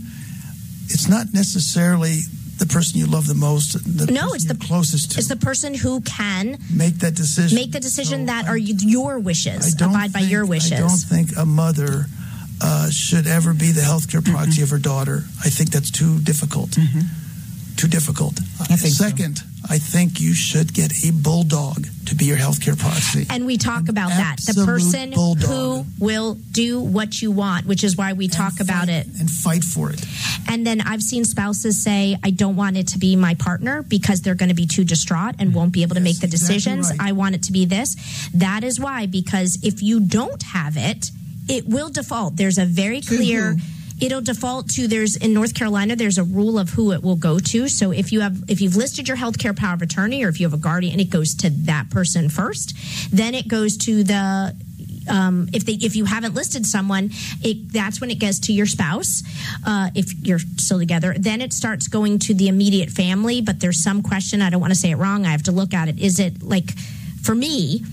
it's not necessarily the person you love the most. The no, it's the closest to. It's the person who can make that decision. Make the decision so that I, are your wishes. Abide think, by your wishes. I don't think a mother uh, should ever be the healthcare proxy mm-hmm. of her daughter. I think that's too difficult. Mm-hmm. Too difficult. I think Second, so. I think you should get a bulldog to be your healthcare proxy. And we talk An about that. The person bulldog. who will do what you want, which is why we and talk fight, about it. And fight for it. And then I've seen spouses say, I don't want it to be my partner because they're going to be too distraught and won't be able to yes, make the decisions. Exactly right. I want it to be this. That is why, because if you don't have it, it will default. There's a very clear... Mm-hmm. It'll default to, there's in North Carolina, there's a rule of who it will go to. So if you have, if you've listed your healthcare power of attorney, or if you have a guardian, it goes to that person first. Then it goes to the, um, if they, if you haven't listed someone, it, that's when it gets to your spouse. Uh, if you're still together, then it starts going to the immediate family. But there's some question, I don't want to say it wrong, I have to look at it. Is it like, for me,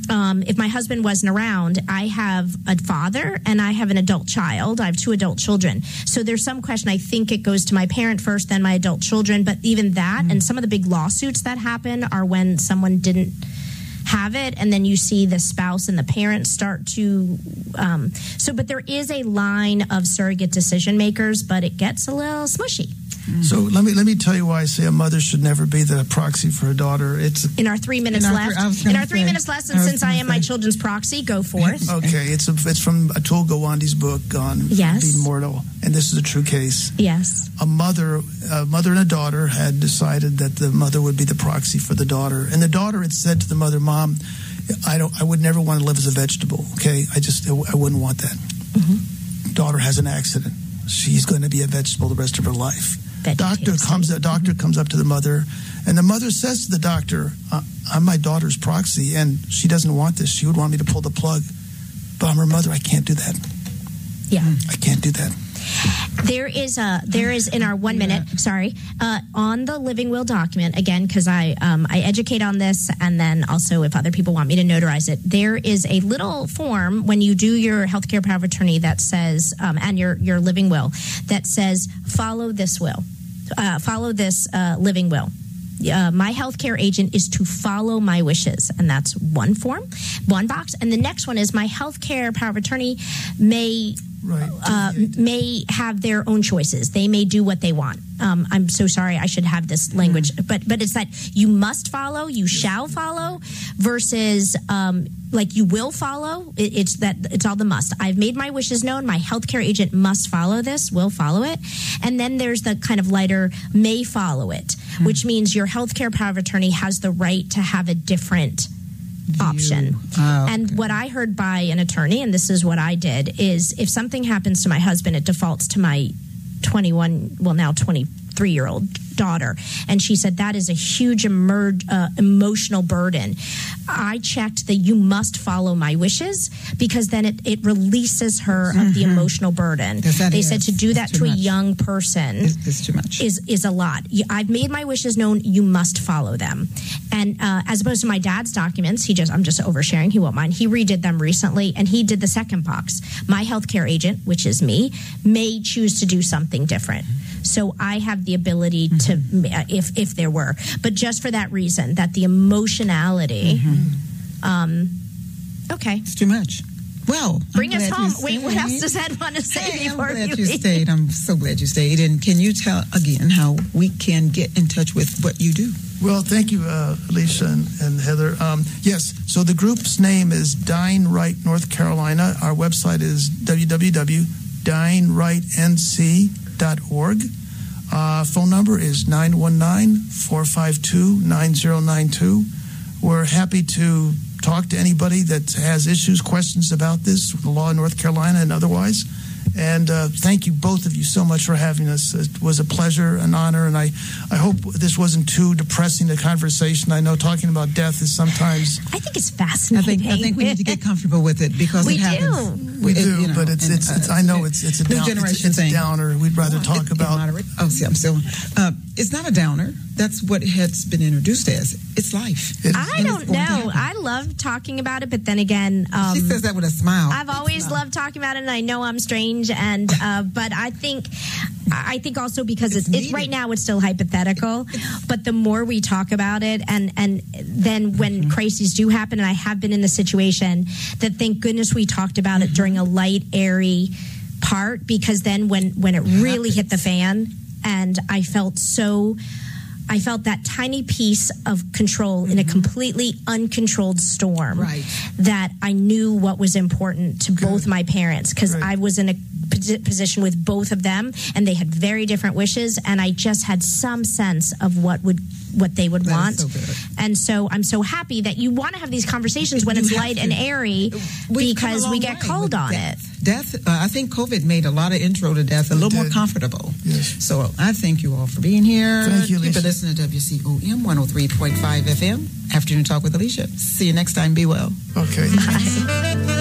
um, if my husband wasn't around, I have a father and I have an adult child. I have two adult children. So there's some question. I think it goes to my parent first, then my adult children. But even that, mm-hmm. and some of the big lawsuits that happen are when someone didn't have it, and then you see the spouse and the parents start to um, so but there is a line of surrogate decision makers, but it gets a little smushy. Mm-hmm. So let me let me tell you why I say a mother should never be the proxy for a daughter. It's in our three minutes in our, left. In our three say, minutes left, and since I am say. my children's proxy, go forth. Okay, it's a, it's from Atul Gawande's book on yes. being mortal, and this is a true case. Yes, a mother, a mother and a daughter had decided that the mother would be the proxy for the daughter, and the daughter had said to the mother, "Mom, I don't, I would never want to live as a vegetable. Okay, I just, I wouldn't want that." Mm-hmm. Daughter has an accident; she's going to be a vegetable the rest of her life. Doctor comes. A doctor mm-hmm. comes up to the mother, and the mother says to the doctor, "I'm my daughter's proxy, and she doesn't want this. She would want me to pull the plug, but I'm her mother. I can't do that. Yeah, I can't do that." There is a there is in our one minute yeah. sorry uh, on the living will document, again, because I um, I educate on this, and then also if other people want me to notarize it, there is a little form when you do your healthcare power of attorney that says um, and your your living will that says follow this will uh, follow this uh, living will. Uh, my healthcare agent is to follow my wishes, and that's one form, one box, and the next one is my healthcare power of attorney may. Right. Uh, may have their own choices. They may do what they want. Um, I'm so sorry. I should have this language, mm. but but it's that you must follow, you shall follow, versus um, like you will follow. It, it's that it's all the must. I've made my wishes known. My healthcare agent must follow this. Will follow it, and then there's the kind of lighter may follow it, mm. which means your healthcare power of attorney has the right to have a different option. Oh, okay. And what I heard by an attorney, and this is what I did, is if something happens to my husband, it defaults to my twenty-one, well now twenty-three year old daughter. And she said that is a huge emerge, uh, emotional burden. I checked that you must follow my wishes, because then it, it releases her mm-hmm. of the emotional burden. They is. said to do that to much. a young person it's, it's too much. is is a lot. I've made my wishes known. You must follow them. And uh, as opposed to my dad's documents, he just I'm just oversharing. He won't mind. He redid them recently, and he did the second box. My healthcare agent, which is me, may choose to do something different. So I have the ability mm-hmm. to, if if there were, but just for that reason, that the emotionality. Mm-hmm. Um, okay, it's too much. Well, bring us home. Wait, what else does Ed want to say hey, before I'm glad you, you stayed. I'm so glad you stayed. And can you tell again how we can get in touch with what you do? Well, thank you, uh, Alicia and, and Heather. Um, yes, so the group's name is Dine Right North Carolina. Our website is w w w dot dine right n c dot org. Uh, phone number is nine one nine, four five two, nine zero nine two. We're happy to talk to anybody that has issues, questions about this, the law in North Carolina and otherwise. And uh, thank you, both of you, so much for having us. It was a pleasure, an honor, and I, I hope this wasn't too depressing a conversation. I know talking about death is sometimes... I think it's fascinating. I think, I think we need to get comfortable with it, because we it happens. Do. We it, do, you know, but it's, and, it's, uh, it's, I know it's, it's a new down, generation it's, it's thing. a downer. We'd rather oh, talk it, about... It oh, see, I'm still... Uh, it's not a downer. That's what it has been introduced as. It's life. It I don't know. I love talking about it, but then again... Um, she says that with a smile. I've always loved talking about it, and I know I'm strange, and uh, but I think... I think also because it's, it's, it's right now it's still hypothetical, but the more we talk about it, and, and then when mm-hmm. crises do happen, and I have been in the situation, that thank goodness we talked about mm-hmm. it during a light, airy part, because then when, when it really hit the fan, and I felt so... I felt that tiny piece of control mm-hmm. in a completely uncontrolled storm, right. that I knew what was important to Good. both my parents, because right. I was in a position with both of them, and they had very different wishes, and I just had some sense of what would what they would that want. So good. And so I'm so happy that you want to have these conversations when you it's light to. and airy, We've because we get called on death. it. Death, uh, I think COVID made a lot of intro to death a it little did. more comfortable. Yes. So I thank you all for being here. Thank you, Alicia. You've been listening to W C O M one oh three point five F M, Afternoon Talk with Alicia. See you next time. Be well. Okay. Bye.